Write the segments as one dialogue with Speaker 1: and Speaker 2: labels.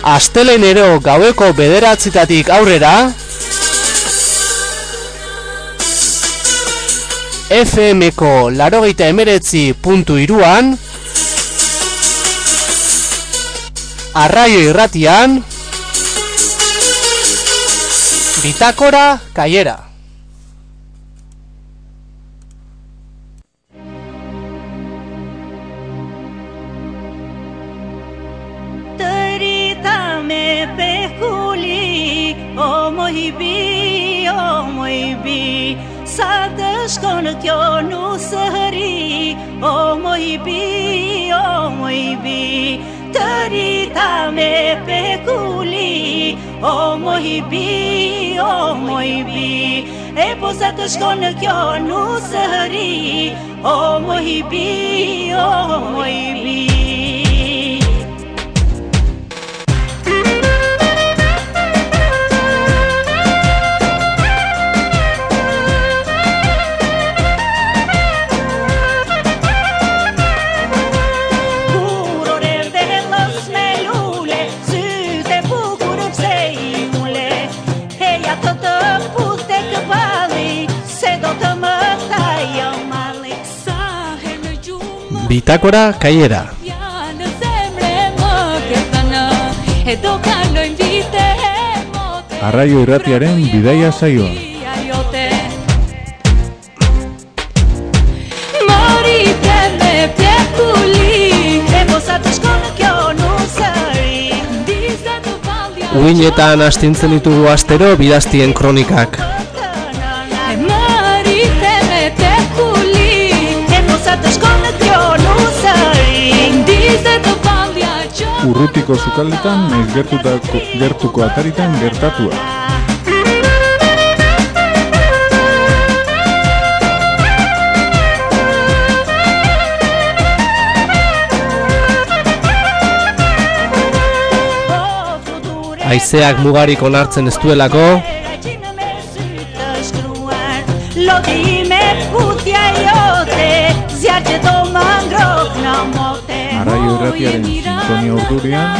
Speaker 1: Astelenero gaueko 9:00 aurrera FM-ko 89.3an Arraio Irratian Bitakora Kaiera.
Speaker 2: Sadashkon kyo nu sahari o moibi tarita me pekuli o moibi e posatashkon kyo nu sahari o moibi
Speaker 1: Bitakora Kaiera.
Speaker 3: Arraio Irratiaren bidaia saioa.
Speaker 1: Uinetan astintzen ditugu astero bidaztien kronikak.
Speaker 3: Urrutiko sukaldetan, naiz gertuko ataritan gertatua.
Speaker 1: Haizeak mugarik onartzen ez duelako.
Speaker 3: Arraio Irratiaren sintonia urdurian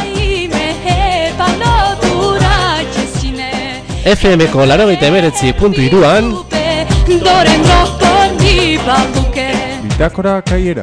Speaker 1: FM-ko 89.3an
Speaker 3: Bitakora Kaiera.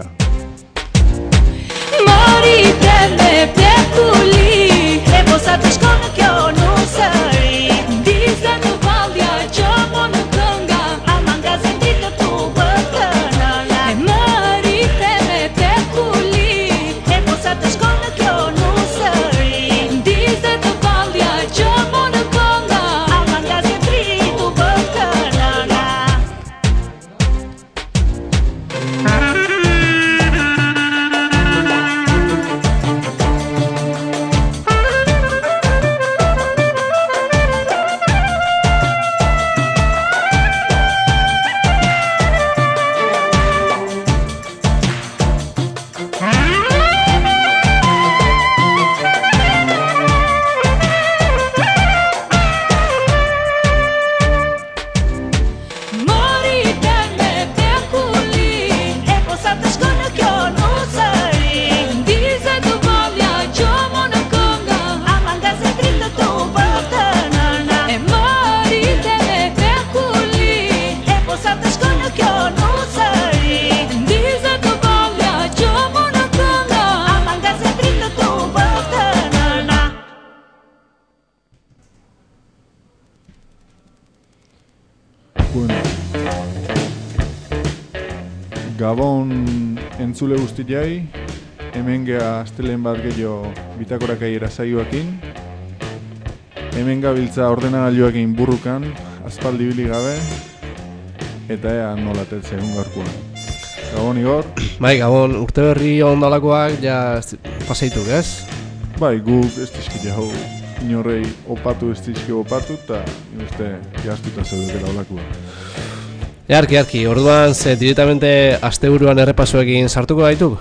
Speaker 3: Gabon entzule guztiai, hemen gea astelen bat gehiago Bitakora Kaiera saioakin. Hemen gabiltza ordenagailuakin burrukan, aspaldi bili gabe, eta ea nolatetzen gaurkoan. Gabon Igor?
Speaker 1: Bai, Gabon, urte berri ondalakoak ja paseituk, ez?
Speaker 3: Bai, guk ez dizki jau inorrei opatu ez dizki opatu, eta uste jaztuta zeudetela olakoa.
Speaker 1: Arki, orduan ze directamente asteburuan errepasoekin sartuko gaituk?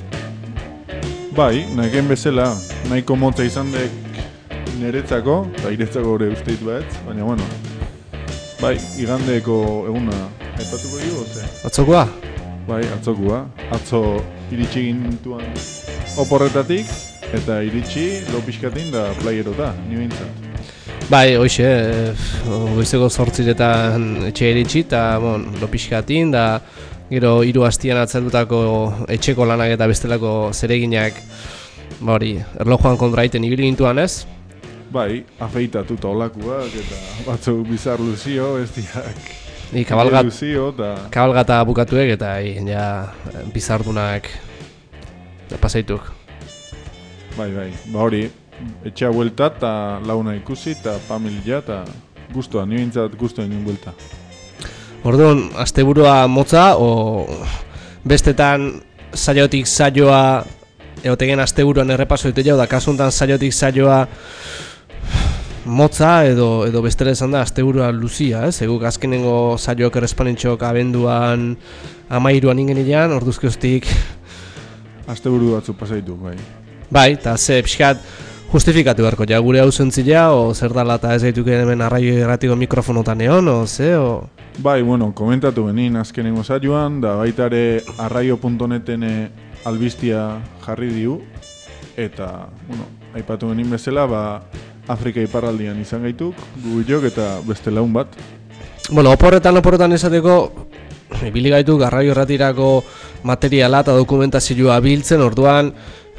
Speaker 3: Bai, nahien bezala, nahiko motza izan dek niretzako, eta iretzako gure usteit bat, baina bueno. Bai, igandeko eguna aipatuko dugu, ze?
Speaker 1: Atzokoa?
Speaker 3: Bai, atzokoa. Atzo iritsi gintuan oporretatik, eta iritsi lo pixkatin da playerota, ni behintzat.
Speaker 1: Bai, hoxe, goizeko 8:00etan etxe iritsi eta lo pixkatin da gero 3 astian atzendutako etxeko lanak eta bestelako zereginak hori, erlojuan kontraiten ibili gintuan ez?
Speaker 3: Bai, afeitatuta olakuak eta batzuk bizar luzio, bestiak luzio eta...
Speaker 1: Kabalgata bukatuek eta ja bizardunak pasaituk.
Speaker 3: Bai, ba hori, etxea buelta eta launa ikusi eta familia eta guztua, ni bintzat guztua egin buelta.
Speaker 1: Orduan, asteburua motza o bestetan saiotik saioa egotegen asteburuan errepaso ditu jau da kasuntan saiotik saioa motza edo bestela esan da asteburua luzia, ez? Eguk azkenengo saioak errespanentxok abenduan 13an ingenilean, orduzkoztik
Speaker 3: asteburu batzu pasaitu, bai.
Speaker 1: Bai, eta ze pixkat justifikatu beharko, ja gure ausentzia, o zer dala eta ez gaituk hemen arraio erratiko mikrofonotan egon, o ze, o...
Speaker 3: Bai, bueno, komentatu benin azkenengo saioan, da baitare arraio.neten albistia jarri diu, eta, bueno, aipatu benin bezala, ba, Afrika iparraldian izan gaituk, gubiok eta beste laun bat.
Speaker 1: Bueno, oporretan esateko, ibili gaituk arraio erratirako materiala eta dokumentazioa biltzen, orduan,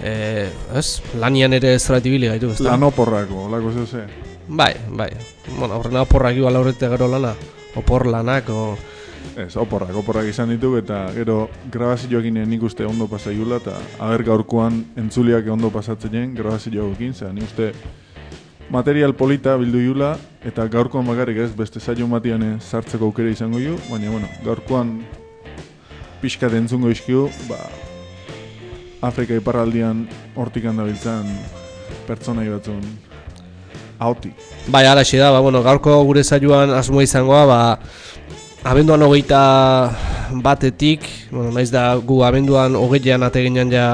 Speaker 1: lanian ere ez zorat ibili gaitu, ez da?
Speaker 3: Lan oporrako, lako zeu.
Speaker 1: Bai, bueno, horrena oporrak igual aurretik gero lana, opor lanak, o...
Speaker 3: Ez, oporrak izan dituk eta gero grabazioekin nik uste ondo pasaiula eta aber gaurkoan entzuliak ondo pasatzen grabazioekin, zera, ni uste material polita bildu jula eta gaurkoan bakarrik ez, beste saio matian sartzeko aukera izango ju, baina, bueno, gaurkoan pixkat entzungo izkiu, ba, Afrika iparraldian hortik handabiltzan pertsonai batzun ahotik.
Speaker 1: Bai, alaxe da, ba, bueno, gaurko gure saioan asmoa izangoa, ba, abenduan 21etik, bueno, naiz da gu abenduan 20ean ateginan ja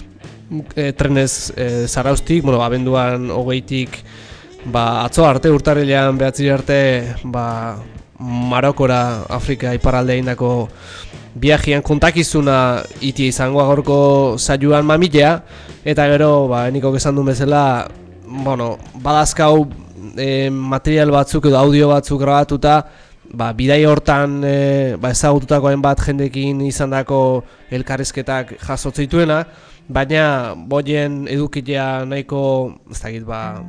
Speaker 1: trenez Zarauztik, bueno, abenduan 20etik, ba, atzo arte urtarrilean behatziri arte, ba, Marokora, Afrika iparraldea indako viajean kontakizuna iti izangoa gaurko saioan mamilea, eta gero, ba, enikok esan duen bezala, bueno, badazkau material batzuk edo audio batzuk grabatuta, ba, bidai hortan ba, ezagututako hainbat jendekin izandako elkarrizketak jasotzituena, baina boien edukilea nahiko, ez dakit, ba,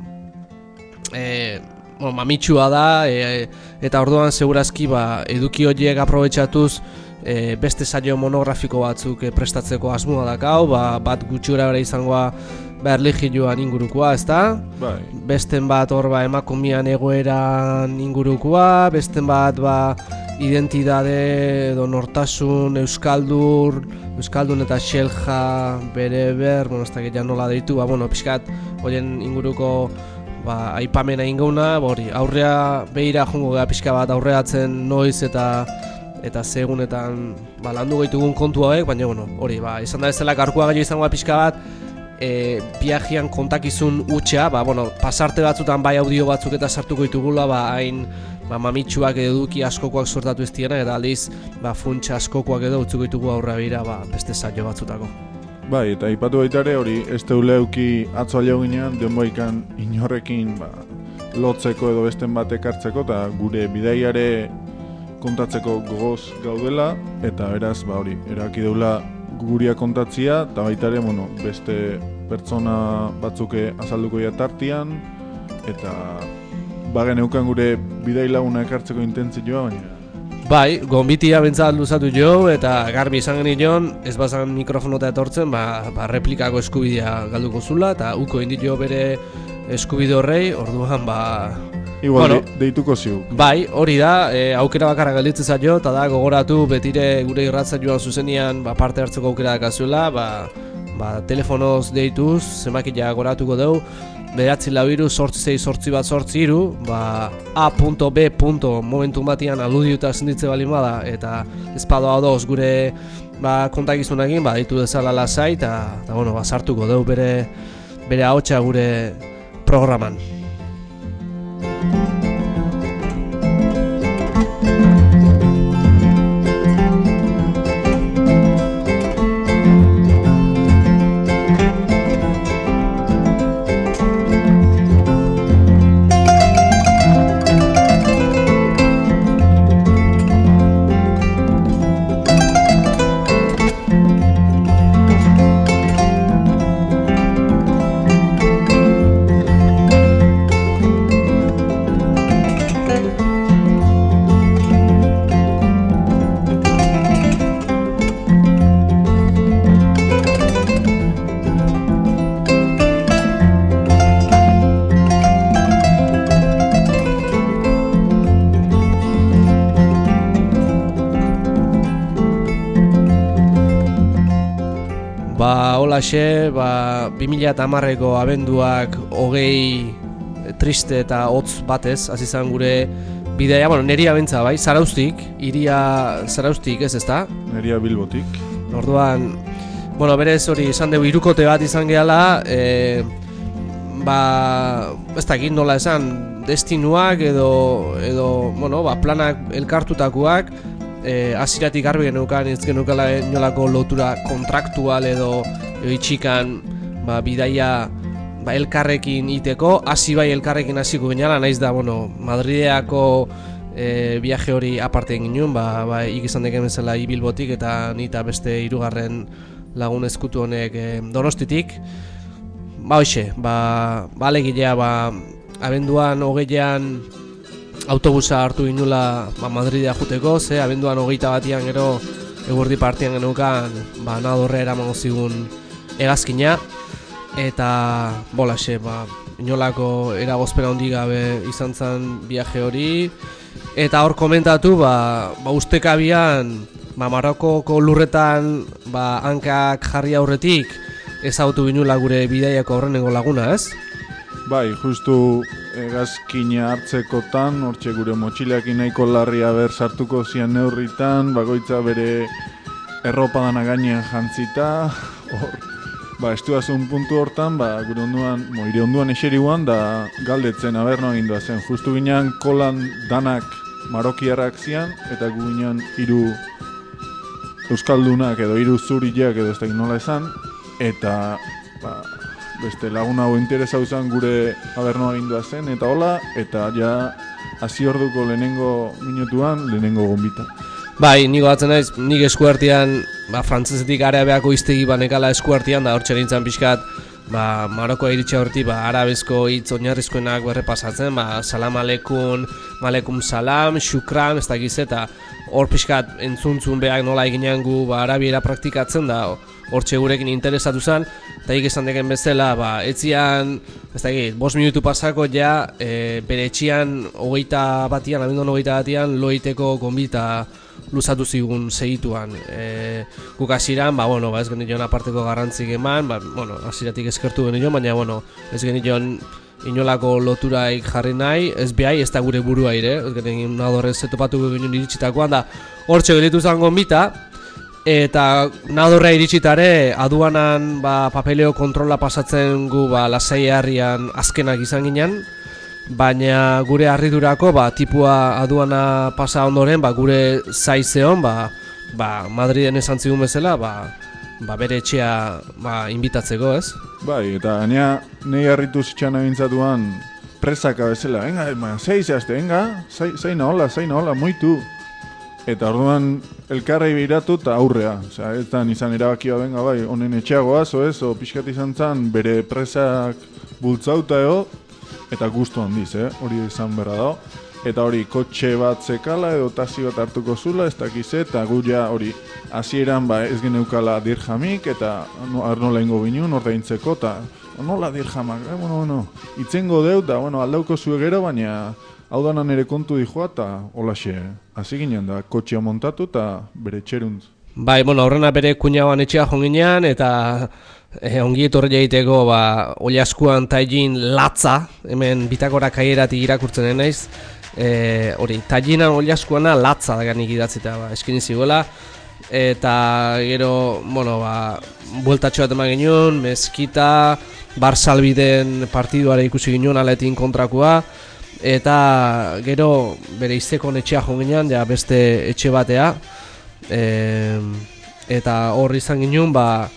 Speaker 1: mamitsua da, eta orduan segurazki ba, eduki horiek aprobetxatuz beste saio monografiko batzuk prestatzeko asmoa dakau, ba, bat gutxura bera izangoa erlijioan ingurukoa, ezta?
Speaker 3: Bai.
Speaker 1: Besten bat hor ba, emakumean egoeran ingurukoa, besten bat ba, identidade edo nortasun euskaldun eta xelja bereber, bueno, ez dakit ja nola deitu, ba, bueno, pixkat horien inguruko ba, aipamena ingauna, hori, aurrea behira jongo gara pixka bat aurreatzen noiz eta segunetan ba, landu gaitugun kontu hauek, baina bueno, hori, ba, izan da bezala gaurkoa gaio izangoa pixka bat, viajean kontakizun utxa, ba, bueno, pasarte batzutan bai audio batzuk eta sartuko ditugula, ba, hain ba, mamitsuak edo eduki askokoak sortatu ez diena, eta aldiz ba, funtsa askokoak edo utzuko ditugu aurra behira ba, beste saio batzutako.
Speaker 3: Bai, eta ipatu baitare hori, ez teuleuki atzo alia ginean, denboikan inorrekin ba, lotzeko edo besten bat ekartzeko, eta gure bidaiare kontatzeko gogoz gaudela, eta beraz, ba hori, eraki deula guria kontatzia, eta baitare, bueno, beste pertsona batzuke azalduko tartian, eta bagen eukan gure bidai laguna ekartzeko intentzioa, baina...
Speaker 1: Bai, gonbitia bentsat luzatu jo, eta garbi izan genion, ez bazan mikrofonota etortzen, ba replikako eskubidea galduko zula, eta uko indit jo bere eskubide horrei, orduan, ba...
Speaker 3: Igual, bueno, deituko ziu.
Speaker 1: Bai, hori da, aukera bakarra gelditzen zaio, eta da, gogoratu betire gure irratzaioan zuzenian ba, parte hartzeko aukera dakazuela, ba, telefonoz deituz, zenbakia goratuko dugu, 944-868-8 ba, A.B. momentu batian aludiuta zenditze balin bada, eta ezpadoa doz gure ba, kontakizunakin, ba, ditu dezala lasai, eta bueno, ba, sartuko dugu bere ahotsa gure programan. xe, 2010ko abenduak 20 triste eta hotz batez, hasi izan gure bidaia, neria bentza bai, Zarauztik, iria Zarauztik ezta?
Speaker 3: Neria Bilbotik.
Speaker 1: Orduan, berez hori esan dugu hirukote bat izan gehala, ez dakit nola esan, destinuak edo planak elkartutakoak, hasieratik garbi genukan, ez genukala inolako lotura kontraktual edo itxikan bidaia elkarrekin iteko, hasi bai elkarrekin hasiko ginala, naiz da, Madrideako viaje hori aparte egin ginen, ikizan deken bezala Bilbotik eta nita beste hirugarren lagun ezkutu honek Donostitik. Alegilea, abenduan 20an autobusa hartu ginula Madridea juteko, abenduan 21an gero eguerdi partian genukan Nadorre eramango zigun hegazkina, eta inolako eragozpena handi gabe izan zen viaje hori, eta hor komentatu ustekabian Marokoko lurretan hankak jarri aurretik ezagutu ginula gure bidaiako aurrenengo laguna, ez?
Speaker 3: Bai, justu hegazkina hartzekotan, hortxe gure motxileakin nahiko larria sartuko zian neurritan, bakoitza bere erropa dana gainean jantzita, estuazun puntu hortan, gure ire onduan eseriguan, da galdetzen abernoa gindua zen. Justu ginean kolan danak marokiarrak zian, eta gu ginean hiru euskaldunak edo hiru zuriak edo ez da nola esan, eta beste lagun hau interesa izan gure abernoa gindua zen, eta hola, eta ja hasi orduko lehenengo minutuan, lehenengo gonbita.
Speaker 1: Bai, niko batzen naiz, nik eskuartian, frantzesetik arabeako iztegi banekala eskuartian, da hortxe nintzen pixkat, Marokoa iritsi horti, arabezko hitz oinarrizkoenak berrepasatzen, salam aleikum, malekum salam, shukran, ez dakiz eta hor pixkat entzuntzun behar nola eginean gu arabiera praktikatzen da, hortxe gurekin interesatu zen, eta esan deken bezala, etzian, ez dakit, 5 minutu pasako ja, bere etxian 21 batian, abenduan 21 batian, loiteko gonbita luzatu zigun segituan. Guk hasieran, ez genion aparteko garrantzik eman, hasieratik eskertu genion, baina, ez genion inolako loturaik jarri nahi, ez behai, ez da gure burua ere, ez genion Nadorrez etopatuko genion iritsitakoan, da hortxe gelitu zen gonbita, eta Nadorra iritsitare aduanan papeleo kontrola pasatzen gu lasai harrian azkenak izan ginen, baina gure harridurako tipua aduana pasa ondoren gure zaizeon Madriden esan zigun bezala bere etxea inbitatzeko, ez?
Speaker 3: Bai, eta nahi harritu zitxan agintzatuan presaka bezala, venga, zeizazte, venga, zaina hola, moitu. Eta orduan elkarrei behiratu eta aurrea. Osea, ez da izan erabakia benga bai, honen etxeagoaz, o pixkat izan zen bere presak bultzauta eta gustu handiz, hori izan berra da. Eta hori kotxe bat zekala edo taxi bat hartuko zula, ez dakiz eta gu ja hori hasieran ez geneukala dirhamik eta arnola ingo binun ordaintzeko eta nola dirhamak, itzengo deu eta aldauko zue gero, baina hau danan ere kontu dijoa eta holaxe, hasi ginen da, kotxea montatu eta bere txeruntz.
Speaker 1: Bai, horrena bere kuñauan etxea jonginean eta ongi etorri egiteko oliaskuan tailin latza, hemen bitakora kaieratik irakurtzen naiz, hori, tailinan oliaskuana latza daganik idatzita eskini zigoela, eta gero, bueltatxo bat eman genuen, mezkita, Barsalbiden partiduare ikusi genuen aletin kontrakoa, eta gero bere iztekon etxea jonginean, beste etxe batea, eta hor izan ginen,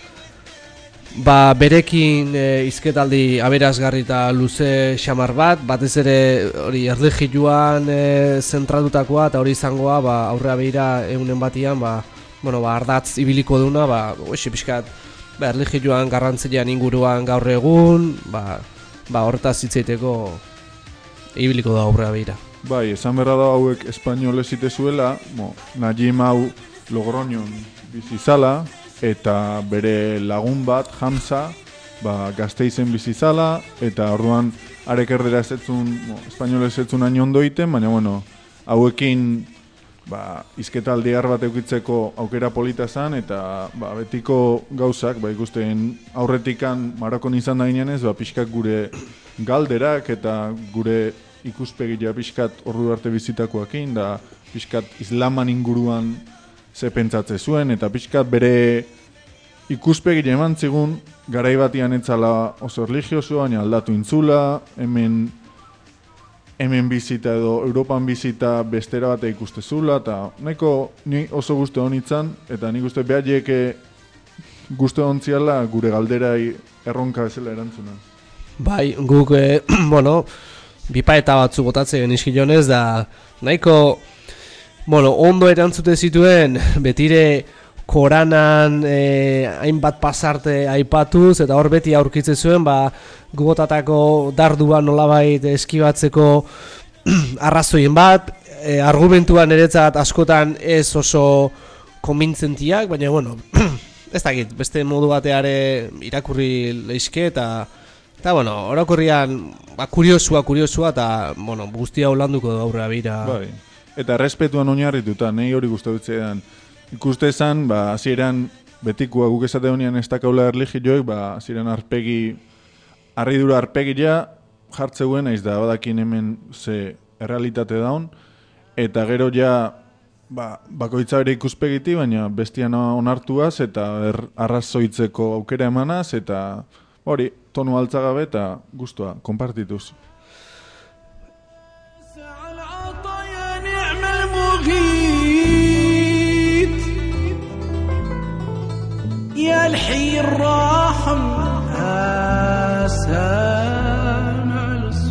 Speaker 1: berekin izketaldi aberazgarri eta luze xamar batez ere hori erlijioan zentratutakoa, eta hori izangoa aurrea behira egunen batian, ardatz ibiliko duna, pixkat, erlijioan garrantzilean inguruan gaur egun, horretaz hitzaiteko ibiliko da aurrea behira.
Speaker 3: Bai, esan berra da hauek espainolez itezuela, Najim hau Logroñon bizizala, eta bere lagun bat, Hamza, Gasteizen bizizala, eta orduan arek erdera ez etzun, espainolez etzun hain ondo iten, baina hauekin izketaldiar bat eukitzeko aukera polita zan, eta betiko gauzak, ikusten aurretikan Marokon izan da ginenez, pixkat gure galderak eta gure ikuspegia pixkat ordu arte bizitakoakin, da pixkat islaman inguruan ze pentsatze zuen, eta pixkat bere ikuspegia eman zigun, garai batian etzala oso religioso, baina aldatu intzula, hemen bizita edo Europan bizita bestera bate ikustezula, eta nahiko ni oso guzti honitzan, eta nik uste behaiek guzti hontziala gure galderai erronka bezala erantzuna.
Speaker 1: Bai, guk, bipaeta batzu botatzen genizkionez, da nahiko, ondo erantzute zituen, betire Koranan hainbat pasarte aipatuz, eta hor beti aurkitzen zuen, gugotatako dardua nolabait eskibatzeko arrazoien bat, argumentuan niretzat askotan ez oso konbintzentiak, baina ez dakit, beste modu bateare irakurri leizke, eta orokorrian kuriosua, eta guztia holanduko aurrera bira.
Speaker 3: Bai. Eta respetuan oinarrituta, nahi hori guztautzean, ikuste esan, hasieran betikua guk esate honean ez dakaula erligioek, hasieran harridura arpegia jartzeuen, aiz da, badakin hemen ze errealitate daun, eta gero ja, bakoitza bere ikuspegiti, baina bestian onartuaz, eta arrazoitzeko aukera emanaz, eta hori, tonu altzagabe eta guztua, konpartituz.
Speaker 4: يا الحي الراحم سامع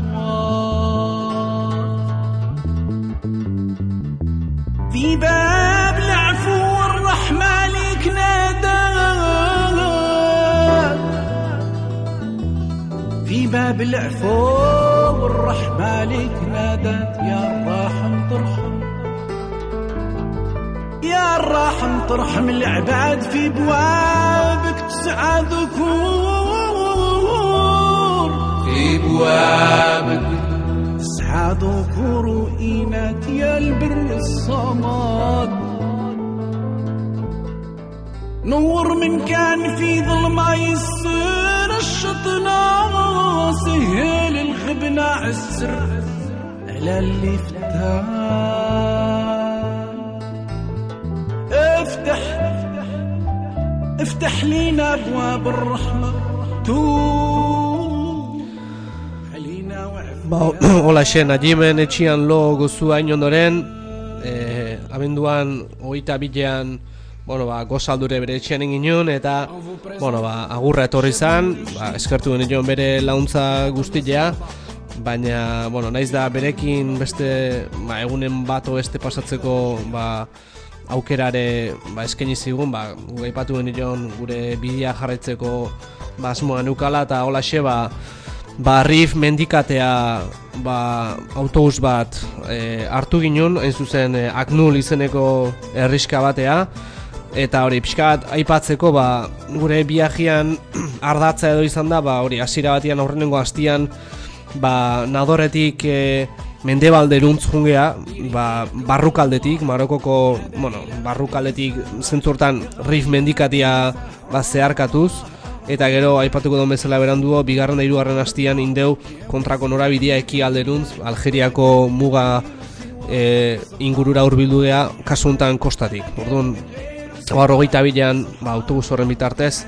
Speaker 4: الأصوات في باب العفو والرحمة لك نادى في باب العفو والرحمة لك نادت يا الراحم ترحم يا الراحم ترحم العباد في بوابك تسعى ذكور في بوابك تسعى ذكور وإناث يا البر الصمد نور من كان في ظلمة يصير الشطنا سهل الغبنة عسر على اللي فتاه افتح لينا ابواب الرحمه علينا
Speaker 1: Hola xen, ajimen etxian lo gozua inondoren, abenduan 22an gozaldure bere etxean egin eta agurra etorri zan, eskertu genion bere launtza guztia, baina naiz da berekin beste egunen bat o beste pasatzeko aukerare eskaini zigun, aipatu genion gure bidea jarraitzeko asmoa neukala, eta holaxe Rif mendikatea autobus bat hartu ginen, hain zuzen Aknul izeneko herriska batea, eta hori pixka bat aipatzeko gure biajian ardatza edo izan da, hori hasiera batian aurrenengo hastian Nadoretik mendebalderuntz jungea, barrukaldetik, Marokoko, barrukaldetik zentzortan Rif mendikatia zeharkatuz, eta gero aipatuko duen bezala beranduo, bigarren da hirugarren hastian indeu kontrako norabidea ekialderuntz, Algeriako muga ingurura hurbildu kasu honetan kostatik. Orduan, 22an autobus horren bitartez,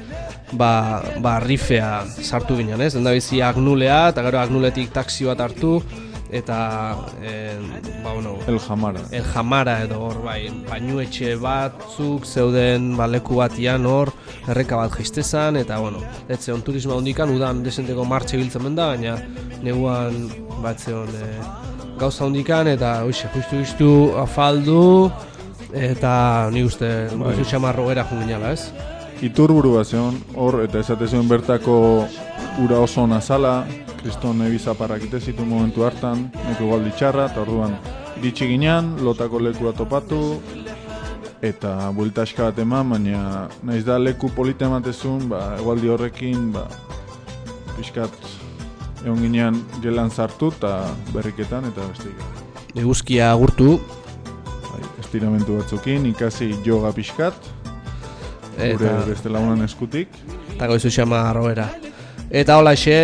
Speaker 1: Rifea sartu ginen, ez? Dendabizi Agnulea, eta gero Agnuletik taxi bat hartu, eta
Speaker 3: El
Speaker 1: Jamara edo hor bainuetxe batzuk zeuden leku batian hor erreka bat jaistezan, eta etzeon turismoa hondikan udan desenteko martxe biltzen da, baina neguan batzeon gauza hondikan, eta justu afaldu, eta ni uste gozu xamarro era junginala, ez?
Speaker 3: Iturburu bat zeon hor, eta esatezuen bertako ura oso nazala, kriston ebizaparrak itezitu momentu hartan, neko galdi txarra, eta orduan iritsi ginean, lotako lekua topatu, eta bueltaska bat eman, baina naiz da leku polita ematezun, egualdi horrekin, pixkat egon ginean gelan sartu, eta berriketan, eta beste.
Speaker 1: Eguzkia agurtu.
Speaker 3: estiramentu batzukin, ikasi yoga pixkat, gure beste lagunan eskutik.
Speaker 1: Eta goizu xama arroera. Eta hola xe,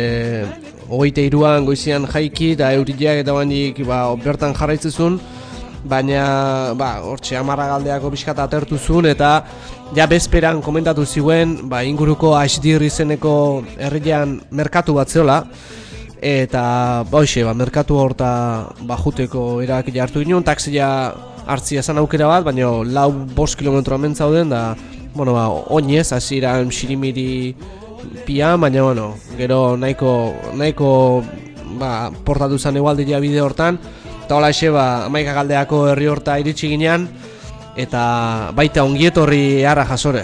Speaker 1: 23an goizian jaiki eta eurileak eta bandik bertan jarraitzezun, baina hortxe 10 galdeako pixkat atertu zuen eta ja bezperan komentatu ziuen inguruko Asdir izeneko herrian merkatu bat zeola eta merkatu horta juteko erabakia hartu ginen, taxia hartzia zen aukera bat, baina 4-5 kilometro hemen zauden da oinez, hasieran xirimiri pian, baina gero nahiko portatu zen egualdia bide hortan. Eta hola exe, 11 galdeako herri horta iritsi ginean, eta baita ongietorri eharra jasore.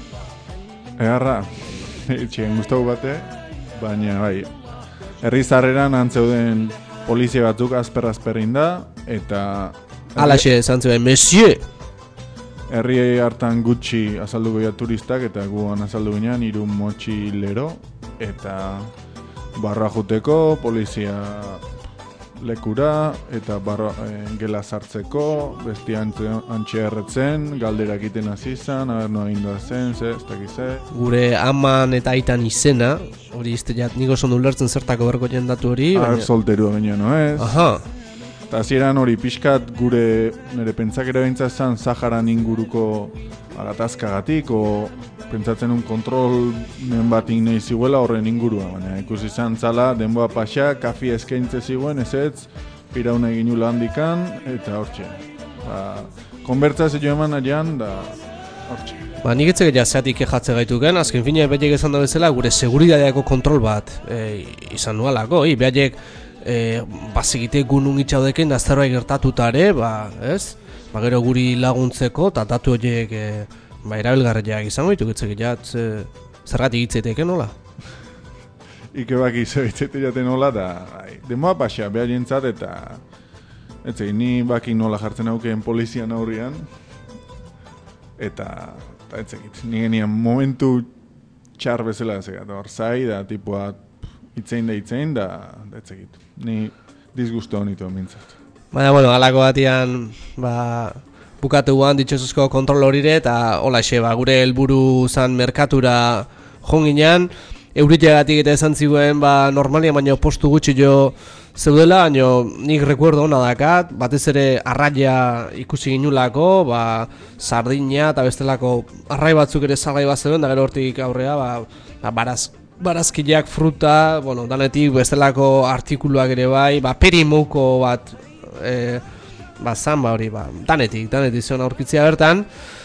Speaker 3: Eharra, itxien guztau bate, baina herri zarreran antzeuden polizia batzuk azper-azperin da, eta...
Speaker 1: Hala exe, zantzuen, monsieur!
Speaker 3: Herri hartan gutxi azalduko ja turistak, eta guan azaldu ginean 3 motxilero, eta barra juteko, polizia... lekura eta gela sartzeko, besti antxe erretzen, galderak iten hasi izan, noa indoa zen, ez dakize.
Speaker 1: Gure aman eta aitan izena, hori izteat niko son ulertzen zertako berko jendatu hori.
Speaker 3: Solterua baina, no ez?
Speaker 1: Aha.
Speaker 3: Eta hasieran hori pixkat gure nire pentsakera bintza zen Saharan inguruko gatazkagatik, o pentsatzen un kontrol batik nahi ziguela horren ingurua, baina ikusi izan zala, denboa paxa, kafi eskaintze ziguen, ezetz, pirauna egin ula handikan, eta hortxe. Konbertzazio eman adian, da hortxe.
Speaker 1: Nik etzek jazeatik ejatze gaituken, azken fina behaiek esan da bezala, gure seguridadeako kontrol bat izan nualako, behaiek bazegite gunun itxaudeken da zerbait gertatutare, ez? Gero guri laguntzeko, eta datu horiek erabilgarriak izango ditu, zergatik hitzeteke nola?
Speaker 3: Ike baki hitzetik jaten nola, da demoa paxa, behar jentzat, eta ni baki nola jartzen aukeen polizian aurrian, eta ni genian momentu txar bezala zegat, hor zai, da tipua hitzein da ni disgusto honitu mintzat.
Speaker 1: Baina, alako batian, bukatu guan ditxosuzko kontrol horire, eta hola xe, gure helburu zan merkatura jonginan, euriteagatik eta esan ziguen, normalia baina postu gutxi jo zeudela, baina nik rekuerdo hona dakat, batez ere arraia ikusi ginulako, sardina eta bestelako arrai batzuk ere salgai bat zeuden, da gero hortik aurrea, barazkileak fruta, danetik bestelako artikuluak ere bai, perimouko bat, zan hori, danetik zion aurkitzea bertan.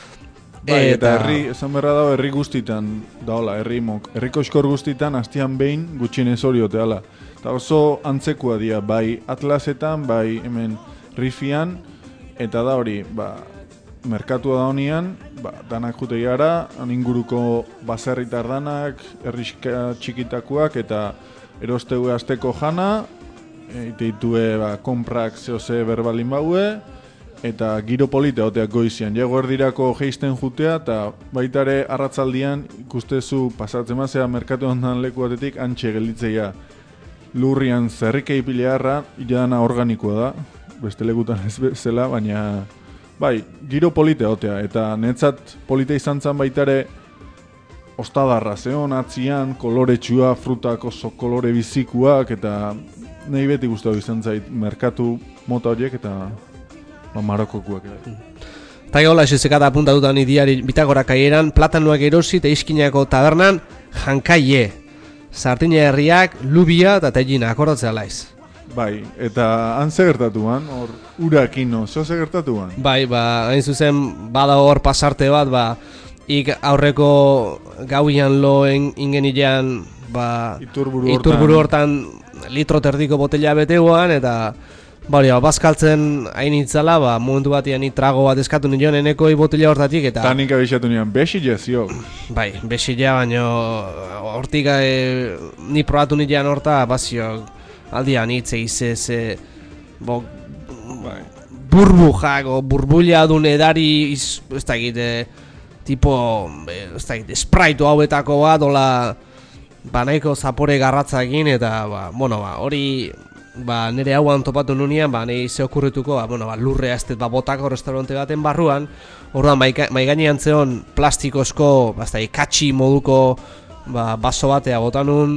Speaker 3: Eta esan berra dago herri guztitan, herriko eskor guztitan, hastian behin gutxinez hori oteala. Eta oso antzekua dira, bai Atlasetan, bai hemen Rifian, eta da hori, merkatua da honian, danak jute gara, inguruko baserritar danak, herriska txikitakuak, eta erostegu azteko jana, iteitue konprak zehose berbalin baue, eta giro polita oteak goizian. Jago erdirako geisten jutea, eta baitare arratzaldian ikustezu pasatzen mazea merkatu ondan leku batetik antxe gelditzeia lurrian zerrikei pilearra, iladana organikoa da, beste lekutan ez bezala, baina giro polita otea, eta netzat polita izan zen baitare ostadarra zeon, atzian, koloretsua, frutak oso kolore bizikuak, eta nahi beti guztatu izan zait merkatu mota horiek eta marokokuak.
Speaker 1: Eta gaula esezekata apuntatutan idiari bitagorak aieran, platanuak erosi eta iskinako tabernan jankaie, sartina herriak, lubia eta tellina, akordatzea laiz.
Speaker 3: Eta han gertatuan, hor urakino, zo gertatuan?
Speaker 1: Hain zuzen, bada hor pasarte bat, ik aurreko gauian loen ingenilean, iturburu hortan litro terdiko botella beteguan, eta bazkaltzen hain itzala, momentu batian trago bat eskatu nion enekoi botella hortatik, eta...
Speaker 3: Tanik abixatu nion, besila zio.
Speaker 1: Besila, baina hortik ni probatu nion horta, bazio, aldian hitz egizez, burbujak, burbulia dun edari, ez da egite, tipo, ez da egite, spraitu hauetako bat, dola... nahiko zapore garratzakin eta hori ba, nire hauan topatu nunean, ba, nahi ze okurrituko, lurrea ez dut botako restaurante baten barruan, orduan maigainean zeon plastikozko, katxi moduko baso batea botanun,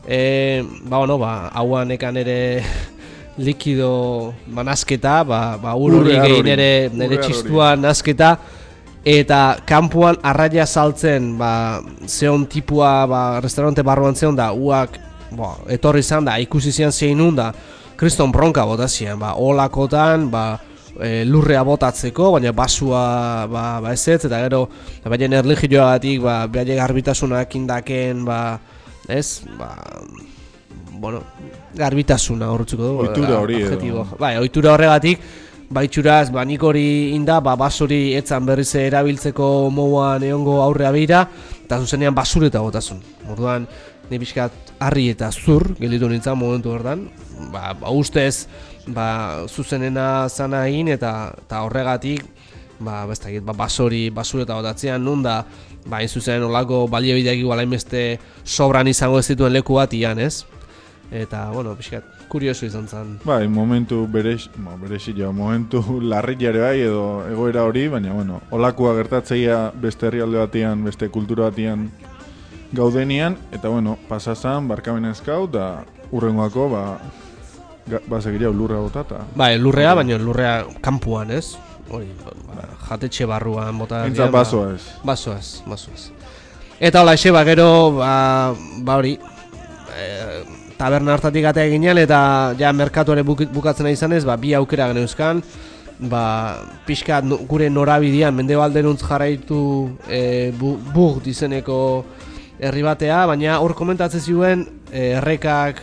Speaker 1: hauan ekan ere likido nasketa, ur hori gehi nire txistua nasketa, eta kanpoan arraia saltzen, zeon tipua restaurante barruan zeon da, uak etorri izan da, ikusi zian zeinun da, kriston bronka botazian, olakotan, lurrea botatzeko, baina basua ezetz, eta gero, baina erlijioagatik, behar garbitasunak indaken, garbitasuna horretzuko du.
Speaker 3: Ohitura hori edo.
Speaker 1: Ohitura horregatik, baitxuraz, nik hori inda, basuri etzan berriz erabiltzeko moduan egongo aurrea beira, eta zuzenean basureta botazun. Orduan, ni pixkat harri eta zur, gelditu nintzen momentu horretan, ustez, zuzenena zana egin, eta horregatik, basureta botatzean, nun da, zuzen olako baliobideak igual hainbeste sobran izango ez dituen leku bat ian, ez? Eta, pixkat, kurioso izan zen.
Speaker 3: Momentu momentu larriare bai edo egoera hori, baina, olakoa gertatzeia beste herrialde batean, beste kultura batean gaudenian, eta, pasazan, barkamena ezkau, eta urrengoako, basegiria lurrea botata.
Speaker 1: Lurrea, baina lurrea kanpuan, ez? Jatetxe barruan bota.
Speaker 3: Entzat basoa ez.
Speaker 1: Basoaz. Eta hola, gero, hori, taberna hartatik atea ginean, eta ja merkatuare bukatzen nahi izanez, bi aukera geneuzkan, pixka gure norabidean, mendebalderuntz jarraitu Burt izeneko herri batea, baina hor komentatzen zuen errekak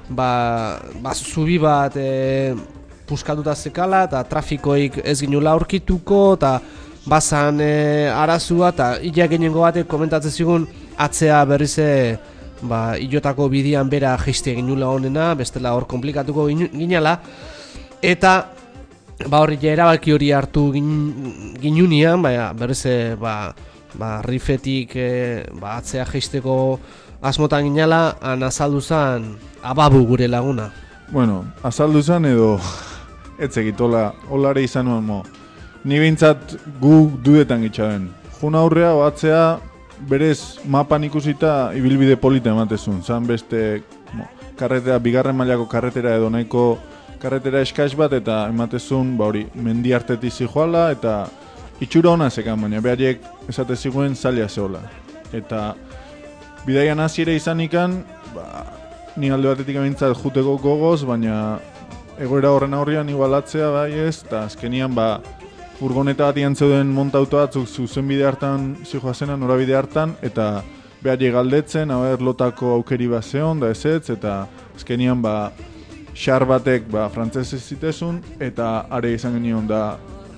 Speaker 1: zubi bat puskatuta zekala, eta trafikoik ez ginula aurkituko, eta bazan arazua, eta illa genengo batek komentatzen zigun atzea berrize ilotako bidian bera jeistea ginula honena, bestela hor komplikatuko ginala, eta horri erabaki hori hartu ginunian, berrize rifetik atzea jeisteko asmotan ginala, azaldu zen Ababu gure laguna.
Speaker 3: Azaldu zen edo etzekitola, holare izan nuen ni bintzat gu dudetan gitxaren. Jun aurrea, atzea, berez mapan ikusita ibilbide polita ematezun. Zan beste karretera, bigarren mailako karretera edo nahiko karretera eskaiz bat, eta ematezun mendi hartetik zijoala, eta itxura hona zekan, baina behariek esate ziguen zaila zehola. Eta bidaian hasiera izan ikan, ni alde batetik abintzat juteko gogoz, baina egoera horren aurrian igualatzea ez, eta azkenian furgoneta bat ian zeuden montauto batzuk zuzen bide hartan zijoazena, norabide hartan, eta behariek galdetzen, lotako aukeri bat zeon, da ezetz, eta azkenian xar batek frantzez ez zitezun, eta are izan genion da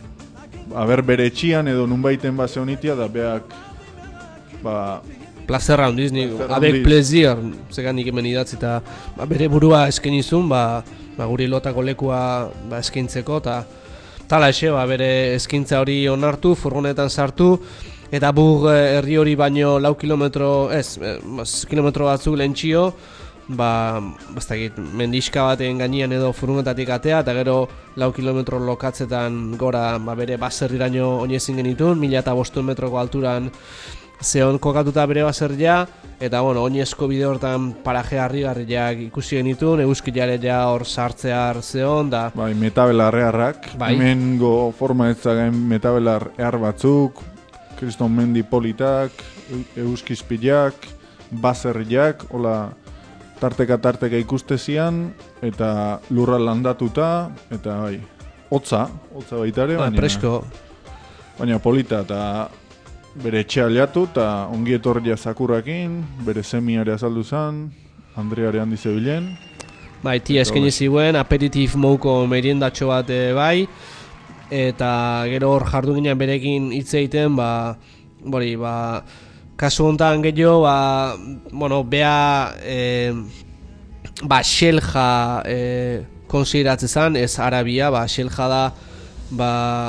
Speaker 3: bere etxian edo nunbaiten bat zeonitia, da behak
Speaker 1: plazerra hondiz, abek plezir, zegan nik hemen idatzi, eta bere burua eskenizun, guri lotako lekua eskintzeko, eta tala bere eskintza hori onartu, furgonetan sartu, eta Burt herri hori baino 4 kilometro, kilometro batzuk lentsio, mendiska baten gainean edo furgonetatik atea, eta gero 4 kilometro lokatzetan gora bere baserriraino oinezin genitun, 1500 metroko alturan zeon kokatuta bere baserria, eta oinezko bide hortan paraje harrigarriak ikusi genitun, euskilare hor sartzea zeon, da...
Speaker 3: metabelar eharrak, hemengo forma etzagain metabelar ehar batzuk, kriston mendi politak, euskizpilak, baserriak, hola tarteka ikustezian, eta lurra landatuta, eta hotza baitare, baina polita, eta bere etxea liatu, eta ongi etorria zakurrakin, bere semiare azaldu zen, Andreare handi zebilen.
Speaker 1: Tia eskaini ziguen, aperitif mouko meriendatxo bat eta gero hor jardu ginen berekin hitz egiten, kasu honetan gehiago, bea xelja konsideratzen zen, ez Arabia, xelja da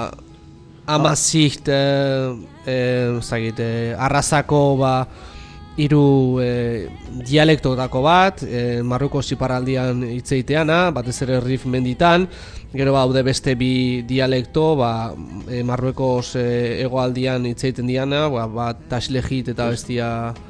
Speaker 1: amazicht arrazako hiru dialektotako bat, Marruko iparraldean hitz egiteana, batez ere Rif menditan, gero daude beste bi dialekto, Marruekos hegoaldean hitz egiten diana, bat Taxlejit eta bestia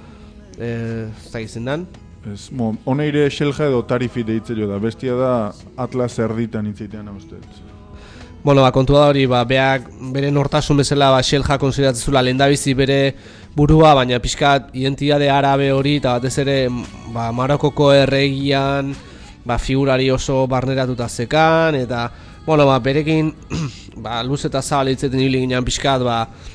Speaker 1: zagitzen dan.
Speaker 3: Honeire xelja edo tarifit eitzelo da, bestia da Atlas erditan hitz egiteana ustez.
Speaker 1: Bueno, kontua da hori, beak bere nortasun bezala xelja konsideratzen zula lehendabizi bere burua, baina pixkat identitate arabe hori eta batez ere Marokoko erregian figurari oso barneratuta zekan, eta berekin luz eta zabal hitzetan ibili ginen pixkat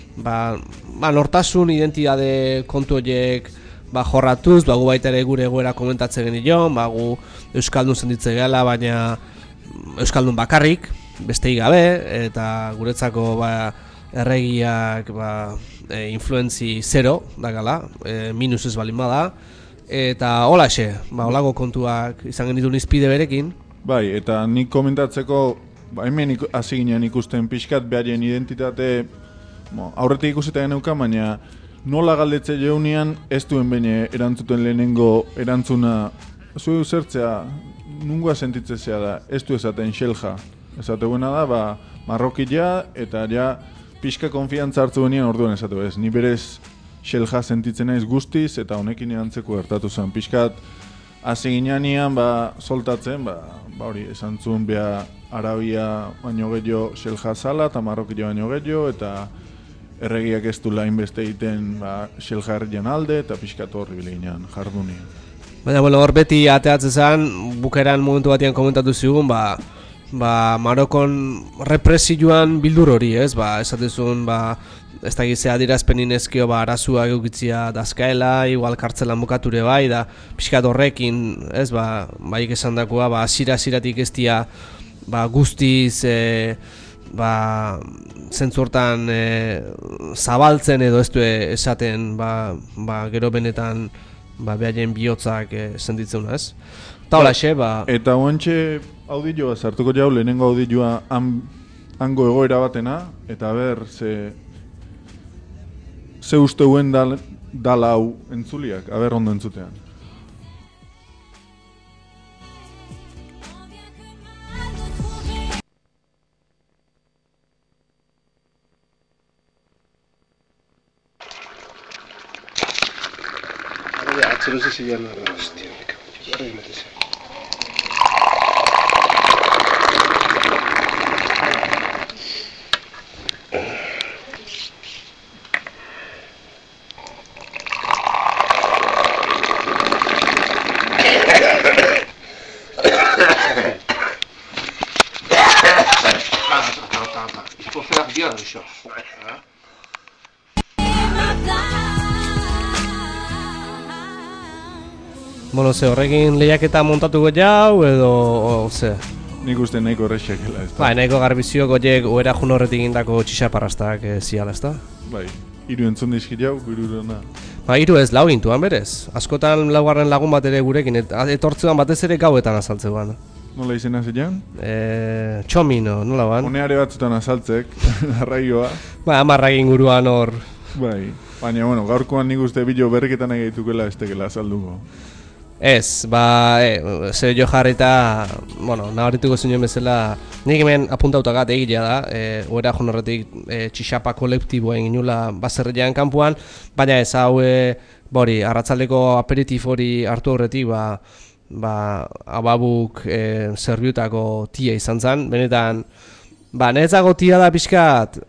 Speaker 1: nortasun identitate kontu horiek jorratuz, gu baita ere gure egoera komentatzen genion, gu euskaldun sentitzen gehala, baina euskaldun bakarrik, bestei gabe, eta guretzako erregiak influentzi zero dakala, minus ez balin bada, eta holaxe, holako kontuak izan genitu nizpide berekin.
Speaker 3: Bai, eta nik komentatzeko, hemen hasi ginean ikusten pixkat beharien identitate, aurretik ikusita geneukan, baina nola galdetze jeunean ez duen bene erantzuten lehenengo erantzuna, zu zertzea, nungoa sentitzezea da, ez du esaten xelja. Esate buena da, marrokila eta ja pixka konfiantza hartzu benien orduan esatu ez. Ni berez xelja sentitzen naiz guztiz eta honekin erantzeko gertatu zen. Pixkat hasi ginean soltatzen, hori esan zuen beha Arabia baino gehiago xelja zala eta marrokila baino gehiago eta erregiak ez du lainbeste egiten xelja herrian alde eta pixkat horri bileginean jardunien.
Speaker 1: Baina, hor beti ateatzen zen, bukeran momentu batean komentatu zigun, Marokon represioan bildur hori, ez? Esatezun, ez da gizea dirazpenin ezkio arazua eukitzia dazkaela, igual kartzelan bukature bai, da pixkat horrekin, ez? Baik esan dakoa, asira-asiratik ez dia guztiz, zentzortan zabaltzen edo ez du esaten, gero benetan, behaien bihotzak sentitzen, ez? Eta holaxe,
Speaker 3: Eta oantxe audioa sartuko jau, lehenengo audioa hango egoera batena, eta ber, ze usteuen dala hau entzuliak, aber ondo entzutean.
Speaker 5: No sé si ya no... Hostia, me cago. Il faut faire bien les choses.
Speaker 1: Bueno, horrekin lehiaketa montatuko jau, edo, ze?
Speaker 3: Nik uste nahiko horrexekela, ez da?
Speaker 1: Bai, nahiko garbiziok oiek oera jun horretik indako txixaparrastak ziala, ez da?
Speaker 3: Bai, hiru entzun dizkit jau, hirurona.
Speaker 1: Hiru ez, lau gintuan berez. Askotan laugarren lagun bat ere gurekin, etortzean batez ere gauetan azaltzeuan.
Speaker 3: Nola izena zilean?
Speaker 1: Txomino, nola ban?
Speaker 3: Honeare batzutan azaltzek, arraioa.
Speaker 1: Amarrak inguruan hor.
Speaker 3: Bai, baina, gaurkoan nik uste bilo berriketan egeitukela ez tekela azalduko.
Speaker 1: Ez, zer jo jarrita, nabarituko zinen bezala, nik hemen apuntautak egilea da, oera joan horretik txixapa kolektiboa egin nula baserrean kanpuan, baina ez, hau, arratzaldeko aperitif hori hartu horretik, ababuk zerbiutako tia izan zen, benetan, niretzako tia da pixkat,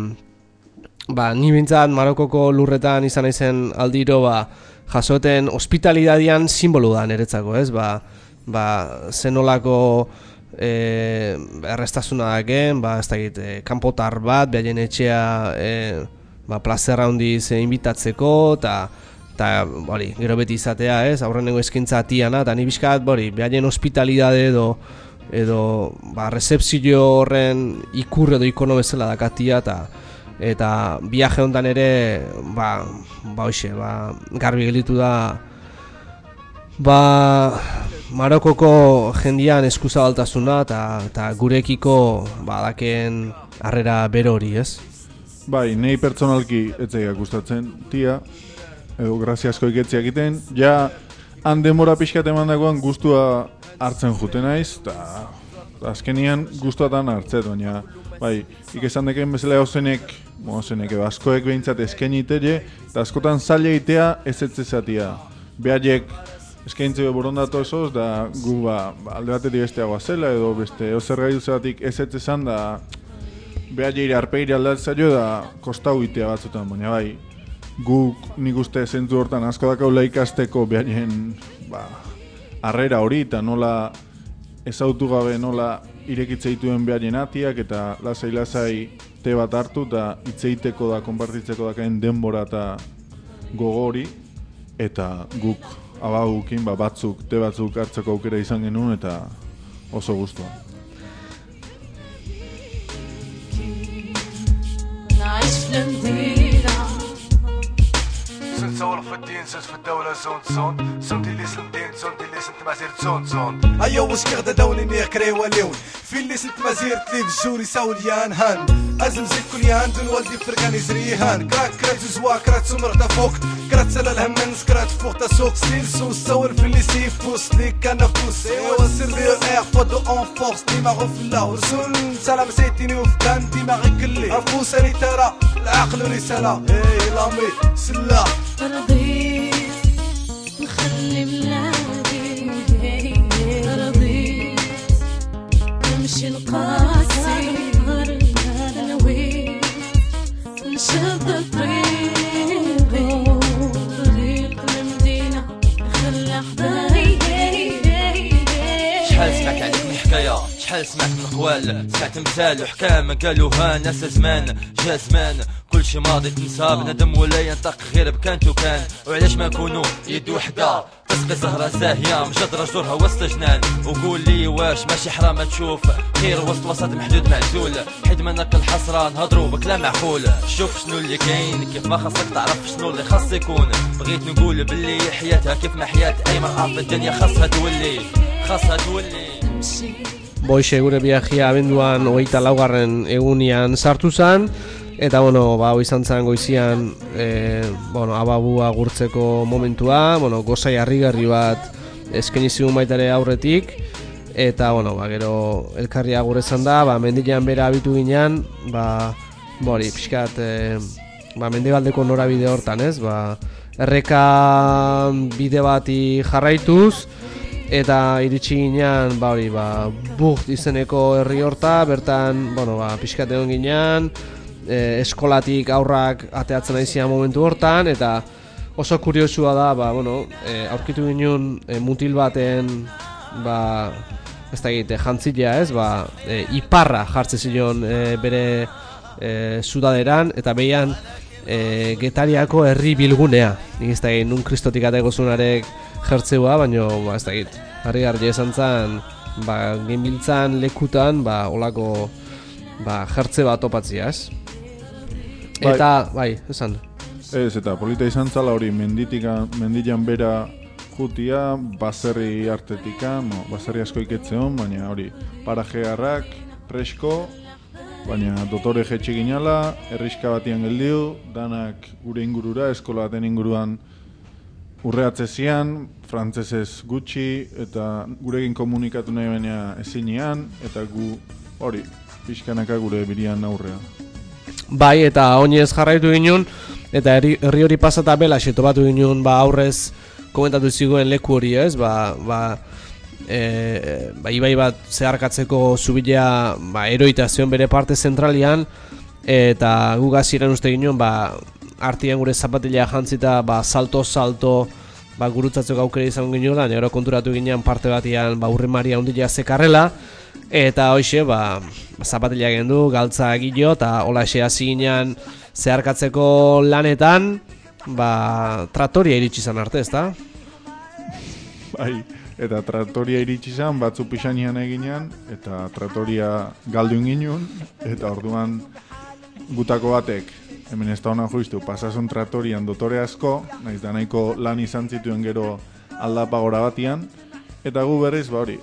Speaker 1: ni bintzat Marokoko lurretan izan naizen aldiro, jasoten hospitalidadian simbolu da niretzako, ez? Zenolako errestazuna daken, ez dakit, kanpotar bat, behaien etxea plazerra handiz inbitatzeko, eta gero beti izatea, ez? Aurrenengo eskaintza atiana, eta ni bizkat, behaien hospitalidade edo rezepzio horren ikur edo ikono bezala dakatia, eta viaje hontan ere garbi gelitu da Marokoko jendian eskuzabaltasuna eta gurekiko daken harrera bero hori, ez?
Speaker 3: Bai, nahi pertsonalki etzaiak gustatzen tia, edo grazia asko iketzia egiten, ja han denbora pixkat emandakoan gustua hartzen jute naiz, eta azkenian gustuatan hartzet, baina bai, ikesan deken bezala ozenek edo askoek behintzat eskenitele, eta askotan zaila itea ez etzezatia. Behaiek eskaintze borondatu esoz, da gu alde batetik besteagoa zela, edo beste ozer gaitu zelatik ez etzezan, da behaieire arpeire aldatzaio, da kostau itea batzutan, baina bai, guk nik uste zentzu hortan asko dakaula ikasteko behaien harrera hori, eta nola ezautu gabe nola irekitzeituen behaien atiak, eta lasai te bat hartu, eta itzeiteko da, konpartitzeko dakaen denbora eta gogo hori, eta guk abagukin batzuk, te batzuk hartzeko aukera izan genuen, eta oso gustua.
Speaker 6: زنت صور في الدين زنت في الدولة زنت اللي سنتين زنت اللي سنت ما زرت زنت أيوة وش كغدا دوني نيكري وليون في اللي سنت ما زرت لي بجوري ساوليان هان أزم زيت كل يان دون والدي فرقاني زريهان كرات زوا كرات سمر تفوق كرات سلا الهمنس كرات فوق تسوق ستيل سو صور في اللي سيف بوس لي كان فوس ايوا سير لي اير فودو اون فورس ديما غفلا رسول سلام سيتيني وفكان ديما غيكلي افوس ري ترى العقل رسالة اي لامي سلا
Speaker 2: رضيت نخلي بلادي رضيت نمشي القاسي نويت نشد طريقي طريق المدينة خلي حبايبي
Speaker 7: شحال سمعت عليك من حكاية شحال سمعت من قوال سمعت مثال وحكام قالوها ناس زمان جا زمان كل شي ماضي تنسى بندم ولا ينطق غير بكانت وكان وعلاش ما نكونوا يد وحده تسقي زهره زاهيه مجدره جدورها وسط جنان وقول لي واش ماشي حرام تشوف خير وسط محدود معزول حيت منك الحسره نهضروا بكلام معقول شوف شنو اللي كاين كيف ما خاصك تعرف شنو اللي خاص يكون بغيت نقول باللي حياتها كيف ما حياه اي مرأة في الدنيا خاصها تولي
Speaker 1: Boixe gure viajea abenduan 24. egunian sartu zen, eta hau izan zen goizian ababua agurtzeko momentua, gozai harrigarri bat eskaini zigun baitare aurretik, eta gero elkarri agur izan da, mendilean bera abitu ginean, pixkat mendebaldeko norabide hortan, ez? Erreka bide bati jarraituz, eta iritsi ginean, Bucht izeneko herri horta, bertan, pixkat egon ginean, eskolatik aurrak ateatzen aizian momentu hortan, eta oso kuriosua da, aurkitu ginen mutil baten, ez da egite, jantzilea ez, iparra jartzen zion bere sudaderan, eta behian Getariako herri bilgunea. Nik ez da egin, nun kristotik ateko zunarek jertzeua, baina ez da egit. Harri esan zen, genbiltzan lekutan, olako jertze bat topatzia, ez? Eta, esan.
Speaker 3: Ez, eta polita izan zala hori mendian bera jutia, baserri artetikan, baserri asko iketzeon, baina hori, parajearrak, presko, baina dotore jetxe ginala, erriska batian geldiu, danak gure ingurura, eskola baten inguruan urreatze zian, frantzesez gutxi, eta gurekin komunikatu nahi baina ezinean, eta gu hori, pixkanaka gure birian aurrea.
Speaker 1: Bai, eta oinez jarraitu ginen, eta herri hori pasata bela xeto batu ginen aurrez komentatu ziguen leku hori, ez? Ibai bat zeharkatzeko zubilea eroita zion bere parte zentralian, eta gu gaziren uste ginen artian gure zapatila jantzita salto gurutzatzeko aukera izan ginen da, gero konturatu ginen parte batian urrimaria ondila zekarrela, eta hoxe zapatila gendu, galtza egilo, eta hola ese hasi ginen zeharkatzeko lanetan, traktoria iritsi izan arte, ezta?
Speaker 3: Bai. Eta traktoria iritsi zen, batzu pixanian eginean, eta traktoria galdu ginen, eta orduan gutako batek, hemen ez da honan juiztu, pasasun traktorian dotore asko, nahiz da nahiko lan izan zituen gero aldapagora batian, eta gu berriz, hori,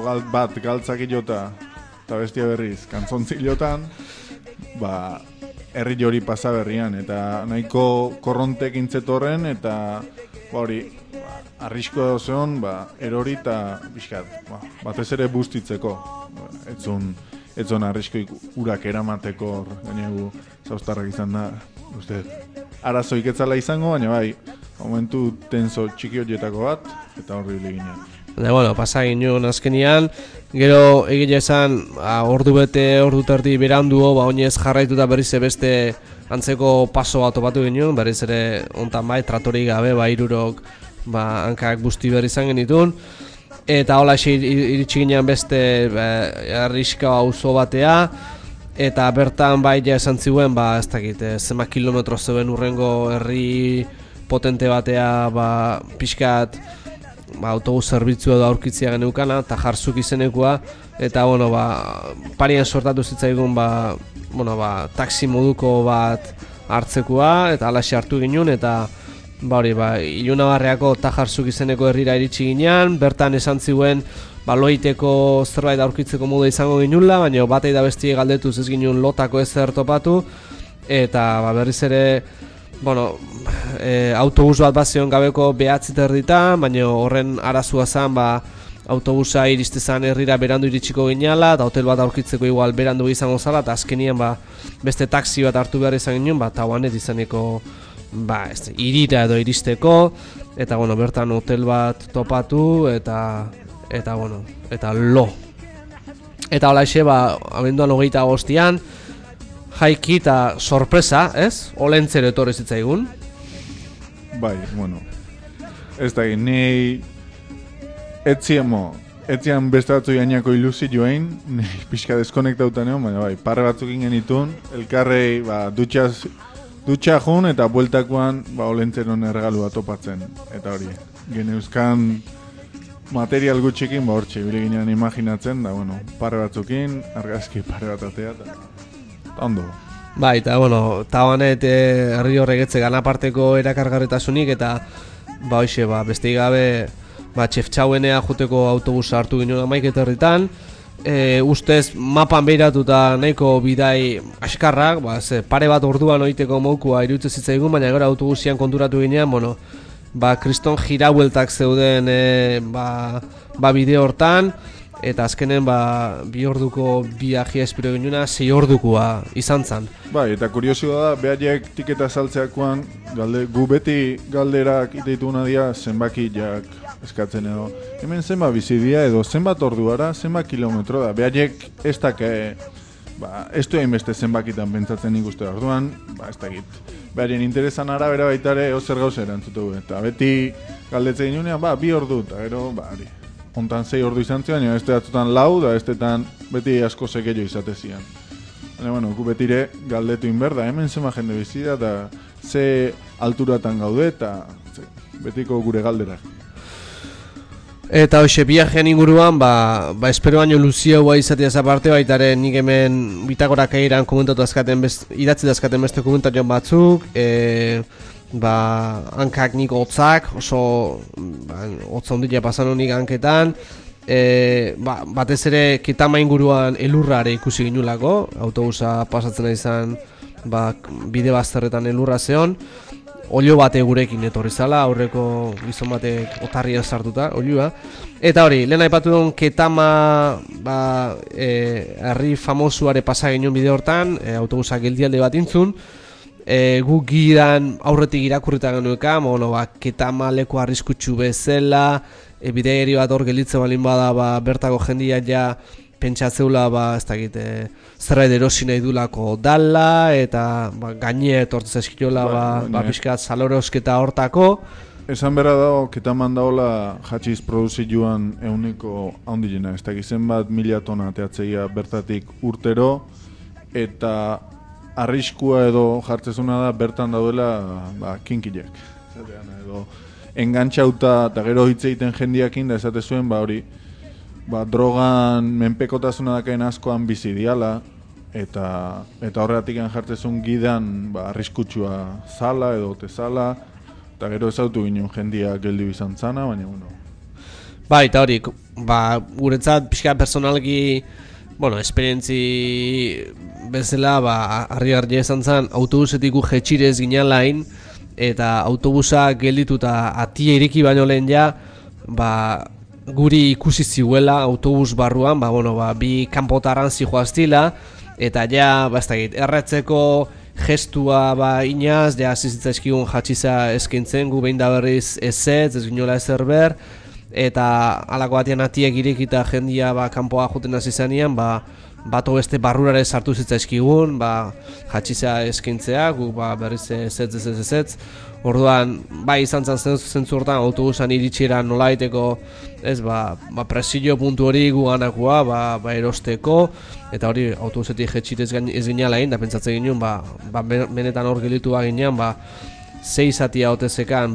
Speaker 3: galtzak ilota, eta bestia berriz, kantzontzillotan, herri hori pasaberrian, eta nahiko korrontek intzetorren, eta hori, arriskoa zeon, erori eta pixkat, batez ere bustitzeko. Etzon arriskoik urak eramateko, gainegu zauztarrak izan da, uste, arazoik etzala izango, baina bai, momentu tenso txiki horietako bat, eta horrible ginean.
Speaker 1: Bueno, pasa ginen azkenian, gero egile esan, ordu bete, ordu terdi beranduo, oinez jarraituta berriz beste antzeko paso bat topatu ginen, berriz ere ontan bai, tratorik gabe, irurok, hankak busti berri izan genitun, eta hola iritsi ginean beste arriska auzo batea, eta bertan bai ja esan ziuen, ez dakit, zenbat kilometro zeuden urrengo herri potente batea, pixkat, autobus zerbitzua da aurkitzea geneukana, eta jarzuk izenekoa, eta, parian sortatu zitzaigun, taxi moduko bat hartzekoa, eta alaxe hartu ginen, eta, Ilunabarreako Tajarzuk izeneko herrira iritsi ginean, bertan esan ziuen, loiteko zerbait aurkitzeko modu izango ginula, baina batei da bestie galdetuz ez ginen lotako ezer topatu, eta berriz ere, autobus bat bazion gabeko 9:30, baina horren arazua zen, autobusa iriste zen herrira berandu iritsiko ginala, eta hotel bat aurkitzeko igual berandu izango zala, eta azkenien beste taxi bat hartu behar izan ginen, eta hoanet izaneko irira edo iristeko, eta bertan hotel bat topatu, eta lo. Eta hola ese, abenduan 25an, jaiki eta sorpresa, ez? Olentzero etorri zitzaigun.
Speaker 3: Bai, ez da nahi etzian beste batzu jainako ilusi joain, nahi pixka deskonektauta neon, baina parre batzuk ingen itun, elkarrei dutxa jun eta bueltakoan olentzeron ergalua topatzen, eta hori, geneuzkan material gutxikin hortxe, bile ginean imaginatzen, da parre batzukin, argazki parre bat atea, eta ondo.
Speaker 1: Bai, eta tabanet herri horregetze ganaparteko erakargarritasunik, eta beste gabe txeftxauenea juteko autobusa hartu ginen 11 herritan, ustez mapan behiratuta nahiko bidai askarrak, pare bat orduan oiteko moukua iruditzen zitzaigun, baina gero autobusian konturatu ginean, kriston jiraueltak zeuden bideo hortan, eta azkenen 2 orduko biajia espero ginuna 6 ordukoa izan zen.
Speaker 3: Bai, eta kuriosioa da, behaiek tiketa saltzeakoan, gu beti galderak iteituna dira zenbakiak eskatzen edo. Hemen zenbat bizidia edo zenbat orduara, zenbat kilometro da. Behaiek ez dake, ez du hainbeste zenbakitan pentsatzen ikuste orduan, ez dakit. Behaien interesan arabera baitare ozer gauza erantzutu. Eta beti galdetzen ginean, 2 ordu, eta gero, ontan 6 ordu izan zian, ez batzutan 4, da ez beti asko zekello izatezian. Baina, gu betire galdetu inberda, hemen zema jende bizida, eta ze alturatan gaude, eta betiko gure galderak.
Speaker 1: Eta hoxe, biajean inguruan, espero baino luziagoa izatea zaparte, baitare nik hemen bitakorak eiran komentatu azkaten, idatzi dazkaten beste komentarion batzuk, hankak nik hotzak, oso hotza ondila pasan honik hanketan, batez ere Ketama inguruan elurrare ikusi ginulako, autobusa pasatzen izan bide bazterretan elurra zeon, olio bate gurekin etorri zala, aurreko gizon batek otarria sartuta, olioa. Eta hori, lehen aipatu duen Ketama herri famosuare pasa ginen bide hortan, autobusak geldialde bat intzun, gu gidan aurretik irakurrita genueka, Ketama leku arriskutsu bezala, bideiari bat hor gelditzen balin bada, bertako jendia ja pentsatzeula, ez dakit, zerbait erosi nahi dulako dala, eta gaine etortzen eskiola, pixkat salorosketa hortako.
Speaker 3: Esan bera dago, Ketaman daola jatxiz produzi joan euniko haundilena, ez dakit zenbat 1000 tona teatzeia bertatik urtero, eta arriskua edo jartzezuna da bertan daudela kinkilek. Edo engantxauta eta gero hitz egiten jendiakin da esate zuen, hori, drogan menpekotasuna dakaen askoan bizi diala, eta horretik jartzezun gidan arriskutsua zala edo tezala, eta gero ezautu ginen jendia geldi izan zana, baina
Speaker 1: Bai, eta hori, guretzat pixka personalki bueno, esperientzi bezala, harri izan zen, autobusetik jetxirez ginalain, eta autobusa geldituta atia ireki baino lehen ja, guri ikusi ziuela autobus barruan, bi kanpotarran zijoaztila, eta ja, erretzeko gestua inaz, ja zizitzaizkigun jatxiza eskintzen, gu behin da berriz ez ginola ezer ber, eta alako batean atiek irekita jendia kanpoa joten hasi zenean, bato beste barrurare sartu zitzaizkigun, jatxiza eskintzea, gu berriz ez. Orduan, izan zen zentzu hortan autobusan iritsiera nolaiteko, presio puntu hori guganakoa, erosteko, eta hori autobusetik jetxirez ez ginala egin, da pentsatzen ginen, benetan hor gelitu ginean, 6 atia otezekan,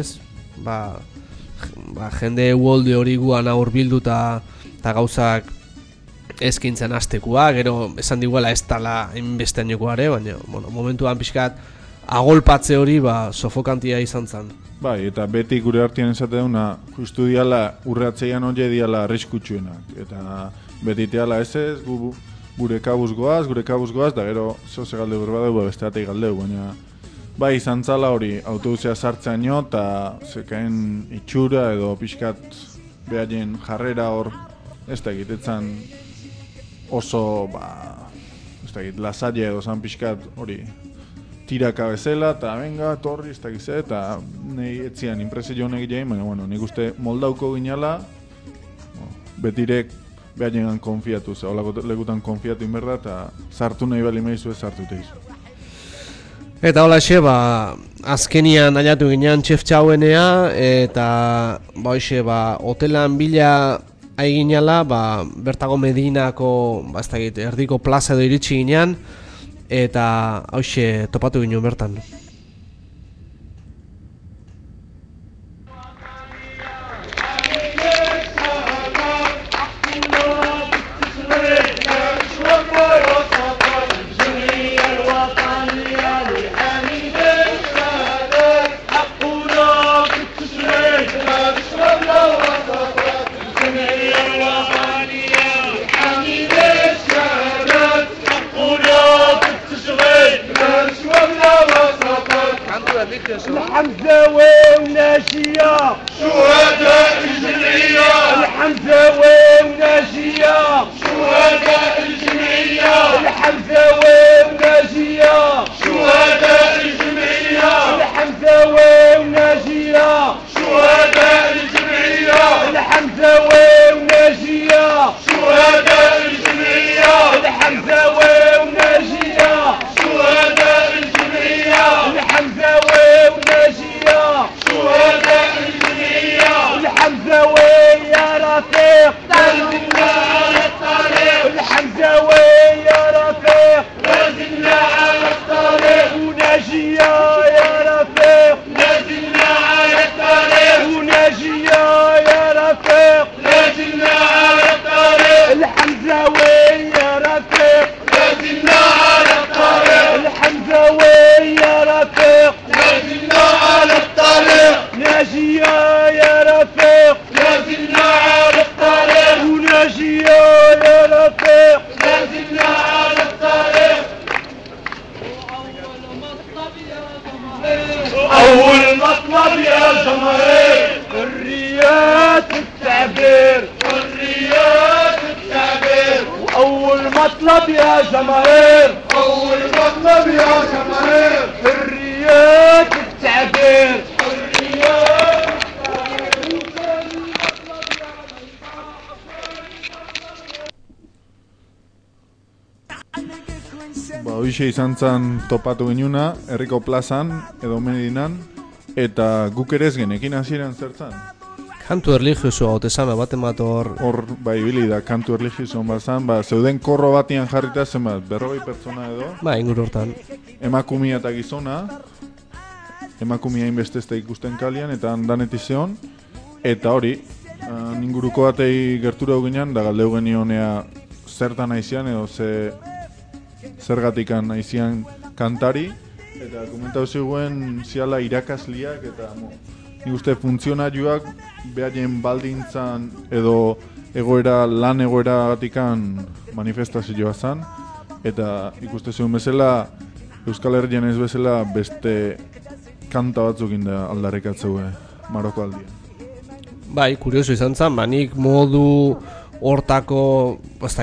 Speaker 1: jende uolde hori guana hor bildu eta gauzak eskintzen aztekua, gero esan diguela ez tala inbestean jokoare, baina momentuan pixkat agolpatze hori sofokantia izan zen.
Speaker 3: Bai, eta beti gure artean esate duna, justu diala urreatzeian hori diala arriskutsuenak, eta beti diala ez gure kabuz goaz, da gero zoze galde berbadeu, beste atei galdeu, baina izan zala hori autobusea sartzean jo, eta zekaen itxura edo pixkat behaien jarrera hor, ez da egitetzen oso, ez da egit, lasaia edo zan pixkat hori tiraka bezala, eta venga, torri, ez da egitze, eta nahi etzian impresio honek jain, baina, nik uste moldauko ginala, betirek behaien konfiatu, holako lekutan konfiatu inberda, eta sartu nahi bali meizu ez sartu teizu.
Speaker 1: Eta hola xe, azkenian nahiatu ginean txef txauenea, eta hotelan bila aiginala, bertago Medinako, erdiko plaza edo iritsi ginean, eta hauxe topatu ginen bertan.
Speaker 8: الحمزاوي وناشية شهداء الجمعية الحمزاوي وناشية شهداء الجمعية الحمزاوي وناشية شهداء الجمعية الحمزاوي وناشية شهداء الجمعية الحمزاوي وناشية شهداء الجمعية الحمزاوي وناشية شهداء الجمعية الحمزاوي وناشية شهداء الجمعية الحمزاوي يا رفيق لازمنا على الطريق الحمزاوي يا رفيق لازمنا على الطريق وناشية يا رفيق لازمنا على الطريق وناشية يا رفيق لازمنا على الطريق الحمزاوي يا رفيق لازمنا على الطريق الحمزاوي يا رفيق لازمنا على الطريق ناجية يا رفيق لازمنا على الطريق وناجية يا رفيق لازمنا على الطريق أول مطلب يا جماهير حريات التعبير حريات التعبير وأول مطلب يا جماهير أول مطلب يا جماهير حريات التعبير حريات
Speaker 3: Hoxe izan zen topatu ginuna, herriko plazan edo Medinan, eta guk ere ez genekin hasieran zertzan.
Speaker 1: Kantu erlijiosoa otezana baten bat hor...
Speaker 3: Hor, ibili da, kantu erlijiosoan bazan, zeuden korro batian jarrita zenbat, 40 pertsona edo.
Speaker 1: Ingur hortan.
Speaker 3: Emakumia eta gizona, emakumia inbeste ez da ikusten kalian, eta daneti zeon, eta hori, inguruko batei gertura ginean, da galdeu genionea zertan aizian edo zergatikan aizian kantari, eta komentau zegoen ziala irakasliak, eta nik uste funtzionarioak behaien baldintzan edo lan egoeragatikan manifestazioa zan, eta ikuste zuen bezala, Euskal Herrian ez bezala beste kanta batzuk inda aldarrikatzeu Maroko aldia.
Speaker 1: Bai, kurioso izan zen, nik modu hortako,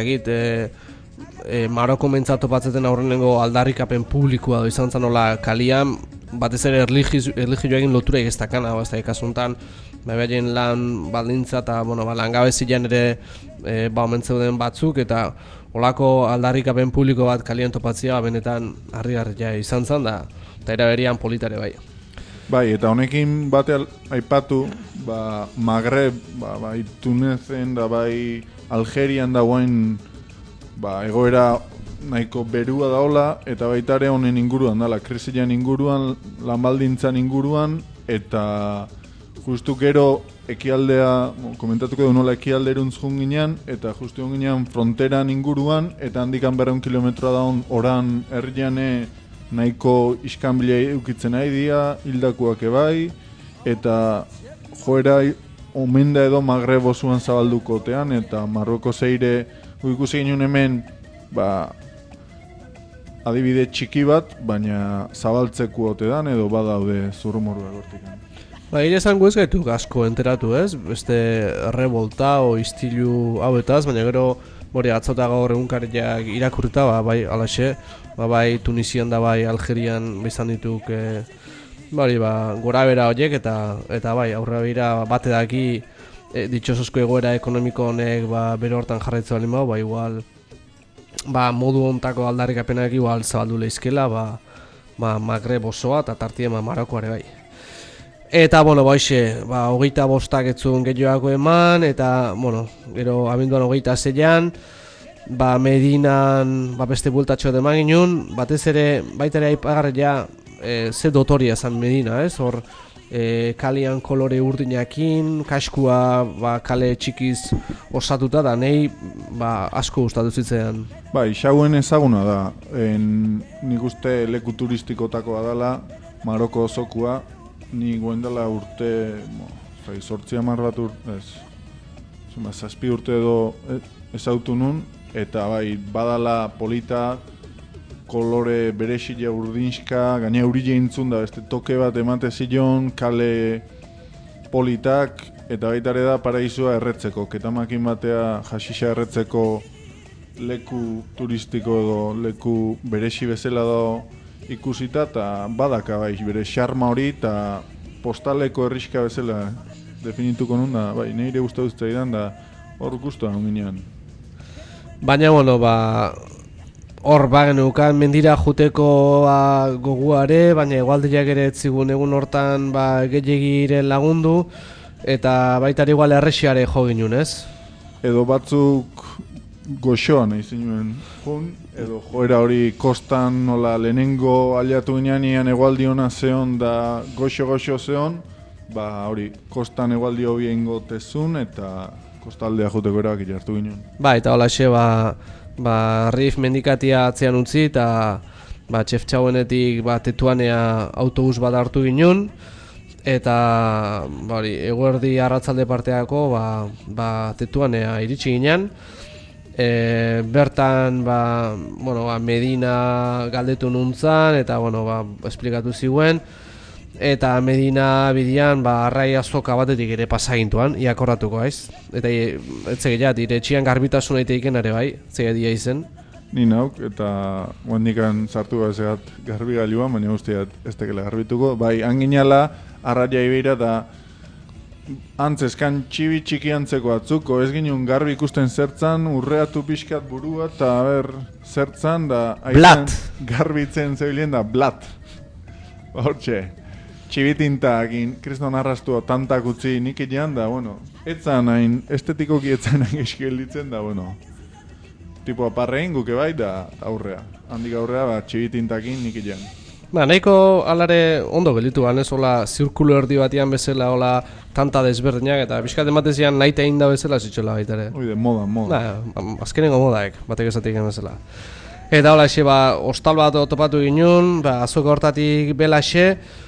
Speaker 1: Maroko mentzat topatzeten aurrenengo aldarrikapen publikoa izan zen nola kalian, batez ere erlijioa egin lotura egiztakana, kasuntan, behaien lan baldintza eta langabezian ere omentzeuden batzuk, eta olako aldarrikapen publiko bat kalian topatzea benetan harrigarria izan zen da, eta eraberian politare bai.
Speaker 3: Bai, eta honekin bate aipatu, Magreb, bai Tunezen da bai Algerian dagoen egoera nahiko berua daola, eta baita ere honen inguruan dala, krisian inguruan, lanbaldintzan inguruan, eta justu gero ekialdea, komentatuko du nola ekialderuntz jun ginean, eta justu jun ginean fronteran inguruan, eta handikan 200 kilometroa daun oran herriane nahiko iskanbilei eukitzen nahi dia, hildakuak ebai, eta joera omen da edo Magreb osuan zabalduko otean, eta Marroko zeire ikusi ginen hemen, adibide txiki bat, baina zabaltzeko otean edo badaude zurrumorua gortikan.
Speaker 1: Ire zango ez gaitu asko enteratu ez, beste revolta o istilu hauetaz, baina gero atzota gaur egunkariak irakurrita, bai alaxe, bai Tunisian da bai Algerian izan dituk gora bera horiek, eta bai aurra bera bate daki ditxosozko egoera ekonomiko honek bere hortan jarraitzen bali mau, igual modu ontako aldarrikapenak igual zabaldu lehizkela, Magreb osoa eta tartien Marokoare bai. Eta, baixe, 25 etzun gehiago eman, eta, gero abenduan 26an, Medinan beste bueltatxo eman ginen, batez ere, baita ere aipagarria ze dotoria zan Medina, ez? Hor, kalian kolore urdinakin, kaskua kale txikiz osatuta da, nahi asko gustatu zitzean.
Speaker 3: Xauen ezaguna da, nik uste leku turistikotakoa dela, Maroko osokua, ni goendala urte, 8 bat urte, zazpi urte edo ezautu nun, eta badala polita, kolore berexila urdinska, gaina eurile intzun da, beste toke bat emate zion, kale politak, eta baitare da paraizua erretzeko, ketamakin batea jasixa erretzeko leku turistiko edo leku berexi bezala da ikusita, eta badaka bere xarma hori, eta postaleko herriska bezala definituko nun da, nire guztu duztaidan da, hor guztua ginean.
Speaker 1: Baina, hor bagenukan mendira juteko goguare, baina egualdiak ere etzigun egun hortan gehiagiren lagundu, eta baita igual errexiare jo ginen, ez?
Speaker 3: Edo batzuk goxoan izin nuen jun, edo joera hori kostan nola lehenengo aliatu ginean egualdi hona zeon da goxo zeon, hori kostan egualdi hobi egingo tezun eta kostaldea juteko erabaki jartu ginen. Eta
Speaker 1: holaxe Rif mendikatia atzean utzi eta txeftxauenetik tetuanea autobus bat hartu ginen, eta eguerdi arratzalde parteako tetuanea iritsi ginen. Bertan Medina galdetu nuntzan eta esplikatu ziguen, eta Medina bidian arrai azoka batetik ere pasagintuan iakorratuko aiz, eta etzegeat etxian garbitasuna iteiken ere bai, zegedia izen
Speaker 3: ni nauk, eta guendikan sartu gazegat garbi gailuan, baina guztiat ez tekele garbituko, anginala arraia ibeira eta antzeskan txibi txiki antzeko atzuko, ez ginen garbi ikusten zertzan, urreatu pixkat burua eta zertzan da
Speaker 1: blat!
Speaker 3: Garbitzen zebilen da blat. Hortxe, txibitinta egin, kriston arrastua tantak utzi nik egian da, etzan hain, estetikoki etzan hain eskelditzen da, tipo aparrein guke bai da aurrea. Handik aurrea, txibitintakin nik egian.
Speaker 1: Nahiko alare ondo gelditu ez, zirkulo erdi batian bezala, tanta desberdinak, eta bizkat ematezian nahi tein da bezala zitxola baita ere.
Speaker 3: Oide, moda.
Speaker 1: Azkenengo modaek, batek esatik bezala. Eta holaxe, ostal bat topatu ginen, azoka hortatik belaxe,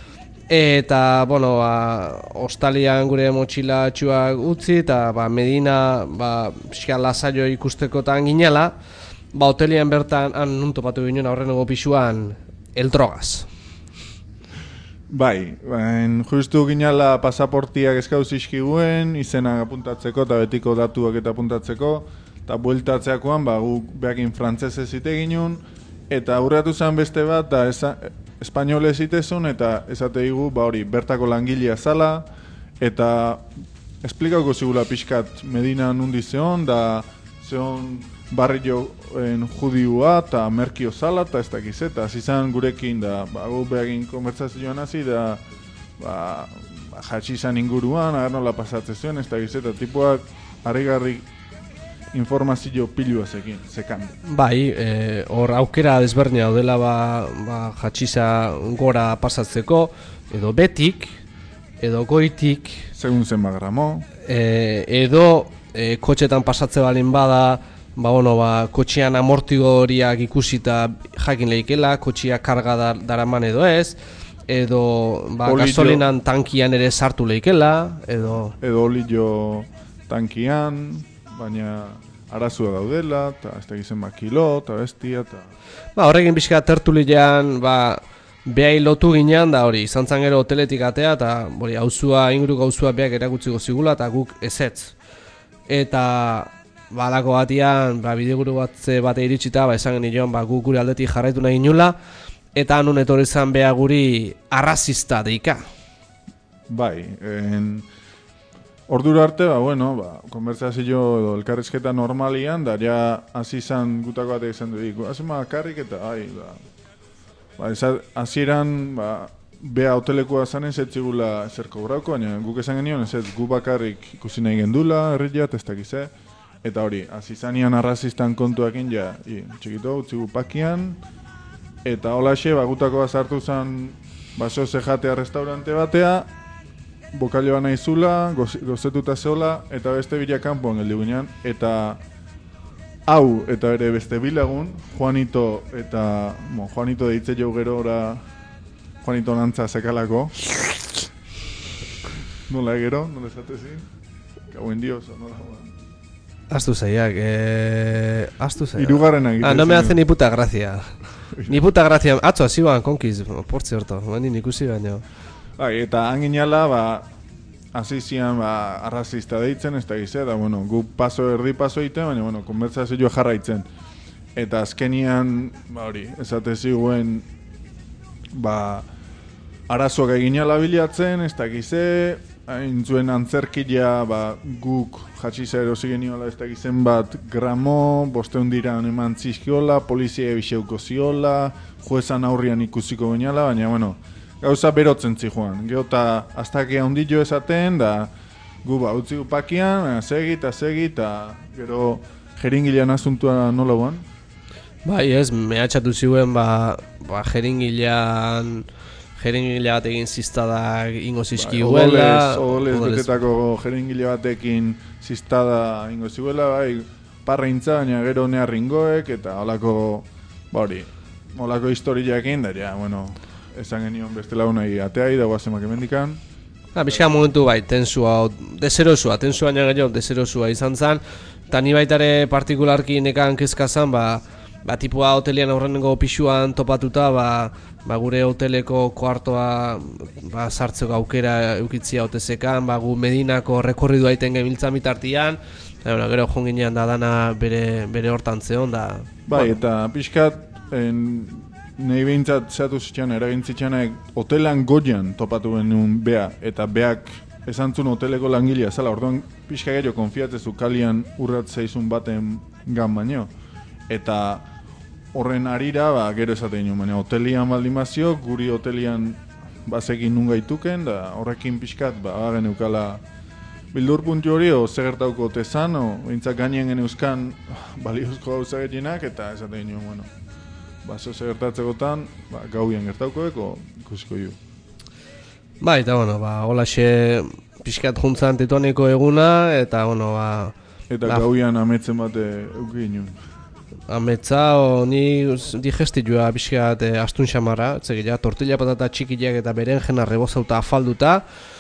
Speaker 1: Eta, bueno, hostalian gure motxilatxuak utzi, eta Medina, pixka lasaio ikustekotan ginela, hotelian bertan, nun topatu ginen aurreneko pisuan, El Drogas.
Speaker 3: Bai, justu ginala pasaportiak eskauz izkiguen, izenak apuntatzeko eta betiko datuak eta apuntatzeko, eta bueltatzeakoan, guk behakin frantzesez ite ginen, eta aurreatu zen beste bat, da espainolez itezun, eta esate igu, hori, bertako langilea zala, eta esplikauko zigula pixkat Medina nundi zehon, da zehon barrio judiua eta merkio zala eta ez dakiz, eta zizan gurekin da, gu behagin konbertsazioan hasi da, jatxizan inguruan, agar nola pasatzen zuen, ez dakiz, eta tipuak harrigarri informazio pilua zekan.
Speaker 1: Bai, hor aukera desberdina daudela jatxiza gora pasatzeko, edo betik, edo goitik,
Speaker 3: segun zen gramo,
Speaker 1: edo kotxetan pasatze balin bada, kotxean amortigoriak ikusita jakin lehikela, kotxeak karga daraman edo ez, edo gasolinan tankian ere sartu lehikela, edo
Speaker 3: olio tankian, baina arazua daudela, eta ez da gizen kilo, eta bestia, eta...
Speaker 1: Horrekin pixka tertulian, behai lotu ginean, da hori, izan zan gero hoteletik atea, eta inguruko hauzua beak erakutziko zigula, eta guk ezetz. Eta balako batian, bideguru bate iritsita, esan genion, guk gure aldetik jarraitu nahi nula, eta nun etorri zan beha guri arrazista deika.
Speaker 3: Bai, ordura arte, konbertsazio edo elkarrizketa normalian, da ja hasi izan gutako batek izan dudik, hazema karrik eta, hasieran, beha hotelekoa zanen zetzigula zerko grauko, baina guk esan genion, ez gu bakarrik ikusi nahi gendula, herria, testakize, eta hori, hasi zanean arrazistan kontuakin, txikito, utzigu pakian, eta holaxe, gutakoa sartu zen, baso zejatea restaurante batea, bokalioa nahi zula, gozetuta zeola, eta beste bila kanpoan geldi guinean, eta hau, eta ere beste bilagun, Juanito, eta, Juanito deitze jau gero ora, Juanito nantza sekalako. Nola egero, nola esatezin? Kauen dios, nola joan.
Speaker 1: Aztu zaiak,
Speaker 3: Irugarren egiten.
Speaker 1: No me hace ni puta gracia. Ni puta gracia, atzo hasiban konkiz, por cierto, manin ikusi baino.
Speaker 3: Eta anginala, hasi zian arrazista deitzen, ez da gize, da, gu erdi paso egiten, baina, konbertsazioa jarraitzen. Eta azkenian, hori, esate ziguen, arazoak eginala bilatzen, ez da gize, hain zuen antzerkila, guk jatxiza erosi geniola, ez da gizen bat gramo, 500 diran eman zizkiola, polizia ebiseuko ziola, juezan aurrian ikusiko geniala, baina, gauza berotzen zijoan. Gero eta aztakia ondillo esaten, da gu utzi pakian, segi, eta gero jeringilean asuntua nola guan?
Speaker 1: Bai ez, mehatxatu ziuen, jeringile bat egin ziztada ingo zizkiguela.
Speaker 3: Odolez betetako jeringile batekin ziztada ingo zizkiguela, parreintza, baina gero nearringoek, eta holako historiakin, da, esan genion beste lagunai ateai, dagoa zemak emendikan.
Speaker 1: Bizka momentu tensua, deserosua, tensua baina gehiago deserosua izan zen, eta ni baitare partikularki nekan kezkazan, tipua hotelian aurrenengo pisuan topatuta, gure hoteleko kuartoa sartzeko aukera eukitzia hotezekan, gu Medinako rekorridu aiten gemiltzan bitartian, gero jonginean da dana bere hortan zeon da.
Speaker 3: Eta pixkat, nahi behintzat zehatu zitxan, eragintzitxanek hotelan goian topatu benun bea, eta beak esantzun hoteleko langilea zala, orduan pixka gehiago konfiatzezu kalian urratzeizun baten gan baino. Eta horren arira, gero esaten nuen, baina hotelian baldin bazio, guri hotelian bazekin nun gaituken, da horrekin pixkat, bagen eukala bildur puntu hori, zegertauko tezan, behintzat gainen geneuzkan baliozko gauza gehienak, eta esaten nuen, baso gertatzekotan, gauian gertaukoeko ikusiko ju.
Speaker 1: Eta holaxe pixkat juntzan tetoneko eguna, eta
Speaker 3: eta gauian ametzen bate eukin nuen.
Speaker 1: ametza, ni digestioa pixkat astun xamarra, ja, tortilla patata txikiak eta berenjena rebozauta afalduta,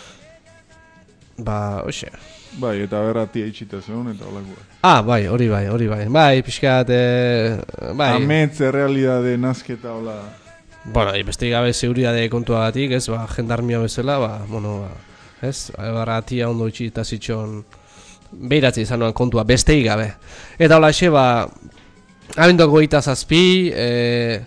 Speaker 1: hoxe.
Speaker 3: Bai, eta berratia itxita zegoen, eta holakoa.
Speaker 1: Bai, hori bai. Bai, pixkat, bai.
Speaker 3: Ametze, realidade, nazketa, hola.
Speaker 1: Bueno, beste gabe seguridade kontuagatik, ez, jendarmia bezala, ez, berratia ondo itxita zitxon, behiratzi izan nuen kontua, bestei gabe. Eta hola xe, abenduak 27,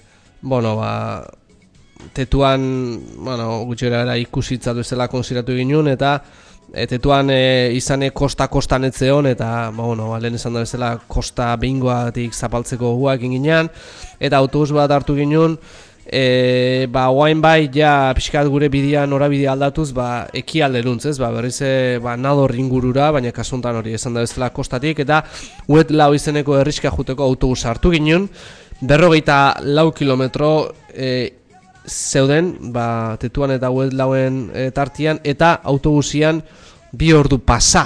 Speaker 1: tetuan, gutxera ikusitzatu ezela konsideratu ginen, eta tetuan izane kosta-kostan etzeon, eta lehen esan da bezala kosta behingoatik zapaltzeko guak ginean, eta autobus bat hartu ginen, oain bai, ja, pixkat gure bidea norabidea aldatuz, ekialderuntz, ez, berriz, nador ingurura, baina kasuntan hori esan da bezala kostatik, eta Uet Lau izeneko herriska juteko autobus hartu ginen, 44 kilometro zeuden, tetuan eta Uet Lauen tartian, eta autobusian 2 ordu pasa.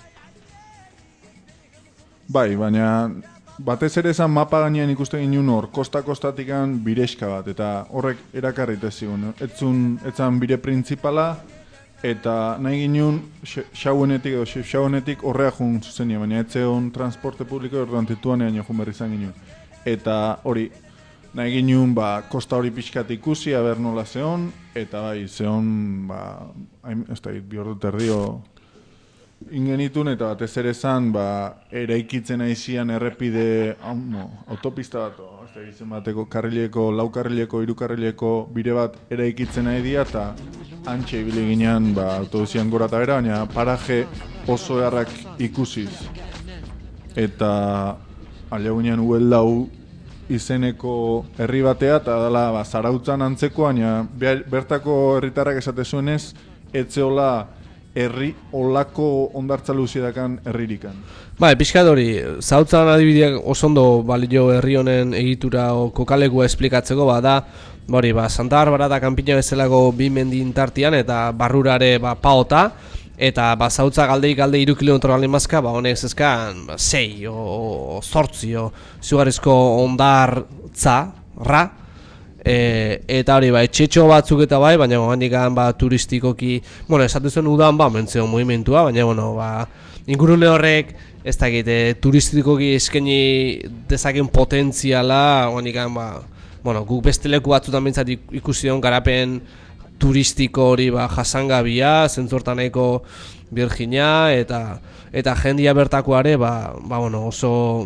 Speaker 1: Bai,
Speaker 3: baina batez ere esan mapa gainean ikusten ginen hor, kosta-kostatikan bireska bat, eta horrek erakarrita zigun. Etzan bire printzipala, eta nahi ginen xauenetik horrea jun zuzenia, baina etzeon transporte publiko orduan tetuanean joan berri izan ginen. Eta hori, nahi ginen kosta hori pixkat ikusi, aber nola zeon, eta bai, zeon, ez da, 2 ordu terdio ingenitun, eta batez ere zan, eraikitzen aizian errepide, autopista bat, ez da egiten bateko karrileko, 4 karrileko, 3 karrileko bire bat eraikitzen nahi dia, eta antxe ibili ginean autobusian gora eta bera, baina paraje oso errak ikusiz. Eta alia guinean Uet Lau izeneko herri batea, eta dala zarautzan antzeko, baina bertako herritarrak esate zuenez, etzeola herri olako ondartza luziedakan herririkan.
Speaker 1: Pixkat hori, zautzan adibideak oso ondo balio herri honen egitura kokalekua esplikatzeko Santa Barbara eta Kanpina bezalako 2 mendin tartian eta barrurare paota, eta zautza galdeik 3 kilometro alin mazka, honek zezkan 6 o 8 zugarrizko ondartza, eta hori etxetxo batzuk eta baina handikan turistikoki, esatu zen udan mentzeo movimentua, baina ingurune horrek ez dakit turistikoki eskaini dezaken potentziala, handikan guk beste leku batzutan bintzat ikusi duen garapen turistiko hori jasangabia, zentzortan nahiko Virginia, eta jendia bertakoare oso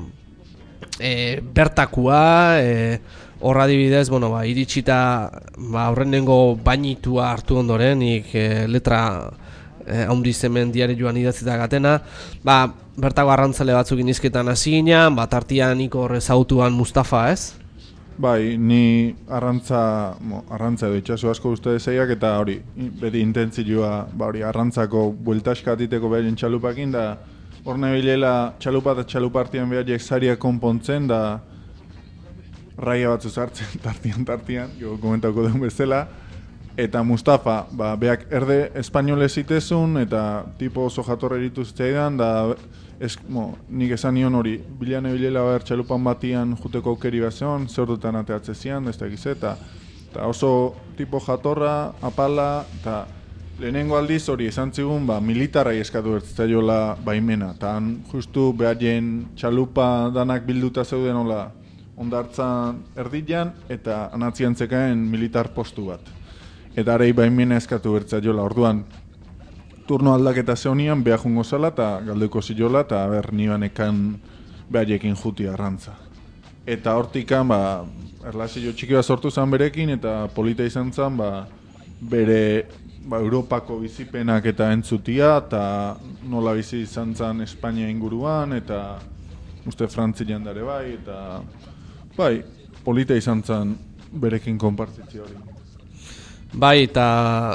Speaker 1: bertakua, horra adibidez, iritsita horrenengo bainitua hartu ondoren, nik letra handiz hemen diari joan idatzita gatena, bertako arrantzale batzuk inizketan hasi ginean, tartian niko horrezautuan Mustafa, ez?
Speaker 3: Bai, ni arrantza edo itxaso asko uste deseiak, eta hori, beti intentzioa, arrantzako bueltaska atiteko beharien txalupakin, da hor nahi bilela txalupa eta txalupartian behariek zaria konpontzen, da raia batzu zartzen, tartian, jo komentauko duen bezala, eta Mustafa, beak erde espainolez itezun, eta tipo oso jatorre eritu zitzaidan, da nik esan nion hori, bilean ebilela txalupan batian juteko aukeri bazion, zer dutan ateatze zian, ez da egizeta, eta oso tipo jatorra, apala, eta lehenengo aldiz hori esan zigun, militarrai eskatu bertzitzaiola baimena, eta justu beharien txalupa danak bilduta zeuden hola, ondartzan erdian, eta anatzian zekaen militar postu bat. Eta arei baimena eskatu bertzaiola, orduan, turno aldaketa zeonian, behar jungo zala, eta galdeko ziola, eta nibanekan behariekin juti arrantza. Eta hortikan, erlazio txiki bat sortu zen berekin, eta polita izan zen, bere Europako bizipenak eta entzutia, eta nola bizi izan zen Espainia inguruan, eta uste Frantzian dare bai, eta polita izan zen berekin konpartitzio hori.
Speaker 1: Bai, eta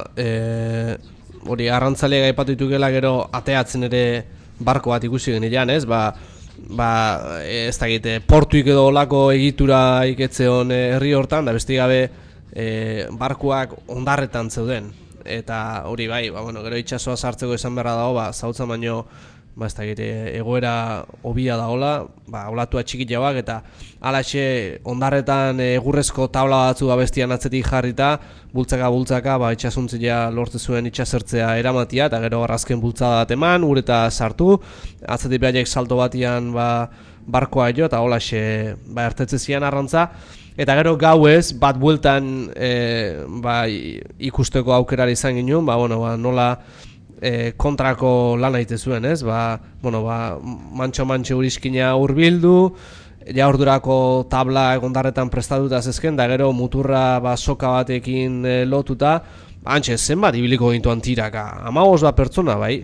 Speaker 1: hori arrantzaleak aipatu ditukela gero ateatzen ere barko bat ikusi genean, ez? Ez dakit, portuik edo olako egitura iketzeon herri hortan, da besti gabe barkuak ondarretan zeuden. Eta hori bai, gero itxasoa sartzeko esan beharra dago, zautzen baino ba ez da egoera hobia da hola, ba olatua txikiagoak eta halaxe ondarretan egurrezko tabla batzu abestian atzetik jarrita, bultzaka ba itsasuntzia lortu zuen itsasertzea eramatia eta gero arrazken bultzada bat eman, ureta sartu, atzetik behaiek salto batian ba barkoa jo eta holaxe ba ertetze zian arrantza. Eta gero gauez bat bueltan ba, ikusteko aukerari izan ginen, ba, bueno, ba, nola kontrako lan aite zuen, ez? Ba, bueno, ba, mantxo uriskina hurbildu, ja ordurako tabla egondarretan prestatuta zezken, da gero muturra ba, soka batekin lotuta, antxe, zenbat ibiliko gintuan tiraka, 15 bat pertsona, bai?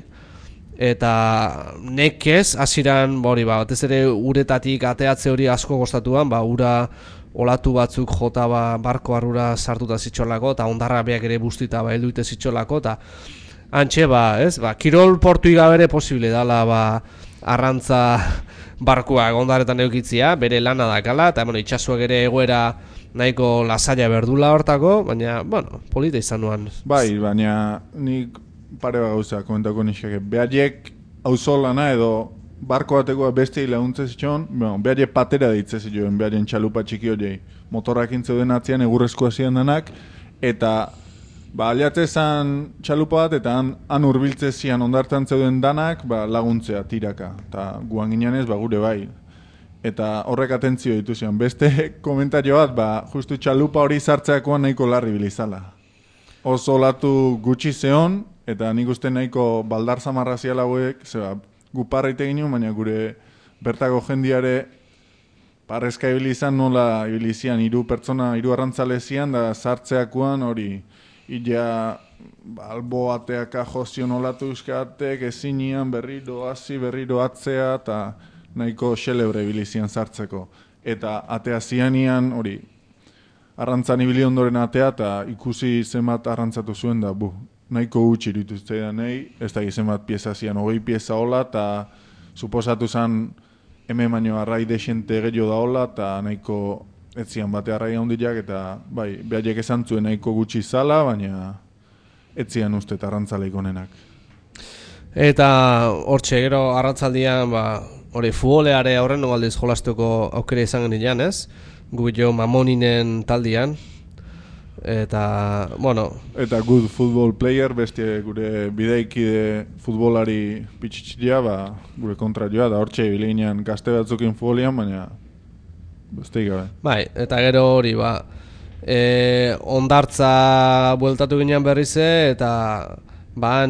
Speaker 1: Eta nekez, hasieran hori ba, batez ere uretatik ateatze hori asko gostatuan, ba, ura olatu batzuk jota ba, barko arrura sartuta zitxolako, eta ondarra beak ere bustita ba, helduite zitxolako, eta antxe, ba, ez, ba, kirol portu igabere posible dala, ba, arrantza barkoak ondarretan eukitzia, bere lana dakala, eta, bueno, itxasuak ere egoera nahiko lasaia berdula hortako, baina, bueno, polita izan nuan.
Speaker 3: Bai, baina nik pare bat gauza komentako nixkake, behaiek auzolana edo barko batekoa beste laguntze zitxon, bueno, behaiek patera ditze zituen, behaien txalupa txiki horiei, motorrak intzeuden atzian egurrezko hasian denak, eta ba, aliatzezan txalupa bat, eta han urbiltze zian ondartan zeuden danak, ba, laguntzea tiraka, eta guan ginean ez, ba, gure bai. Eta horrek atentzio ditu zian. Beste komentario bat, ba, justu txalupa hori sartzeakoan nahiko larri bilizala. Oso olatu gutxi zeon, eta nik uste nahiko baldar zamarra ziala hauek, zeba, gu parra ite ginen, baina gure bertako jendiare parrezka ibilizan nola ibilizian, 3 pertsona, 3 arrantzale zian, da sartzeakoan hori, illa albo ateaka jozion olatu euskatek, ezinian berriro hasi, berriro atzea, eta nahiko xelebre ibilizian sartzeko. Eta atea zianian hori, arrantzan ibili ondoren atea, eta ikusi zenbat arrantzatu zuen da, nahiko gutxi iruditu da nahi, ez da zenbat pieza zian, 20 pieza hola, eta suposatu zen hemen baino arrai desente gehiago da hola, eta nahiko ez zian bate arrai handiak, eta bai, behaiek esan zuen nahiko gutxi zala, baina ez zian uste eta arrantzaleik onenak.
Speaker 1: Eta hortxe gero arratzaldian, ba, hori futboleare aurren aldiz jolasteko aukera izan genian, ez? Gu jo Mamoninen taldian. Eta, bueno...
Speaker 3: Eta good football player, beste gure bideikide futbolari pitxitzia, ba, gure kontra joa, da hortxe bileinean gazte batzukin futbolian, baina besteik gabe.
Speaker 1: Bai, eta gero hori, ba, ondartza bueltatu ginean berrize, eta ban,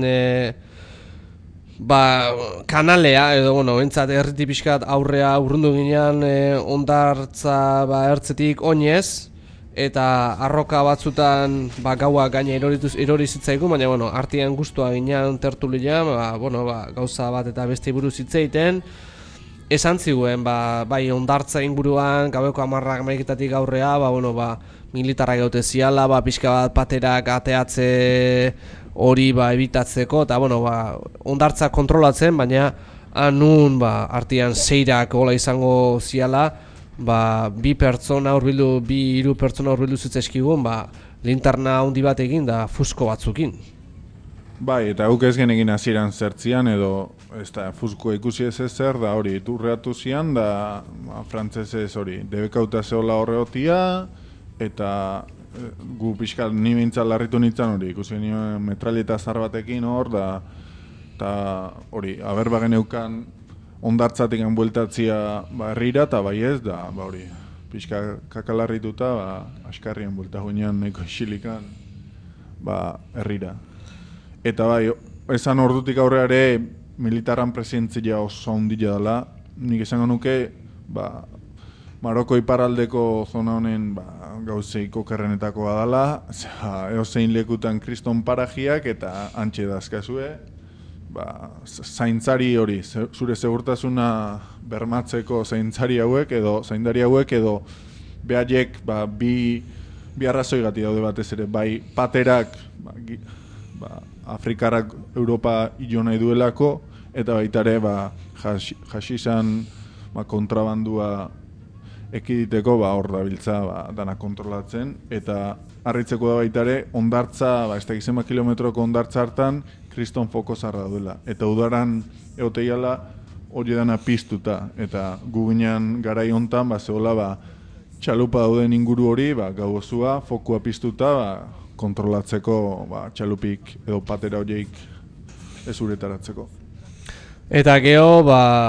Speaker 1: ba, kanalea, edo, bueno, entzat erriti pixkat aurrea urrundu ginean ondartza ba, ertzetik oinez, eta arroka batzutan ba, gaua gaina erori zitzaigun, baina bueno, artean guztua ginean tertulian, ba, bueno, ba, gauza bat eta beste buruz hitzeiten, esan ziguen, ba, bai ondartza inguruan, gaueko 10:00 aurrea, ba, bueno, ba, militarra gaute ziala, ba, pixka bat paterak ateatze hori ba, ebitatzeko, eta bueno, ba, ondartza kontrolatzen, baina anun ba, artean seirak hola izango ziala, ba, 2 pertsona hurbildu, 3 pertsona hurbildu zitzaizkigun, ba, linterna handi bat egin da fusko batzukin.
Speaker 3: Bai, eta guk ez genekin hasieran zertzian, edo ez da fusko ikusi ez zer, da hori, turreatu zian, da ba, frantzesez hori, debekauta zehola horreotia, eta gu pixka ni behintzat larritu nintzen hori, ikusi nioen metralieta zar batekin hor, da eta hori, aberbagen eukan ondartzatik bueltatzia ba, herrira, eta bai ez, da ba, hori, pixka kakalarrituta, ba, askarrien buelta guinean nahiko isilikan ba, herrira. Eta bai, esan ordutik aurre ere militarran presentzia oso handia dela, nik esango nuke, ba, Maroko iparraldeko zona honen ba, gauzeiko kerrenetakoa dela, eozein lekutan kriston parajiak eta antxe dazkazue, ba, zaintzari hori, zure segurtasuna bermatzeko zaintzari hauek edo zaindari hauek edo behaiek ba, bi arrazoi gati daude batez ere, bai paterak ba, Afrikarak Europa hilo nahi duelako, eta baita ere ba, jasizan ba, kontrabandua ekiditeko hor dabiltza dana kontrolatzen, eta harritzeko da baita ere, ondartza, ez da gizema kilometroko ondartza hartan, kriston foko zarra duela. Eta udaran eoteiala hori dana piztuta, eta gu ginean garai hontan, zehola, txalupa dauden inguru hori, gauzua, fokua piztuta, kontrolatzeko txalupik edo patera horiek ez uretaratzeko.
Speaker 1: Eta geho,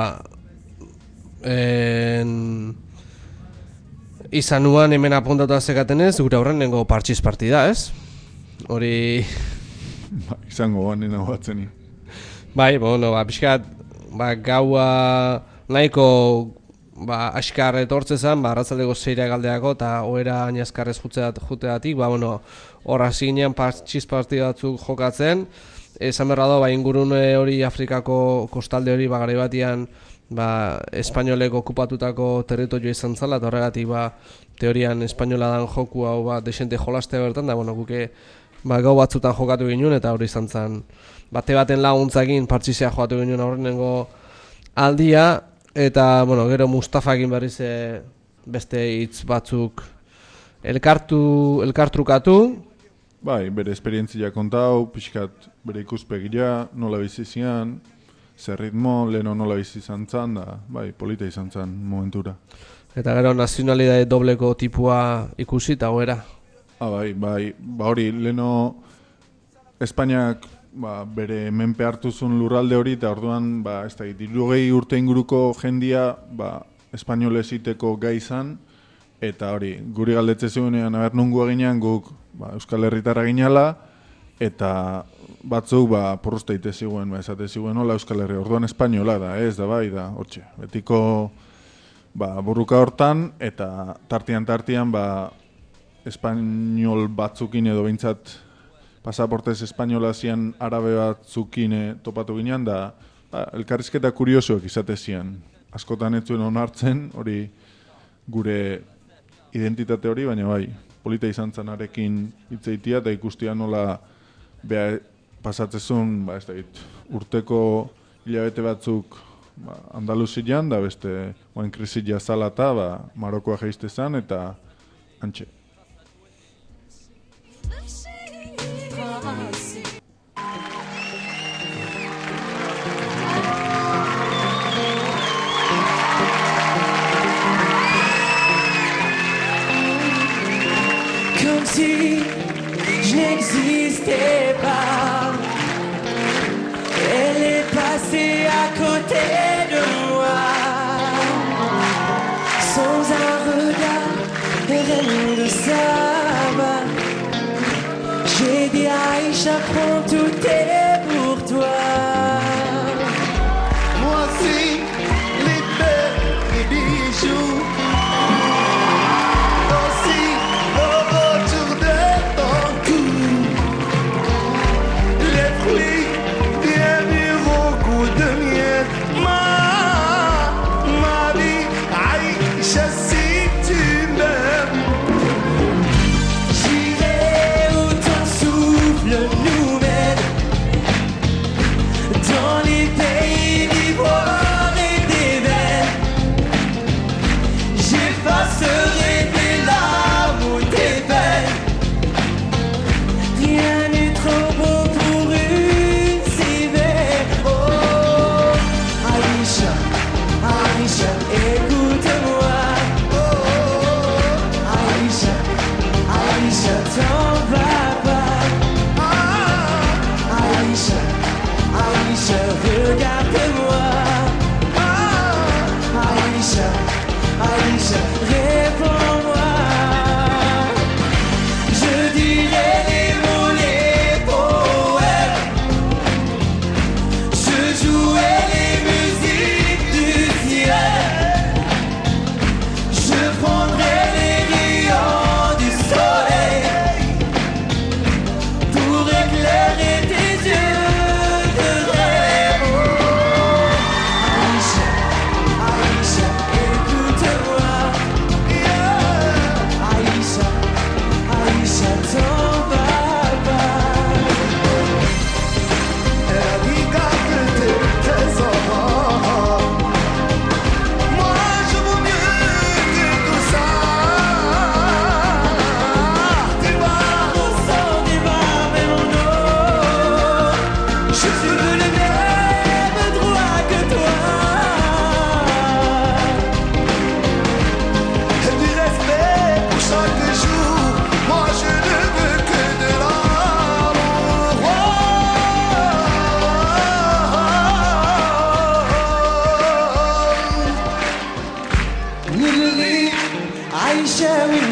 Speaker 1: izan nuan hemen apuntatu zekatenez, gure aurrenengo partxiz partida, ez? Hori...
Speaker 3: izango nena batzeni.
Speaker 1: Bai, pixkat, gaua nahiko askar etortze zen, arratzaldeko 6 galdeako, eta oera ainazkarrez juteatik, hor hasi ginean partxiz partida batzuk jokatzen, esan berra da, ingurune hori Afrikako kostalde hori garai batian espainolek okupatutako territorio izan zala, eta horregatik teorian espainola dan joku hau desente jolastea bertan, da guke gau batzutan jokatu ginen, eta hori izan zen bate baten laguntzakin partzizia jokatu ginen aurrenengo aldia, eta gero Mustafakin berriz beste hitz batzuk elkartrukatu.
Speaker 3: Bai, bere esperientzia kontau, pixkat bere ikuspegia, nola bizi zian, zer ritmo, leheno nola bizi izan zan, da, polita izan zan momentura.
Speaker 1: Eta gero nazionalidade dobleko tipua ikusi eta goera?
Speaker 3: Bai, hori, leheno Espainiak bere menpe hartuzun lurralde hori, eta orduan, ez da, 60 urte inguruko jendia, espainolez iteko gai izan, eta hori, guri galdetze zuenean, nungu eginean guk Euskal Herritarra ginala, eta batzuk porruzta ite ziguen, esate ziguen hola Euskal Herri, orduan espainola da, ez da hortxe, betiko burruka hortan, eta tartian espainol batzukin edo behintzat pasaportez espainola zian arabe batzukin topatu ginean, da elkarrizketa kuriosoak izate zian. Askotan ez zuen onartzen, hori gure identitate hori, baina polita izan zanarekin hitzeitia, eta ikustia nola pasatzezun, urteko hilabete batzuk Andaluzian, da beste krisi jazala eta Marokoa jaizte zan, eta antxe.
Speaker 9: Comme si je n'existais pas. Elle est passée à côté de moi, sans un regard, rien de ça va. J'ai dit Aïcha, prends tout est pour toi.
Speaker 10: Moi aussi, les belles et bijoux.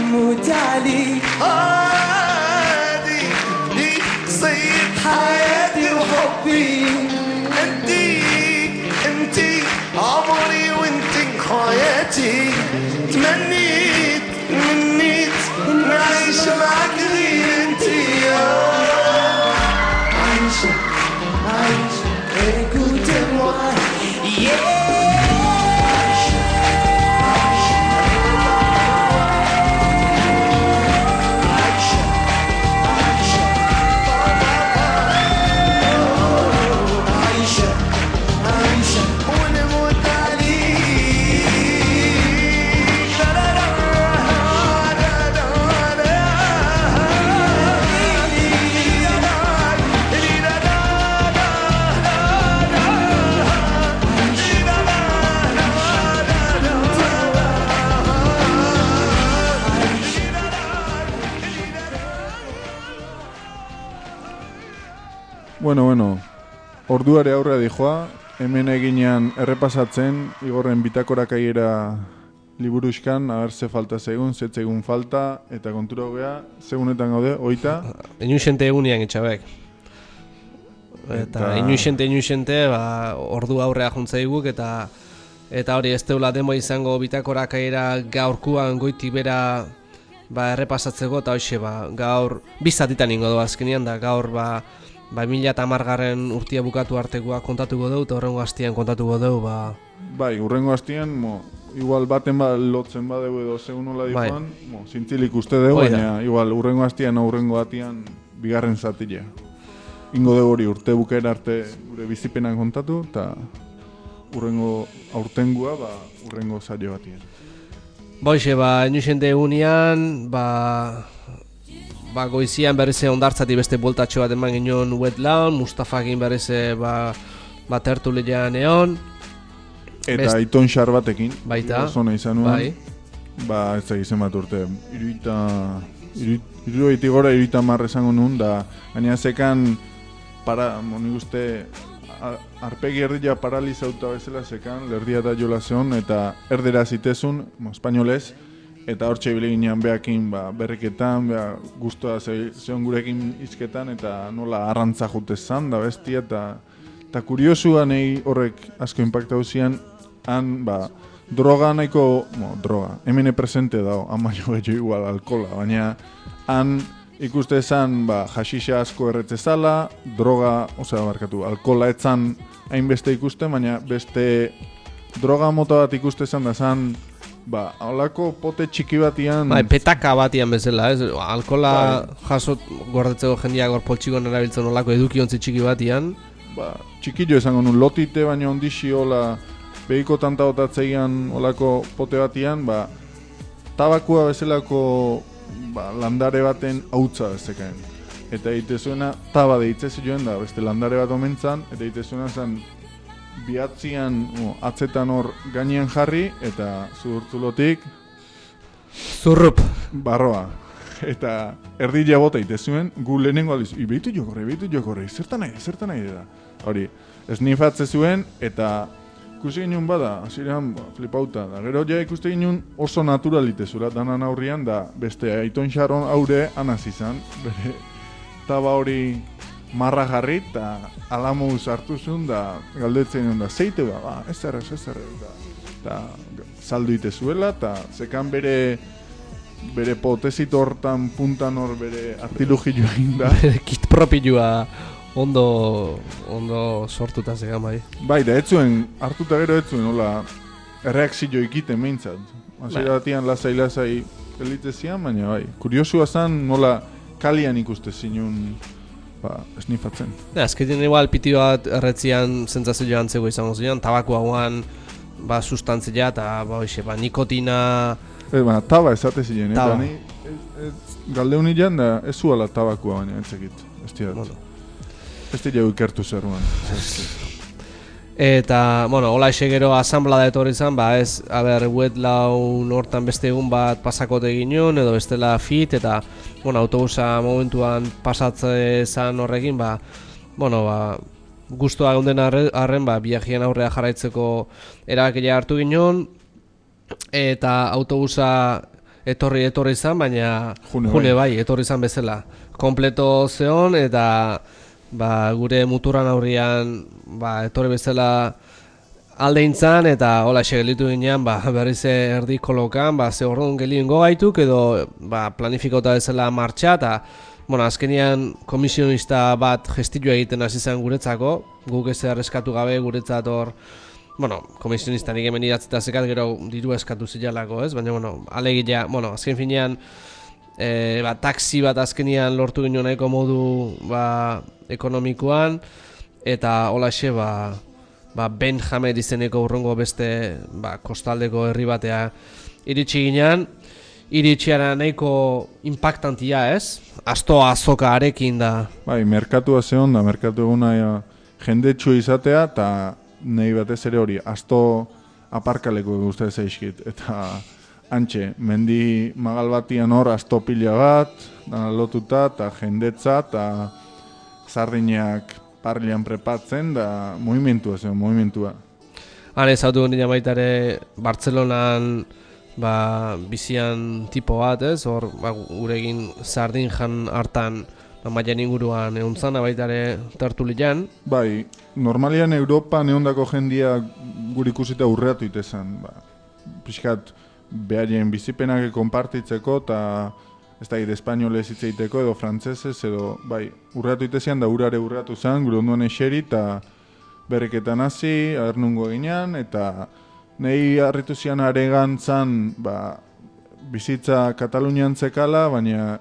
Speaker 9: حنموت عليك
Speaker 10: عادي دي قصية حياتي وحبي انتي عمري وانتي حياتي تمنيت نعيش معك غير انتي
Speaker 9: عايشة écoute moi
Speaker 3: Bueno, orduare aurrea dijoa, hemen eginean errepasatzen, Igorren bitakorakaiera liburuskan, aber ze falta zegun, zetzegun falta, eta kontura hogea, segunetan gaude, oita?
Speaker 1: Inuxente egunean etxabek. Eta inuxente, ordu aurrea juntzaiguk, eta hori ez teula demo izango bitakorakaiera gaurkuan goiti bera errepasatzeko, eta hoxe, gaur bizatitan ingo du azkenean, da gaur 2010 urtia bukatu artekoa kontatuko dugu, eta horrengo hastian kontatuko dugu,
Speaker 3: Bai, urrengo hastian, igual baten lotzen badeu edo segun nola dikoan, zintzilik uste dugu, baina igual urrengo hastian, urrengo batian, bigarren zatila. Ingo dugu hori urte bukera arte gure bizipenan kontatu, eta urrengo aurtengua, urrengo saio batian.
Speaker 1: Boixe, inuxente egunean, goizian berrize ondartzati beste boltatxo bat eman ginen Wetlaun, Mustafakin berrize tertulian egon.
Speaker 3: Eta Aiton Xar batekin,
Speaker 1: baita,
Speaker 3: zona izan nuen, ez da gizien bat urte, iruroitik gora 30 esango nuen, da gaina zekan, nik uste, arpegi erdia paralizauta bezala zekan, lerdia eta jola zeon, eta erdera zitezun, espainolez, eta hor txaibile ginean behakin berriketan, guztua zeon gurekin izketan, eta nola arrantza jutezan, da bestia, eta kuriosua nahi horrek asko impactau zian, han, droga nahiko, droga, hemen presente dago, han baino gehiago igual alkola, baina han ikuste zan, jaxixa asko erretzezala, droga, alkola etzan hainbeste ikusten, baina beste droga mota bat ikuste zan da zan, holako pote txiki batian...
Speaker 1: petaka batian bezala, ez? Alkola jasot gordetzeko jendeak gorpoltxikon erabiltzen holako edukiontzi txiki batian.
Speaker 3: Txikillo esango nun, lotite baina ondixi hola, behiko tanta botatzeian holako pote batian, tabakua bezalako landare baten hautza bezekaen. Eta egite zuena, taba deitzez joen da, beste landare bat omentzan, eta egite zuena zen, bihatzian atzetan hor gainean jarri, eta zurtzulotik
Speaker 1: zurrup
Speaker 3: barroa. Eta erdila bota egite zuen, gu lehenengo aldiz, behitu jokorre, zertan nahi da. Hori, esnifatze zuen, eta ikusi ginen bada, azirean flipauta da. Gero ja ikuste ginen oso naturalite zura, danan aurrian, da beste Aiton Xaron aure anaz izan, bere taba hori marra jarri, eta alamuz hartu zuen, da galdetzen ginen da, zeite ez errez, eta saldu ite zuela, eta zekan bere potezito hortan puntan hor bere artilugioa egin da.
Speaker 1: Bere kit propioa ondo sortuta zegan bai.
Speaker 3: Bai, da etzuen, hartuta gero etzuen, hola, erreakzio ikiten meintzat. Azera batian lasai elite zian, baina bai. Kuriosua zan, nola, kalian ikuste zinun, esnifatzen.
Speaker 1: Azketin igual piti bat erretzian zentzazioa antzeko izango zian, tabakoa guan, sustantzia eta nikotina...
Speaker 3: Taba esate ziren, eta ni galdeun ilan da ez zuala tabakoa baina entzekit, ez tiat. Ez tiat ikertu zeruan.
Speaker 1: Eta, hola ese gero asamblada etorri izan, ez, Wetlaun hortan beste egun bat pasakote ginen, edo bestela fit, eta, autobusa momentuan pasatze zan horrekin, guztua geunden arren, biagien aurrea jarraitzeko erabakia hartu ginen, eta autobusa etorri izan, baina june bai, etorri izan bezala. Kompleto zeon eta gure muturran aurrian etorri bezala alde intzan eta hola gelitu ginean berriz erdi kolokan, ze orduan gelioengo gaituk edo planifikauta bezala martxa eta azkenian komisionista bat gestilloa egiten hasi zen guretzako, guk ez eskatu gabe guretzat hor, komisionista nik hemen idatzeta zekat gero diru eskatu zilalako, ez? Baina, alegia, azken finean, taxi bat azkenian lortu ginen nahiko modu ekonomikoan, eta holaxe, Ben Hamed izeneko urrongo beste kostaldeko herri batea iritsi ginen, iritsiara nahiko impactantia, ez? Astoa azoka arekin da.
Speaker 3: Bai, merkatua zehon da, merkatu eguna jendetxu izatea, eta nahi batez ere hori, asto aparkaleko guztia zaizkit, eta antxe, mendi magal batian hor asto pila bat, dana lotuta, eta jendetza, eta sardinak parlian prepatzen, da movimentua zen, movimentua.
Speaker 1: Han ezautu nina baitare Bartzelonan bizian tipo bat, ez? Hor, guregin sardin jan hartan mailan inguruan euntzana baitare tertulian.
Speaker 3: Bai, normalian Europan eondako jendia gure ikusita urreatu itezan. Pixkat, beharien bizipenak konpartitzeko eta ez da, espainolez hitzeiteko edo frantzesez edo, urreatu itezian da urare urreatu zen, gure onduan eseri eta berriketan hasi, agernungo eginean, eta nahi harritu zian aregan zan, bizitza Katalunian zekala, baina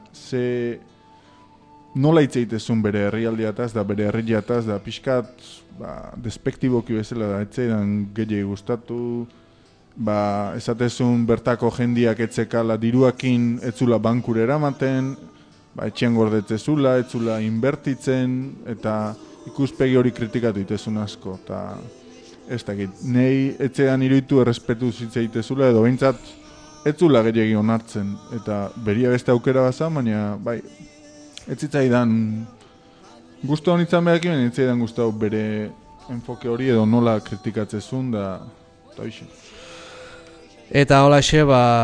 Speaker 3: nola itzeitezun bere herrialdiataz da bere herriataz da pixkat despektiboki bezala da etzeidan gehiagi gustatu, esatezun bertako jendiak etzekala diruakin etzula bankure eramaten, etxean gordetzezula, etzula inbertitzen, eta ikuspegi hori kritikatu itezun asko, eta ez dakit, nahi etxean iruditu errespetu zitzeitezula, edo behintzat etzula gehiagi onartzen, eta beria beste aukera bazan, baina ez zitzaidan guztu honitzen behak imen, ez zitzaidan guztu bere enfoke hori edo nola kritikatzezun da hoxe.
Speaker 1: Eta holaxe,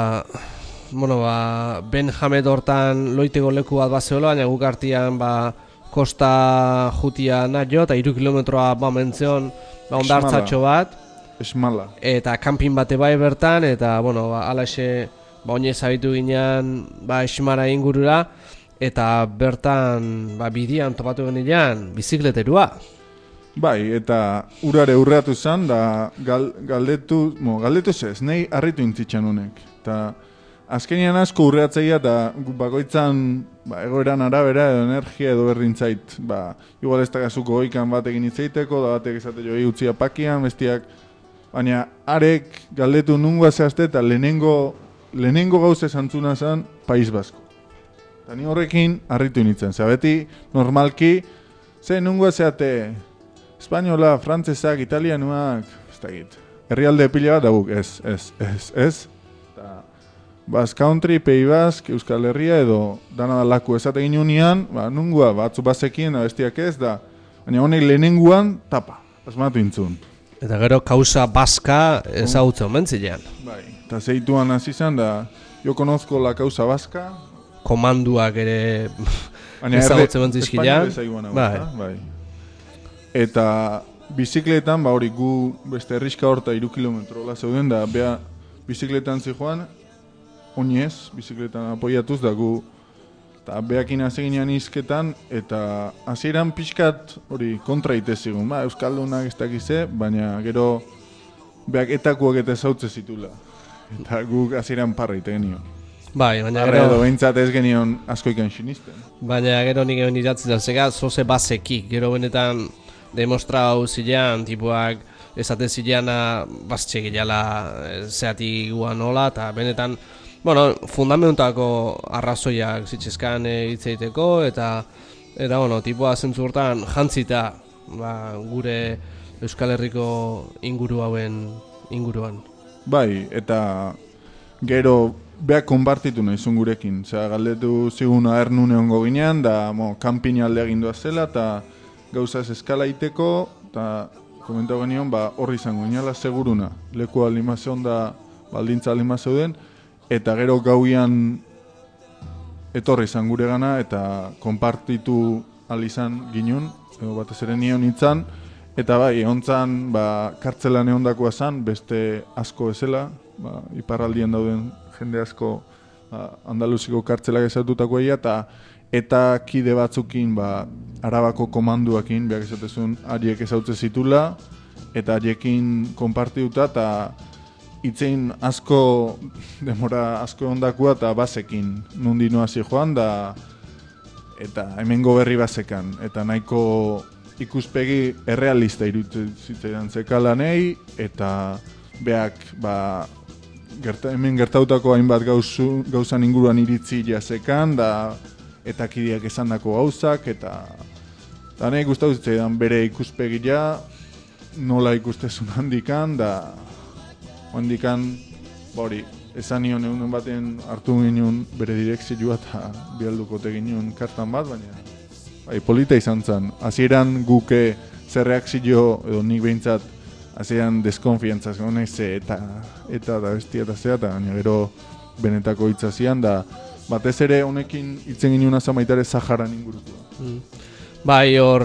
Speaker 1: Ben Hamed hortan loiteko leku bat bazeola, baina guk artian kosta jutia nahi eta 3 kilometroa mentzion ondartzatxo bat.
Speaker 3: Esmala.
Speaker 1: Eta kanpin bate bai bertan, eta halaxe oinez abitu ginean esmara ingurura, eta bertan bidian topatu genilean bizikleterua.
Speaker 3: Bai, eta urare urreatu zen, da galdetu ez, nahi harritu intzitxan honek. Eta azkenian asko urreatzeia eta bakoitzan egoeran arabera edo energia edo berdintzait. Igual ez da gazuko goikan batekin itzeiteko, da batek esate joi utzia pakian, bestiak. Baina arek galdetu nungoa zehazte eta lehenengo gauze zantzuna zen País Basko. Eta ni horrekin harritu nintzen. Beti normalki, nungoa zehate espainola, frantzesak, italianuak, ez da git. Herrialde pila bat, da guk, ez. Basque Country, Pays Basque, Euskal Herria edo dana da laku esate ginunean, nungoa batzu bazekien, bestiak ez da, baina honek lehenenguan tapa, asmatu intzun.
Speaker 1: Eta gero kausa baska ezagutzen mentzilean.
Speaker 3: Bai, eta zeituan hasi izan da, jo konozko la kausa baska.
Speaker 1: Komanduak ere ezagutzen mentzizkilean.
Speaker 3: Bai. Eta bizikletan, hori gu beste herrizka horta 3 kilometro la zeuden da, bea bizikletan zijoan, oinez, bizikletan apoiatuz da gu, eta beakin azeginean izketan, eta hasieran pixkat hori kontra itezigun, Euskaldunak ez dakize, baina gero beak etakuak eta zautze zitula. Eta guk hasieran parra ite genion.
Speaker 1: Bai, baina
Speaker 3: gero... Edo behintzat ez genion askoikan sinisten.
Speaker 1: Baina gero nik egin iratzen zega, zoze bazeki, gero benetan demostrau zilean, tipuak esate zileana baztxe gilala zeatik guan nola, eta benetan fundamentako arrazoiak zitzezkan hitzeiteko, eta tipua zentzu hortan jantzita gure Euskal Herriko inguru hauen inguruan.
Speaker 3: Bai, eta gero beak konpartitu nahizun gurekin, galdetu ziguna ernune ongo ginean, da kanpina alde agindua zela, eta gauzaz eskala iteko, eta komentau genion, horri izango ginala seguruna, leku alima zeon da baldintza alima zeuden, eta gero gauian etorri izan gure gana, eta konpartitu ahal izan ginun, edo batez ere nion nintzen, eta bai, ontzan, kartzelan egondakoa zan, beste asko ezela, iparraldien dauden jende asko Andaluziko kartzelak ezatutakoa eta kide batzukin Arabako komanduakin, behar esatezun, hariek ezautze zitula, eta hariekin konpartiuta, eta itzein asko, demora asko ondakoa, eta bazekin nundi noazi joan, eta hemengo berri bazekan, eta nahiko ikuspegi errealista iruditzen zitzaidan zekalanei, eta beak, hemen gertautako hainbat gauzan inguruan iritzi jazekan, eta kideak esandako gauzak, eta nahi gustatu zitzaidan bere ikuspegia, nola ikustezun handikan, hori, esan nion egunen baten hartu ginen bere direkzioa eta bialduko teginen kartan bat, baina polita izan zen. Hasieran guke zer reakzio, edo nik behintzat, hasieran deskonfiantzaz gonez eta bestia eta zea, eta gero benetako hitzazian, batez ere honekin hitzen ginen azamaitare Saharan ingurutua.
Speaker 1: Bai, hor,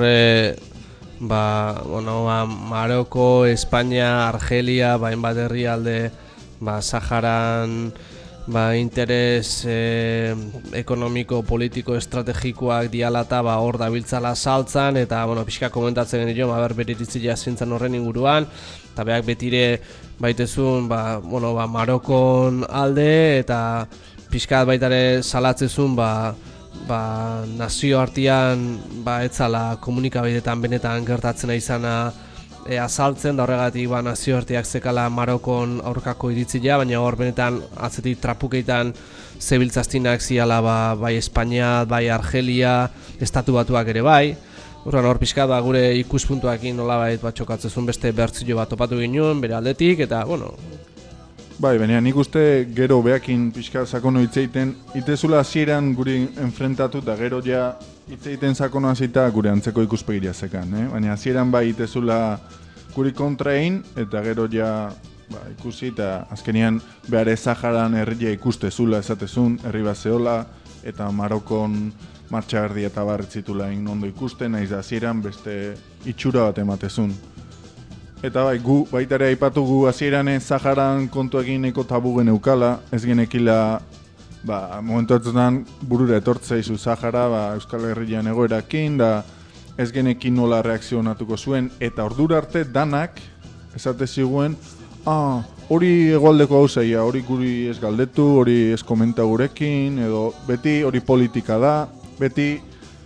Speaker 1: Maroko, Espainia, Argelia, hainbat herrialde, Saharan, interes ekonomiko, politiko, estrategikoak dialata, hor dabiltzala saltzan, eta, pixka komentatzen genio, bere iritzia zintzen horren inguruan, eta beak betire baitezun, Marokon alde, eta pixkat baitare salatzezun, nazio artean etzala komunikabideetan benetan gertatzen izana azaltzen, da horregatik nazio arteak zekala Marokon aurkako iritzia, baina hor benetan atzetik trapukeitan zebiltzaztinak ziala bai Espainia, bai Argelia, Estatu Batuak ere bai. Hor pixkat gure ikuspuntuakin nolabait txokatzezun beste bertzio bat topatu ginen, bere aldetik, eta
Speaker 3: Bai, baina nik uste gero behakin pixka sakono hitzeiten, itezula hasieran guri enfrentatu eta gero ja hitzeiten sakono hasita gure antzeko ikuspegiria zekan, baina hasieran bai itezula guri kontrain eta gero ja ikusi eta azkenian behar Saharan herria ikustezula esatezun, herri bat zehola eta Marokon martxagardi eta barritzitula ondo ikusten, naiz da hasieran beste itxura bat ematezun. Eta bai, gu baitare aipatu gu hasieran Saharan kontuekin eko tabu geneukala, ez genekila momentu atzutan burura etortzeizu Sahara, Euskal Herrian egoerakin, da ez genekin nola reakzionatuko zuen, eta ordura arte danak esate ziguen, hori hegoaldeko gauzaia, hori guri ez galdetu, hori ez komenta gurekin, edo beti hori politika da, beti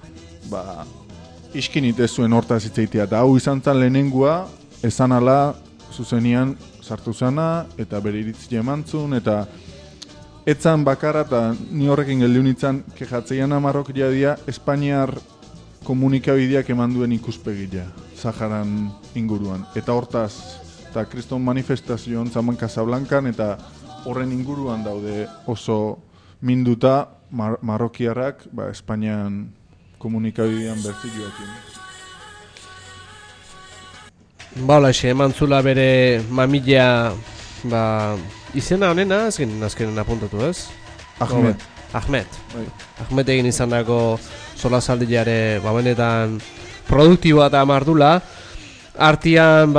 Speaker 3: iskin itezuen hortaz hitzeitea, eta hau izan zen lehenengua, esan ala zuzenian sartu zana, eta bere iritzia emantzun, eta etzan bakarra, eta ni horrekin geldiun itzan, kejatzeian amarrok jadia, Espainiar komunikabideak eman duen ikuspegia, Saharan inguruan. Eta hortaz, eta kriston manifestazioan zaman Casablancan, eta horren inguruan daude oso minduta marrokiarrak, Espainian komunikabidean bertzioakin.
Speaker 1: Eman zula bere mamila, izena honena, azkenen apuntatu ez? Ahmed. Ahmed egin izan dago solasaldiare, benetan produktiboa eta mardula. Artian,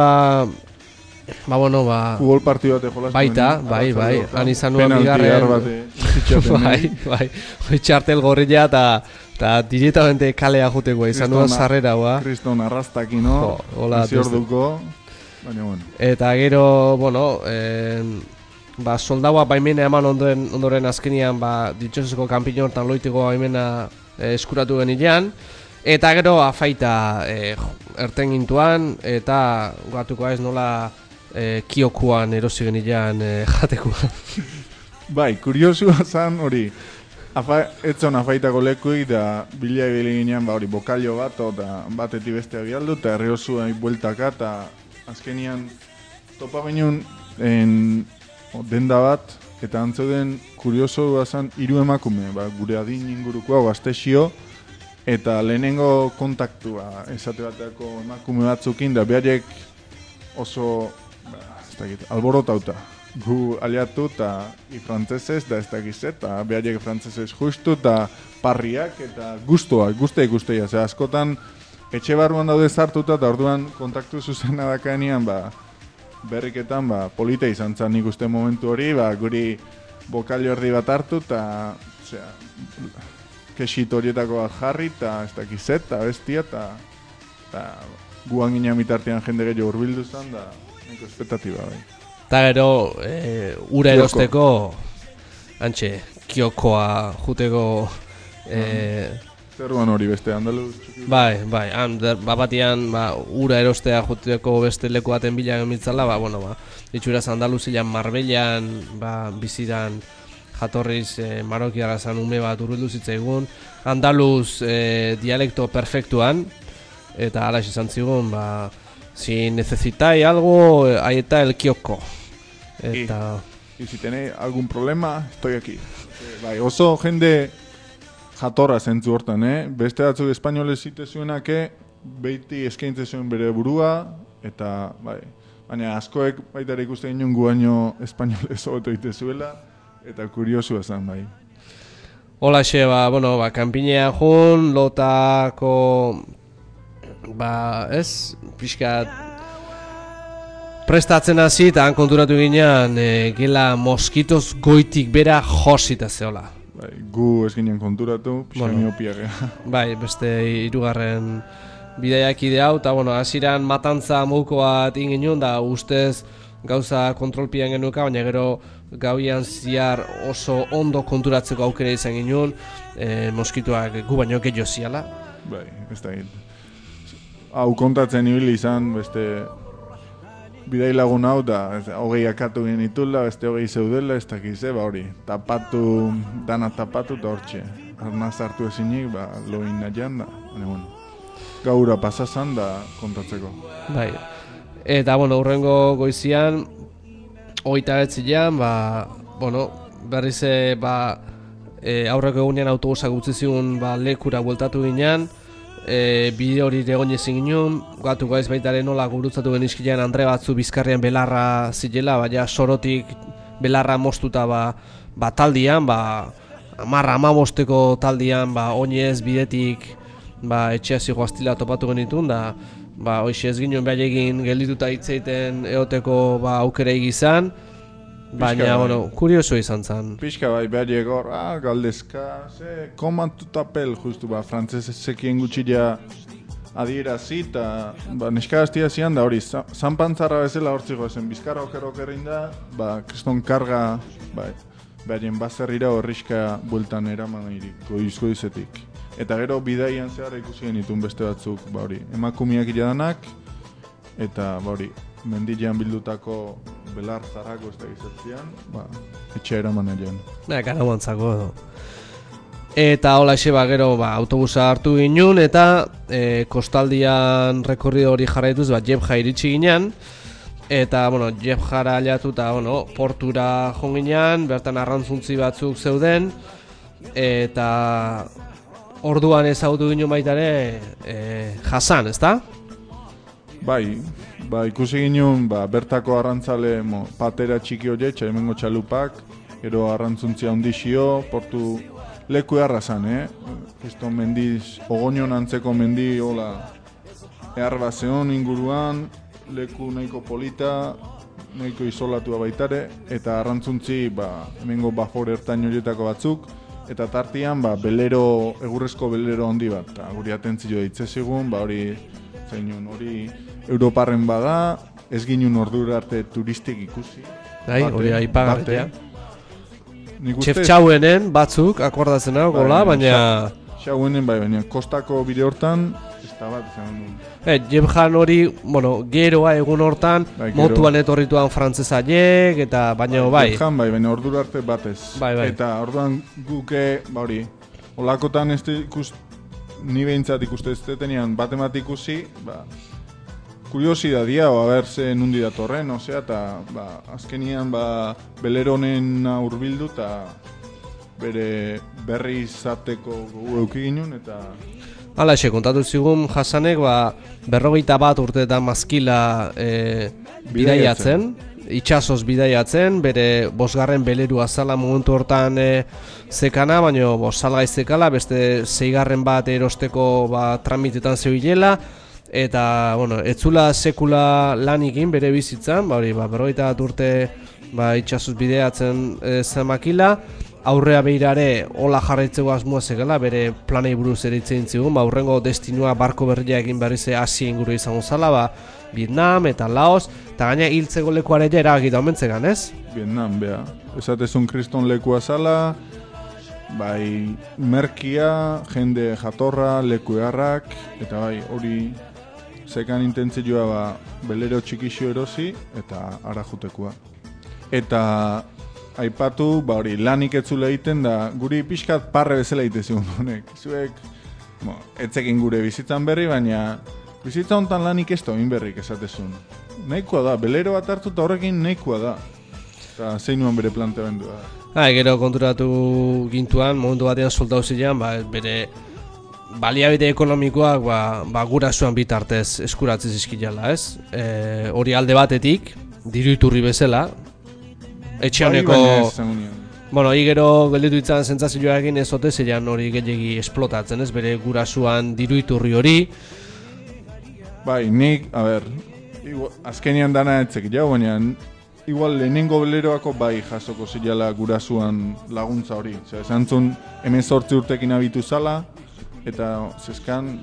Speaker 3: futbol partidu bat jolastu.
Speaker 1: Baita, bai, han izan nuen bigarren. Bai, txartel gorrilla eta directamente kalea juteko izan nuen sarrera,
Speaker 3: Kriston arrastakino, ziorduko, baina bueno.
Speaker 1: Eta gero, soldaua baimena eman ondoren azkenian, ditxoseko kanpino hortan loiteko baimena eskuratu genilean. Eta gero afaita erten gintuan, eta gatuko ez nola kiokuan erosi genilean jatekoan.
Speaker 3: Bai, kuriosua zan hori, etzon afaitako lekuik da bila ibili ginean hori bokalio bat, eta batetik bestea bialdu, eta erriosua bueltaka, eta azkenian topa ginen denda bat, eta antzeuden kurioso zan hiru emakume, gure adin ingurukoa, gaztexio, eta lehenengo kontaktua esate bateko emakume batzukin, da behariek oso, ez dakit, alborotauta. Gu aliatu eta frantzesez, da ez dakizet, eta behariek frantzesez justu, eta parriak, eta guzteia, ze askotan etxe barruan daude zartuta, eta orduan kontaktu zuzena dakaenean, berriketan, polita izan zen nik uste momentu hori, guri bokalio erdi bat hartu, eta kexit horietako bat jarri, eta ez dakizet, eta bestia, eta guan ginen bitartean jende gehiago urbildu zen, da neko espetatiba bai.
Speaker 1: Eta gero, ura erosteko, antxe, kiokoa juteko...
Speaker 3: Zerruan hori beste, Andaluz?
Speaker 1: Bai, batian ura erostea juteko beste leku baten bilan mitzala, ditxuraz Andaluzian, Marbellan, bizidan jatorriz marokiara zan ume bat urbildu zitzaigun, Andaluz dialekto perfektuan, eta alax izan zigun, si necesitáis algo, ahí está el kiosco.
Speaker 3: Y si tenéis algún problema, estoy aquí. Bai, oso jende jatorra zentzu hortan, beste batzuk espainolez zitezuenake, beiti eskaintze zuen bere burua, eta baina askoek baita ere ikusten ginen guaino espainolez hobeto itezuela, eta kuriosua zen, bai.
Speaker 1: Holaxe, kanpinea jun, lotako, pixkat prestatzen hasi eta han konturatu ginean gela moskitoz goitik bera josita zeola.
Speaker 3: Gu ez ginen konturatu, pixka miopia geha.
Speaker 1: Beste hirugarren bidaiakide hau, eta hasiran matantza mouko bat ingin da ustez gauza kontrolpian genuka, baina gero gauian ziar oso ondo konturatzeko aukera izan ginen, moskitoak gu baino gehiago ziala.
Speaker 3: Ez da egin. Hau kontatzen ibili izan, beste bidai lagun hau, da hogei akatu genitula, beste hogei zeudela, ez dakize, hori, dana tapatu eta hortxe. Arnaz hartu ezinik, loin nahian da, gaura pasazan da kontatzeko.
Speaker 1: Eta, hurrengo goizian, 29an, berriz, aurreko egunean autobusak utzi zigun lekura bueltatu ginean, bide hori egon ezin ginen, gatu gaiz baitaren nola gurutzatu genizkilean Andre batzu bizkarrian belarra zitela, baina sorotik belarra moztuta taldian, 10-15 taldian, oinez bidetik etxea zigoaztila topatu genitun, da hoxe ez ginen behar egin geldituta hitzeiten eoteko aukera egizan, baina, kurioso izan zen.
Speaker 3: Pixka behar egor, galdezka, komatu tapel, justu, frantzezekien gutxila adierazi, eta neskaraztia zian da hori, zanpantzarra bezala hortziko ezen, bizkarra oker-okerrein da, kriston karga, beharien bazerrira horrizka bueltan eraman goizetik. Eta gero bidaian zehar ikusi genitun beste batzuk, emakumiak iradanak, eta mendilean bildutako belar zarako ez da gizatzean, etxea eraman egin.
Speaker 1: Karamantzako edo. Eta hola gero autobusa hartu ginen, eta kostaldian rekorrido hori jarraituz, Jebja iritsi ginen, eta, Jebjara aliatu eta, portura joan ginen, bertan arrantzuntzi batzuk zeuden, eta orduan ezagutu ginen baitare Hasan, ezta?
Speaker 3: Ikusi ginen, bertako arrantzale patera txiki horiek, hemengo txalupak, gero arrantzuntzia ondixio, portu leku errazan, Kriston mendiz, ogoinon antzeko mendi, eharbazeon inguruan, leku nahiko polita, nahiko isolatua baitare, eta arrantzuntzi, hemengo bafor ertain horietako batzuk, eta tartian, egurrezko belero handi bat, guri atentzio ditzezigun, hori Europarren bada, ez ginen ordura arte turistik ikusi.
Speaker 1: Hori aipagartea. Txauenen batzuk, akordatzen hau, baina...
Speaker 3: Txauenen baina kostako bide hortan, ez da bat izan duen.
Speaker 1: Jebjan hori, geroa egun hortan, motuan etorrituan frantzesaiek, eta baina
Speaker 3: Jebjan baina ordura arte batez. Eta orduan guke, olakotan ez ni behintzat ikuste ez detenean bat ikusi, kuriosidad dia, ze nundi datorren, eta azkenian beleronen urbildu eta bere berri izateko gogu euki ginen, eta...
Speaker 1: Hala, kontatu zigun Hasanek 51 urteetan mazkila bidaiatzen, itxasoz bidaiatzen, bere 5. belerua zala momentu hortan zekana, baina salgai zekala, beste 6. bat erosteko tramitetan zebilela, eta etzula sekula lan egin bere bizitzan, hori 50 urte itxasoz bideatzen zemakila, aurrea behirare hola jarraitzeko asmoa zekala, bere planei buruz ere hitz egin zigun, aurrengo destinua barko berria egin berrize Asia inguru izango zala, Vietnam eta Laos, eta gaina hiltzeko lekuare ere eragita omentzegan, ez?
Speaker 3: Vietnam, bea. Esatezun kriston lekua zala, bai merkia, jende jatorra, lekuarrak, eta bai hori zekan intentzioa belero txikixo erosi eta ara jutekua. Eta aipatu, hori lanik etzule egiten da, guri pixkat parre bezala egitezigun honek. Zuek, etzekin gure bizitzan berri, baina bizitza hontan lanik ez da berrik esatezun. Nahikoa da, belero bat hartu eta horrekin nahikoa da. Eta zein nuen bere planteamendua da.
Speaker 1: Gero konturatu gintuan, momentu batean soldatu zilean, bere baliabide ekonomikoak gurasoan bitartez eskuratzen zizkidala, ez? Hori alde batetik, diru iturri bezala, etxe honeko... Gero gelditu itzan sentsazioarekin ez ote zeian hori gehiagi esplotatzen, ez? Bere gurasoan diru iturri hori.
Speaker 3: Bai, nik, azkenian dana etzek jau, baina igual lehenengo beleroako jasoko zilala gurasuan laguntza hori. Esan zuen, 18 urtekin abitu zala, eta zeskan,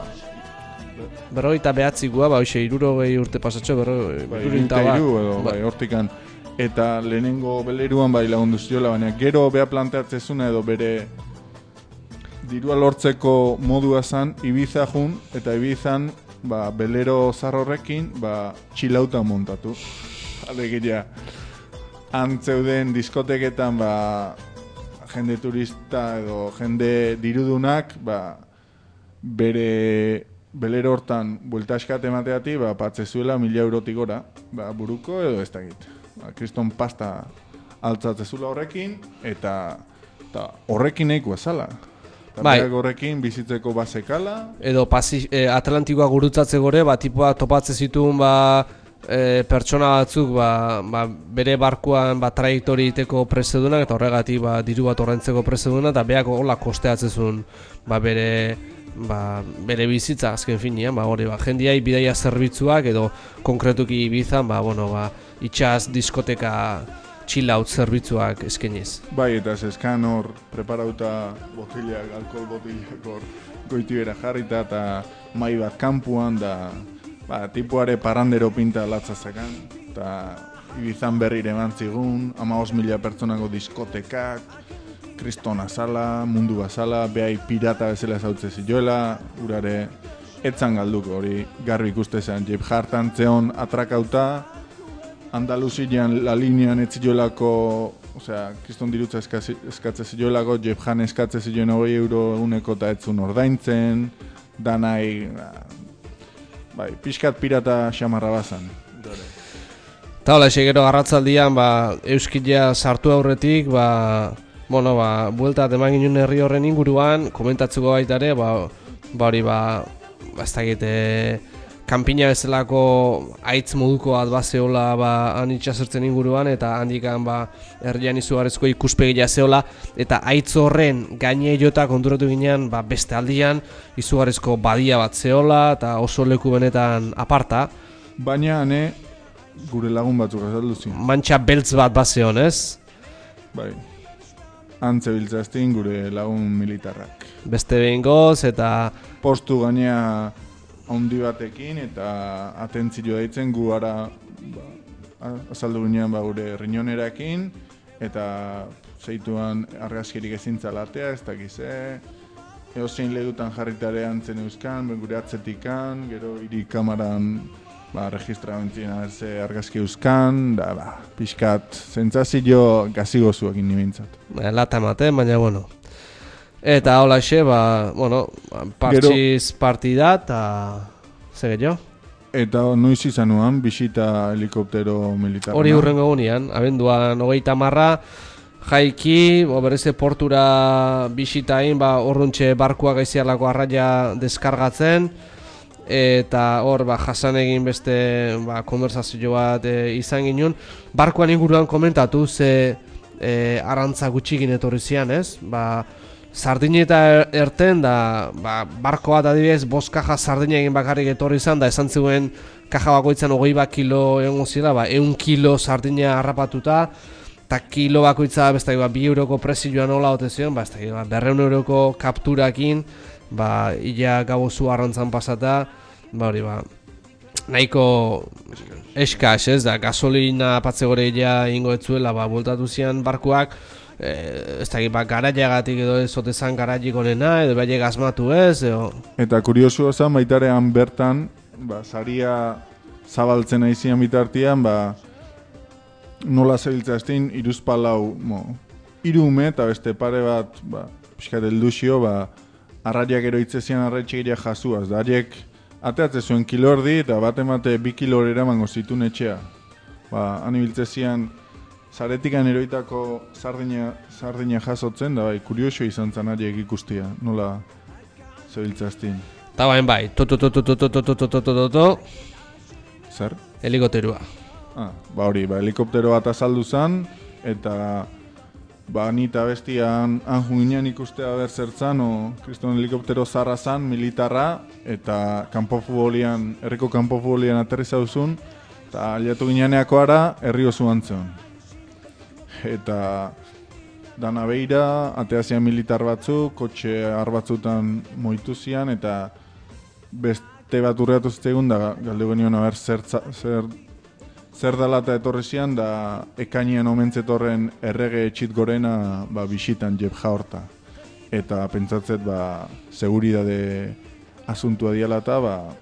Speaker 1: 59 hoxe, 60 urte pasatxo,
Speaker 3: 63 hortikan. Eta lehenengo beleruan lagundu ziola, baina gero beha planteatzezuna edo bere dirua lortzeko modua zan, Ibiza jun, eta Ibizan belero zarrorrekin txilauta montatu. Alegia, antzeuden diskoteketan jende turista edo jende dirudunak bere belero hortan buelta eskat emateati patzezuela 1.000 eurotik gora, buruko edo ez dakit. Kriston pasta altzatzezula horrekin, eta horrekin nahikoa zala. Horrekin bizitzeko bazekala.
Speaker 1: Edo Atlantikoa gurutzatze gore, tipoa topatze zituen pertsona batzuk bere barkuan trajektori iteko prezedunak, eta horregatik diru bat ordaintzeko prezedunak, eta beak hola kosteatzezun bere bizitza azken finean, jendiai bidaia zerbitzuak edo konkretuki Ibizan, itxas diskoteka chill-out zerbitzuak eskeniz.
Speaker 3: Bai, eta zeskan hor preparauta botilak, alkohol botilak hor goitibera jarrita eta mai bat kanpuan da tipuare parrandero pinta latzazakan, eta Ibizan berrire emantzigun, 15.000 pertsonako diskotekak, kristona zala, mundu bazala, behai pirata bezala zautze zioela, urare etzan galduko, hori garbi ikuste zen, Jeb Hartan zeon atrakauta, Andaluzian la linean etzioelako, kriston dirutza eskatze zioelako, Jeb Han eskatze zioen 20 euro uneko eta etzun ordaintzen, danai, pixkat pirata xamarra bazan.
Speaker 1: Eta hola, gero garratzaldian, euskila sartu aurretik, bueltat eman ginen herri horren inguruan, komentatzeko baita ere, ez dakit, kanpina bezalako aitz moduko bat bazeola han itxasertzen inguruan, eta handikan herrian izugarrizko ikuspegia zeola, eta aitz horren gaine jota konturatu ginean beste aldian izugarrizko badia bat zeola, eta oso leku benetan aparta.
Speaker 3: Baina gure lagun batzuk azaldu zin.
Speaker 1: Mantxa beltz bat bazeon, ez?
Speaker 3: Bai, antze biltzaztin gure lagun militarrak.
Speaker 1: Beste behin goz, eta...
Speaker 3: Postu gainea handi batekin eta atentzio daitzen gu ara azaldu ginean gure riñonerakin eta zeituan argazkirik ezintza latea, ez dakize eozein ledutan jarritare antzen euskan, gure atzetikan, gero hiri kamaran registrabentzien abertze argazki euskan, pixkat zentzazio gazigozuak indimintzat.
Speaker 1: Lata ematen, baina bueno. Eta hola xe, partxiz partida eta zege jo.
Speaker 3: Eta noiz izanuan, bisita helikoptero militarra.
Speaker 1: Hori hurrengo gunean, abenduan 30 jaiki, bereze portura bisitain, orruntxe barkua gaizialako arraia deskargatzen, eta hor jasan egin beste konversazio bat izan ginen. Barkoan inguruan komentatu ze arantza gutxikin etorri zian, ez? Sardineta erten da barko bat adibidez 5 kaja sardina egin bakarrik etorri izan da esan zuen kaja bakoitzan 20 kilo egongo zira, 100 kilo sardina harrapatuta eta kilo bakoitza beste 2 euroko prezioa nola ote zion, 200 euroko kapturakin, ia gabozu arrantzan pasata, nahiko eskas, ez da, gasolina apatze gore ja ingo etzuela, bueltatu zian barkuak, ez da, garaiagatik edo ez otezan garaik onena, edo bai asmatu ez, edo... Eta
Speaker 3: kuriosu zen, baitarean bertan, saria zabaltzen aizian bitartian, nola zebiltza estin, 3 ume eta beste pare bat, pixkat elduzio, arraiak eroitzezian arraitxegiria jasuaz, da hariek ateatze zuen kilordi eta bat emate 2 kilor eramango zitun etxea. Han ibiltzezian zaretikan eroitako sardina jasotzen, da kurioso izan zen hariek ikustia, nola zebiltza estin.
Speaker 1: Eta bai,
Speaker 3: Zer?
Speaker 1: Helikopterua.
Speaker 3: Hori, helikoptero bat azaldu zen, eta nita bestian anjunginean ikustea berzertzan, kriston helikoptero zarra zan, militarra, eta herriko kanpofutbolian aterriza duzun, eta aliatu gineaneako ara, herri oso antzen. Eta dana beira, ateazian militar batzu, kotxe batzutan moitu zian, eta beste bat urreatu zitegun, da galde genioen haber zer dala eta etorri zian, da ekainean omentzetorren errege etxit gorena bisitan jebja horta. Eta pentsatzet seguridade asuntua diala eta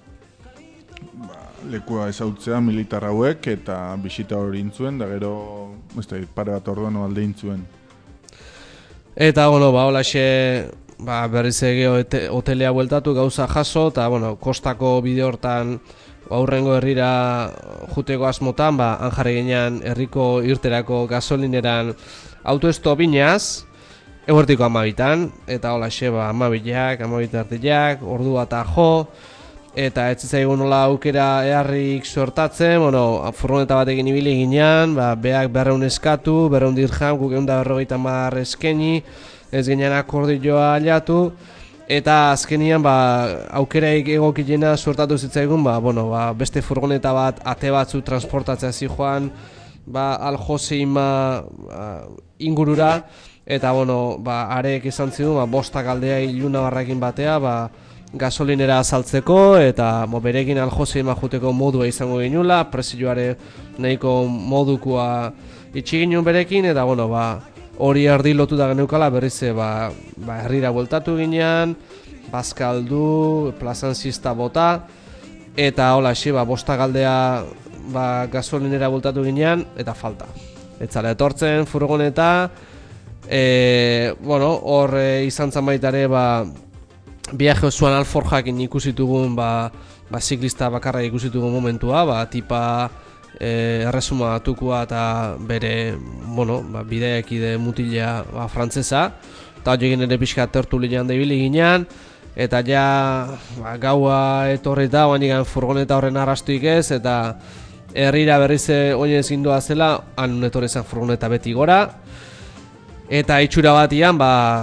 Speaker 3: lekua ezautzea militar hauek eta bisita hori intzuen, da gero pare bat orduan alde intzuen.
Speaker 1: Eta, holaxe berriz ege hotelea bueltatu gauza jaso, eta, kostako bide hortan aurrengo herrira juteko asmotan, han jarri ginean herriko irterako gasolineran autoesto binaz, eguertiko 12an, eta holaxe 12ak, 12 ordua eta jo, eta ez zaigun nola aukera eharrik sortatzen, furgoneta batekin ibili ginean, beak 200 eskatu, 200 dirham, guk 150 eskeni, ez ginean akordioa aliatu, eta azkenian aukeraik egokilena sortatu zitzaigun, beste furgoneta bat ate batzu transportatzea zijoan, Al-Joseima ingurura, eta arek izan zidun, 5 aldea iluna barrakin batea, gasolinera azaltzeko, eta berekin Al-Joseima juteko modua izango ginula, prezioare nahiko modukoa itxi ginen berekin, eta hori erdi lotuta geneukala berriz herrira bueltatu ginean, bazkaldu, plazan zista bota, eta holaxe 5 galdea gasolinera bueltatu ginean, eta falta. Etzala etortzen furgoneta, hor izan zan baitare viaje osoan alforjakin ikusitugun, ziklista bakarra ikusitugun momentua, tipa erresuma batukua eta bere bideakide mutilea frantzesa, eta hori egin ere pixka tertulian da ibili ginean, eta gaua etorri eta oainikan furgoneta horren arrastuik ez, eta herrira berriz oinez indoa zela, han etorri zen furgoneta beti gora, eta itxura batian,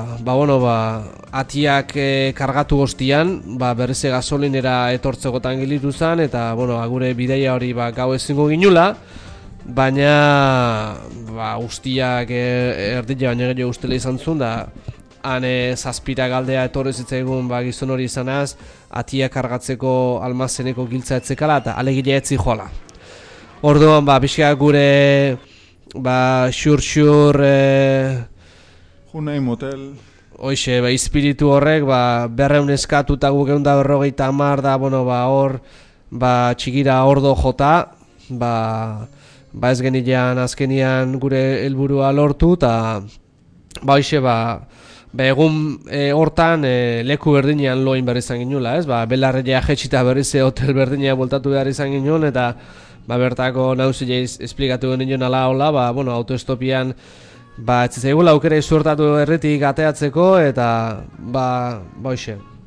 Speaker 1: atiak kargatu goztian, berriz gasolinera etortzekotan gilitu zen, eta gure bideia hori gau ezingo ginula, baina ustiak erdila baina gehiago ustela izan zuen, da han zazpira galdea etorri zitzaigun gizon hori izanaz, atiak kargatzeko almazeneko giltza etzekala, eta alegila etzi joala. Orduan, pixka gure xur-xur
Speaker 3: Junei motel.
Speaker 1: Hoxe, espiritu horrek, 200 eskatu eta guk 150 da, hor, txikira ordo jota, ez genilean azkenian gure helburua lortu, eta hoxe, egun hortan leku berdinean loin behar izan ginula, ez? Belarreia jetxita berriz hotel berdinea voltatu behar izan ginuen, eta bertako nauzile esplikatu genuen ala hola, autoestopian ez zaigula aukera izurtatu erretik ateatzeko, eta hoxe,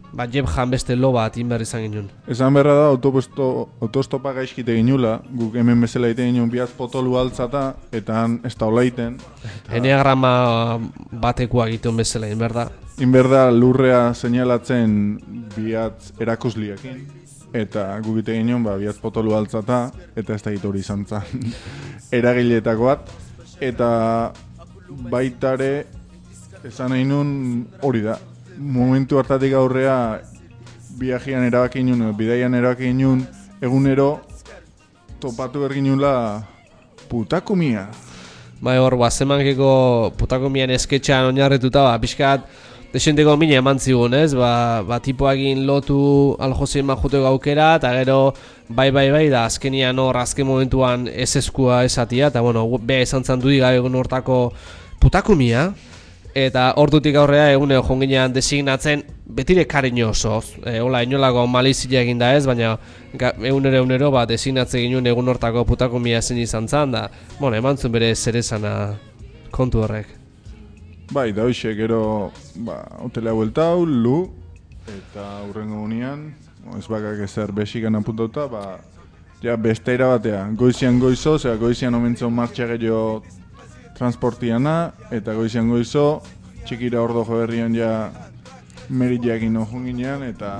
Speaker 1: Jebjan beste lo bat inber izan ginen.
Speaker 3: Esan berra da, autostopa gaizkite ginula, guk hemen bezala ite ginen biaz potolu altzata, eta han ez da hola iten.
Speaker 1: Eneagrama batekoa egiten bezala, inberda.
Speaker 3: Inberda lurrea seinalatzen biatz erakusliakin, eta guk ite ginen biatz potolu altzata, eta ez da hori izan zen eragileetako bat, eta baitare esan nahi nun hori da. Momentu hartatik aurrea viajean erabaki nun, bidaian erabaki nun, egunero topatu berginula putakumia.
Speaker 1: Bai hor, zemankeko putakumian esketxan oinarrituta, pixkat desenteko mine eman zigun, ez? Tipoagin lotu Aljoseima juteko aukera, eta gero bai, da azkenian hor, azken momentuan ez eskua esatia, eta bueno, beha esan zan dudiga egun hortako putakumia. Eta ordutik aurrea egunero jonginean designatzen betire kariño osoz. Hola, inolako malizia egin da ez, baina egunero designatze ginen egun hortako putakumia zen izan zan, da, bueno, eman zuen bere zerezana kontu horrek.
Speaker 3: Bai, da hoxe, gero, hotelea bueltau, lu, eta hurrengo gunean, ez bakak ezer besikan apuntauta, ja besteira batea, goizian goizo, goizian omentzon martxa gehiago transportiana, eta goizian goizo, txikira ordo joberrian ja merillakin ojun ginean, eta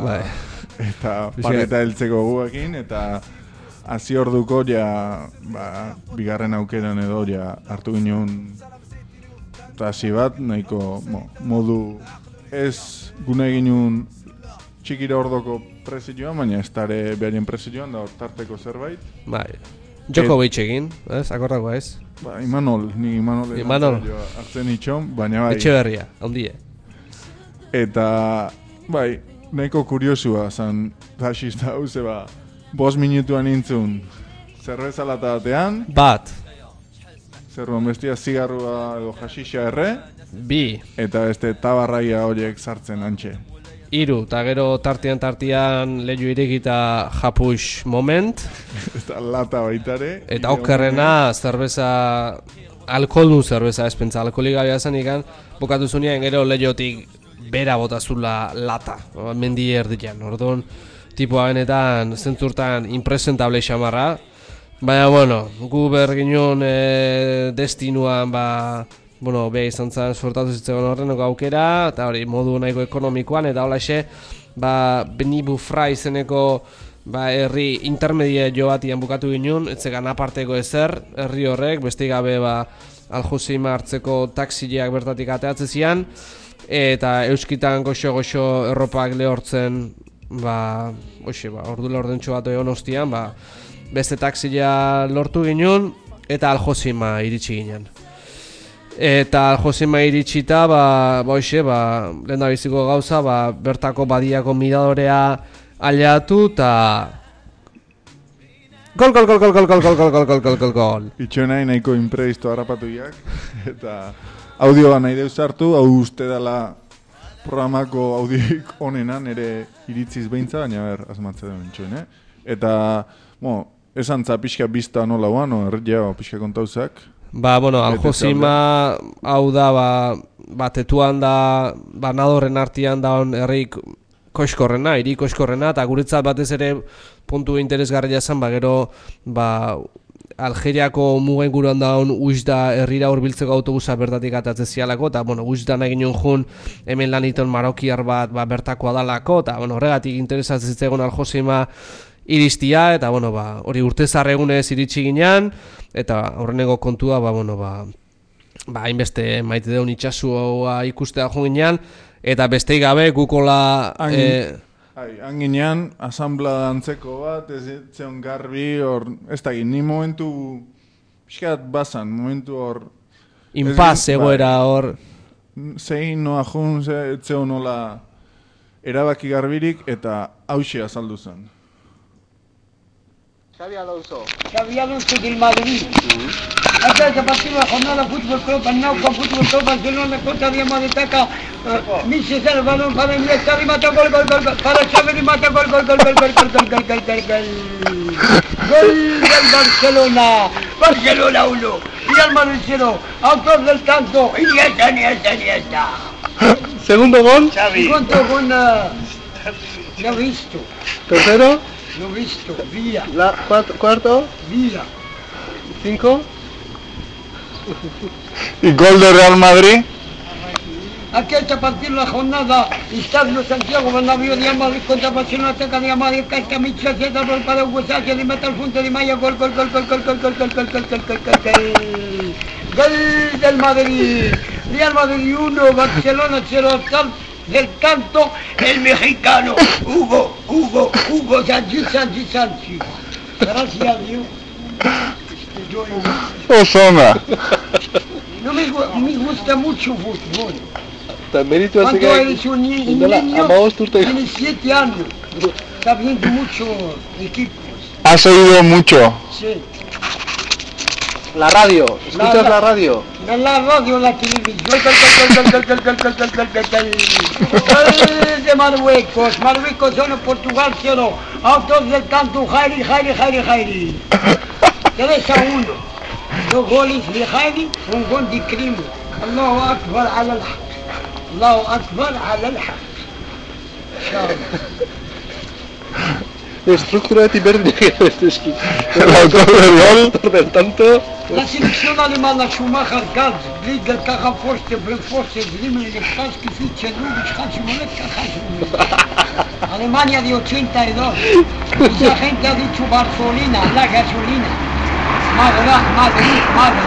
Speaker 3: pareta heltzeko guekin, eta hazi orduko ja bigarren aukeran edo ja hartu ginen taxi bat, nahiko modu ez gune ginen txikira ordoko prezioan, baina ez tare beharien prezioan, da tarteko zerbait.
Speaker 1: Bai, joko behitxekin, ez, akordako ez?
Speaker 3: Imanol hartzen itxon, baina bai.
Speaker 1: Etxeberria, ondie.
Speaker 3: Eta, bai, nahiko kuriosua zan taxista hau, 5 minutuan intzun zerbeza lata batean.
Speaker 1: Bat.
Speaker 3: Zerruan bestia zigarrua edo jaxixa erre.
Speaker 1: 2.
Speaker 3: Eta beste tabarraia horiek sartzen antxe.
Speaker 1: 3, eta gero tartian lehiu irekita japux moment.
Speaker 3: Eta lata baitare.
Speaker 1: Eta okerrena zerbeza, alkoholun zerbeza espentza, alkoholik gabea zen ikan, bokatu zunean gero lehiotik bera botazula lata, mendi erdian. Orduan, tipua benetan zentzurtan impresentable xamarra. Baina, bueno, gu berginen destinuan, beha izan zen sortatu zitzegon horrenoko aukera, eta hori modu nahiko ekonomikoan, eta hola xe, Benibu Fra izeneko herri intermedia jo batian bukatu ginen, etzegan aparteko ezer, herri horrek, beste gabe Aljoseima hartzeko taxileak bertatik ateatze zian, eta euskitan goxo erropak lehortzen, ordula ordentxo bat egon ostian, beste taxilea lortu ginen, eta Aljoseima iritsi ginen. Eta Aljoseima iritsita, lehen da biziko gauza, bertako badiako midadorea aliatu, eta gol!
Speaker 3: Itxo nahi nahiko imprevisto harrapatuiak, eta audioa nahi deuz hartu, hau uste dela programako audioik onenan ere iritziz behintza, baina asmatze den txoen, Eta, esan za pixka bizta nola guan, erretia pixka kontauzak.
Speaker 1: Aljoseima hau da, tetuan da, nadorren artian da herri koiskorrena, hiri koiskorrena, eta guretzat batez ere puntu interesgarria zen, gero, Algeriako mugen guruan daun Uxda herrira hurbiltzeko autobusa bertatik atatze zialako, eta Uxda nahi ginen jun hemen laniton marokiar bat bertakoa dalako, eta horregatik interesatzen zitzegon Aljoseima iristia, eta hori urtezar egunez iritsi ginean, eta horreneko kontua, hainbeste maite deun itxasua ikustea jo ginean, eta besteik gabe gukola...
Speaker 3: Han ginean, asamblea dantzeko bat, ez zeon garbi, ez da ni momentu, pixkat bazan, momentu hor...
Speaker 1: Inpaz egoera hor...
Speaker 3: Zein noa jun, ez zeon nola erabaki garbirik, eta hauxe azaldu zen.
Speaker 11: Xavi Alonso del Madrid. Antes de partir la jornada Fútbol Club Annauca, Fútbol Club Barcelona, contra Diamante Taca, Michel el balón para Iniesta, remata gol, para Xavi, remata gol, gol del Barcelona, Barcelona 1, Real Madrid 0, autor del tanto, Iniesta.
Speaker 1: Segundo gol,
Speaker 11: Xavi. Segundo gol, Lo he visto,
Speaker 5: Tercero,
Speaker 11: lo he visto. Vía,
Speaker 5: cuarto,
Speaker 11: vía.
Speaker 5: 5.
Speaker 3: ¿Y gol de Real Madrid?
Speaker 11: Aquí hasta partir la jornada, Estadio Santiago Bernabéu de Madrid contra Barcelona, ataca de Madrid, Casta Micha, Zeta, por para Huesaje, le mete al punto de Maya, gol del Madrid. Real Madrid 1, Barcelona 0, del tanto el mexicano, Hugo Sánchez. Gracias a Dios.
Speaker 3: Osona.
Speaker 11: No me gusta mucho fútbol.
Speaker 5: También tú hace
Speaker 11: Cuando eres un niño,
Speaker 5: amamos tu te.
Speaker 11: tienes 7 años, está viendo muchos equipos.
Speaker 3: ¿Has oído mucho?
Speaker 11: Sí.
Speaker 5: La radio, ¿escuchas la radio?
Speaker 11: La radio, la televisión. Gol de Marruecos, Marruecos 1, Portugal 0. Autos del tanto, Jairi. 3-1. 2 goles de Jairi, un gol de Crimo. Allahu Akbar ala al-haq. Allahu Akbar ala al-haq.
Speaker 5: La estructura de Tiberni que es
Speaker 3: El autor del gol.
Speaker 5: del tanto.
Speaker 11: La selección alemana Schumacher, Gans, Briegel, Caja Forste, Bremforste, Drimmel, Lechowski, Fitcher, Rubich, Hansimonet, Alemania de 82. Mucha gente ha dicho Barcelona, la gasolina. Madrid.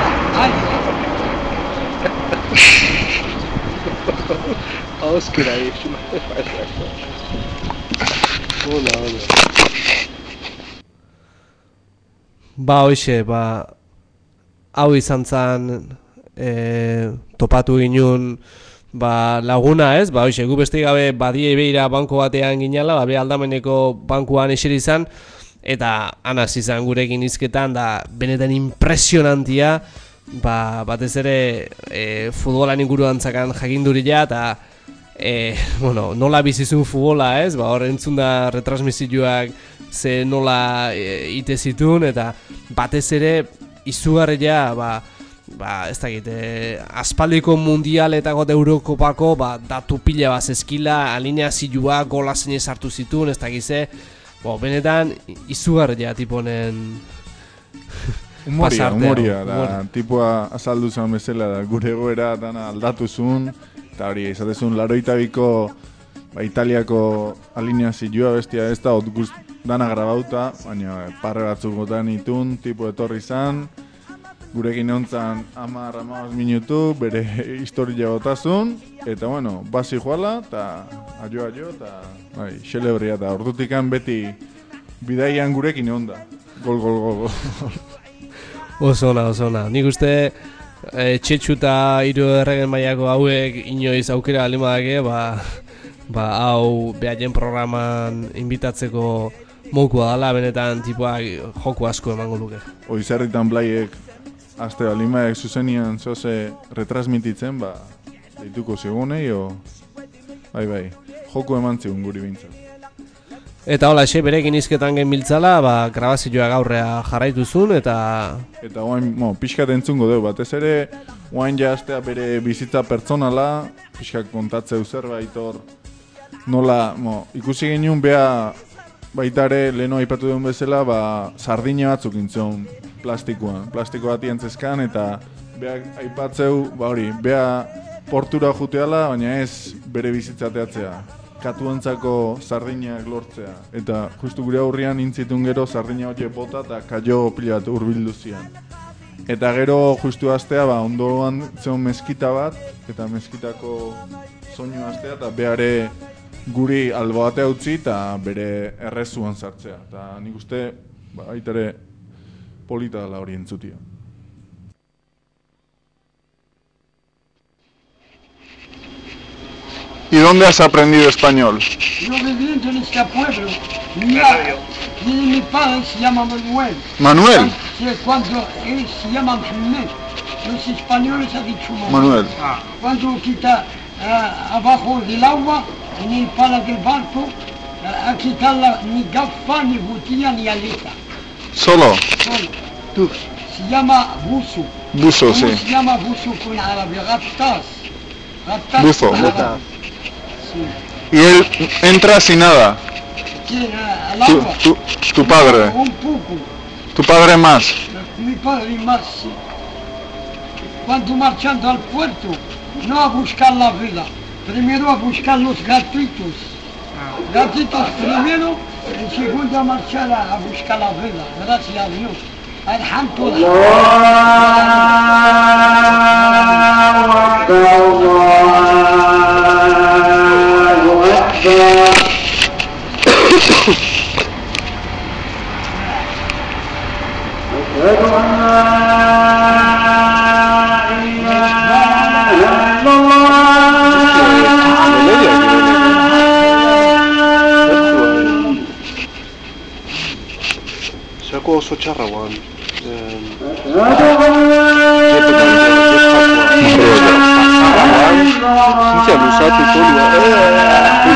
Speaker 5: Oscar ahí. Hola.
Speaker 1: Hoxe, hau izan zen topatu ginen laguna, ez? Hoxe, gu beste gabe badie beira banko batean ginala, be aldameneko bankuan eseri izan, eta anaz izan gurekin hizketan, da benetan impresionantia, batez ere futbolan inguruan zakan jakinduria, eta nola bizizun futbola, ez? Hor entzun da retransmisioak ze nola ite zituen, eta batez ere izugarria, ez dakit, aspaldiko mundialetako eta Eurokopako datu pila bat zezkila, alineazioa, gola zein sartu zituen, ez dakit ze, benetan izugarria tiponen
Speaker 3: Humoria, da, tipua azaldu zen bezala, da, gure egoera dana aldatu zuen, eta hori, izatezun, 82ko Italiako alineazioa bestia ez da, dana grabauta, baina parre batzuk botan itun, tipo etorri izan, gurekin egontzan 10-15 minutu, bere historia botazun, eta bueno, basi joala, eta aio, eta xelebria, eta ordutikan beti bidaian gurekin egon da, gol.
Speaker 1: Osona. Nik uste Txetxu eta hiru erregen mailako hauek inoiz aukera alimadake, hau behaien programan invitatzeko mokua dala, benetan tipuak joku asko emango luke.
Speaker 3: Oizarritan blaiek, aste alimaek zuzenian zoze retransmititzen, deituko zigunei, bai, joku eman zigun guri bintzat.
Speaker 1: Eta hola, berekin izketan genbiltzala, grabazioa gaurrea jarraituzun, eta
Speaker 3: oain, pixkat entzungo dugu, batez ere, oain jaztea bere bizitza pertsonala, pixkat kontatzeu zerbait hor, nola, ikusi genuen beha, baitare, leheno aipatu duen bezala, sardina batzuk intzun plastiko bat iantzeskan, eta beha aipatzeu, beha portura juteala, baina ez bere bizitzateatzea. Katuantzako sardinak lortzea. Eta justu gure aurrian intzitun gero sardina horiek bota eta kaio pila bat urbildu zian. Eta gero justu astea, ondoan zeon meskita bat, eta meskitako soinu astea, eta behare guri albo batea utzi eta bere errezuan sartzea. Eta nik uste, aitare polita dela hori entzutia. ¿Y dónde has aprendido español?
Speaker 11: Yo viviendo en este pueblo, mi padre se llama Manuel.
Speaker 3: ¿Manuel?
Speaker 11: Cuando él se llama Manuel, los españoles han dicho
Speaker 3: Manuel.
Speaker 11: Cuando quita abajo del agua, en el pala del barco, a quitar ni gafa, ni botella, ni aleta.
Speaker 3: ¿Solo?
Speaker 11: Solo. Se llama buzo.
Speaker 3: Buzo, sí.
Speaker 11: ¿Cómo se llama buzo con árabe? Raptas.
Speaker 3: Buzo. Y él entra sin nada.
Speaker 11: Sí, al agua.
Speaker 3: Tu padre.
Speaker 11: Un poco.
Speaker 3: Tu padre más.
Speaker 11: Mi padre más, sí. Cuando marchando al puerto, no a buscar la vela, primero a buscar los gatitos. Gatitos primero, en segundo a marchar a buscar la vela, gracias a Dios.
Speaker 5: Sako oso txarra guan. Zintzia luzatu tolua.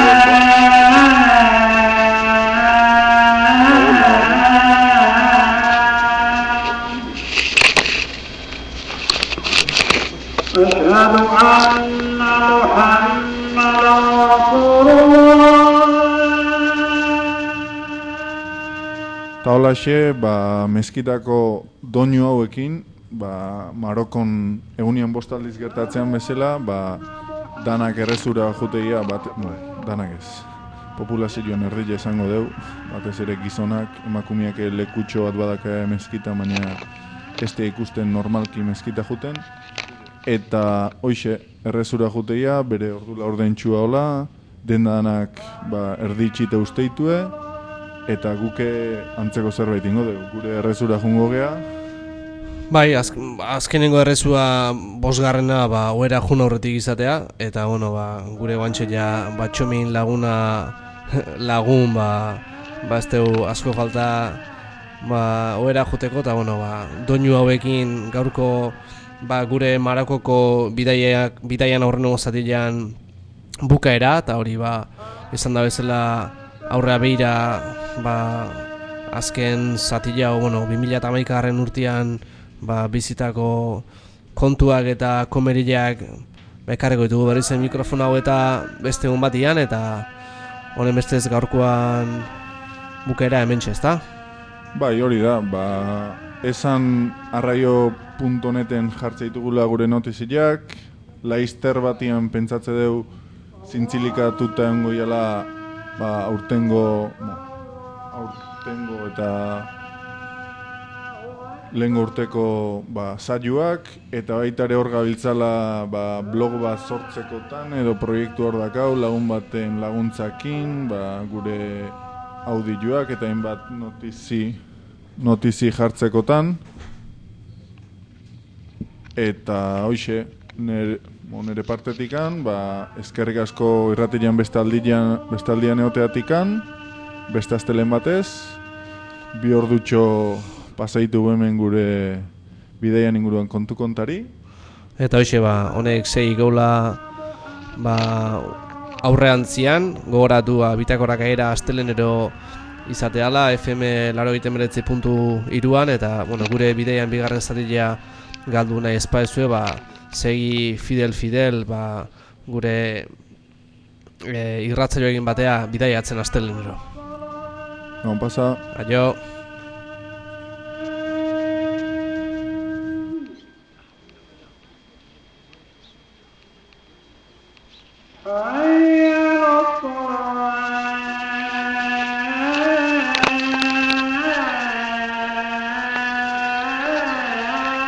Speaker 3: Eta holaxe, meskitako doinu hauekin, Marokon egunian bostaldiz gertatzean bezala, danak errezura jutegia, danak ez. Populazioan erdile esango deu, batez ere gizonak, emakumeak lekutxo bat badaka meskita, baina ez da ikusten normalki meskita juten. Eta hoixe, errezura jutegia, bere ordula ordentxua hola, danak erditxite usteitue, eta guke antzeko zerbait ingo dugu, gure errezura jungo gea.
Speaker 1: Bai, azkenengo errezua bosgarrena oera jun aurretik izatea, eta gure guantxe ja batxomin lagun, ez dugu asko falta oera juteko, eta doinu hauekin gaurko gure Marokoko bidaian aurrenengo zatilean bukaera, eta hori esan da bezala aurrea behira azken zatila 2011 urtean bizitako kontuak eta komerileak ekarriko ditugu berriz mikrofona hau eta beste egun batian, eta honen bestez gaurkoan bukaera hementxe, ezta?
Speaker 3: Bai, hori da, esan arraio.neten jartze ditugula gure notiziak, laizter batian pentsatze deu zintzilikatuta engo iala aurtengo eta lehengo urteko saioak, eta baita ere hor gabiltzala blog bat sortzekotan edo proiektu hor dakau lagun baten laguntzakin, gure audioak eta hainbat notizi jartzekotan. Eta hoixe, nire partetikan, eskerrik asko irratian bestaldian eoteatikan, beste astelen batez, 2 ordutxo pasaitu hemen gure bideian inguruan kontu kontari.
Speaker 1: Eta hoxe, honek 6 gaula aurrean zian, gogoratu bitakorak aera astelenero izateala, FM 89.3an, eta gure bideian bigarren zatilea galdu nahi espaezue, segi fidel, gure irratzaioekin batea bidaiatzen astelenero.
Speaker 3: Gauan pasa.
Speaker 1: Aio.
Speaker 8: Ay.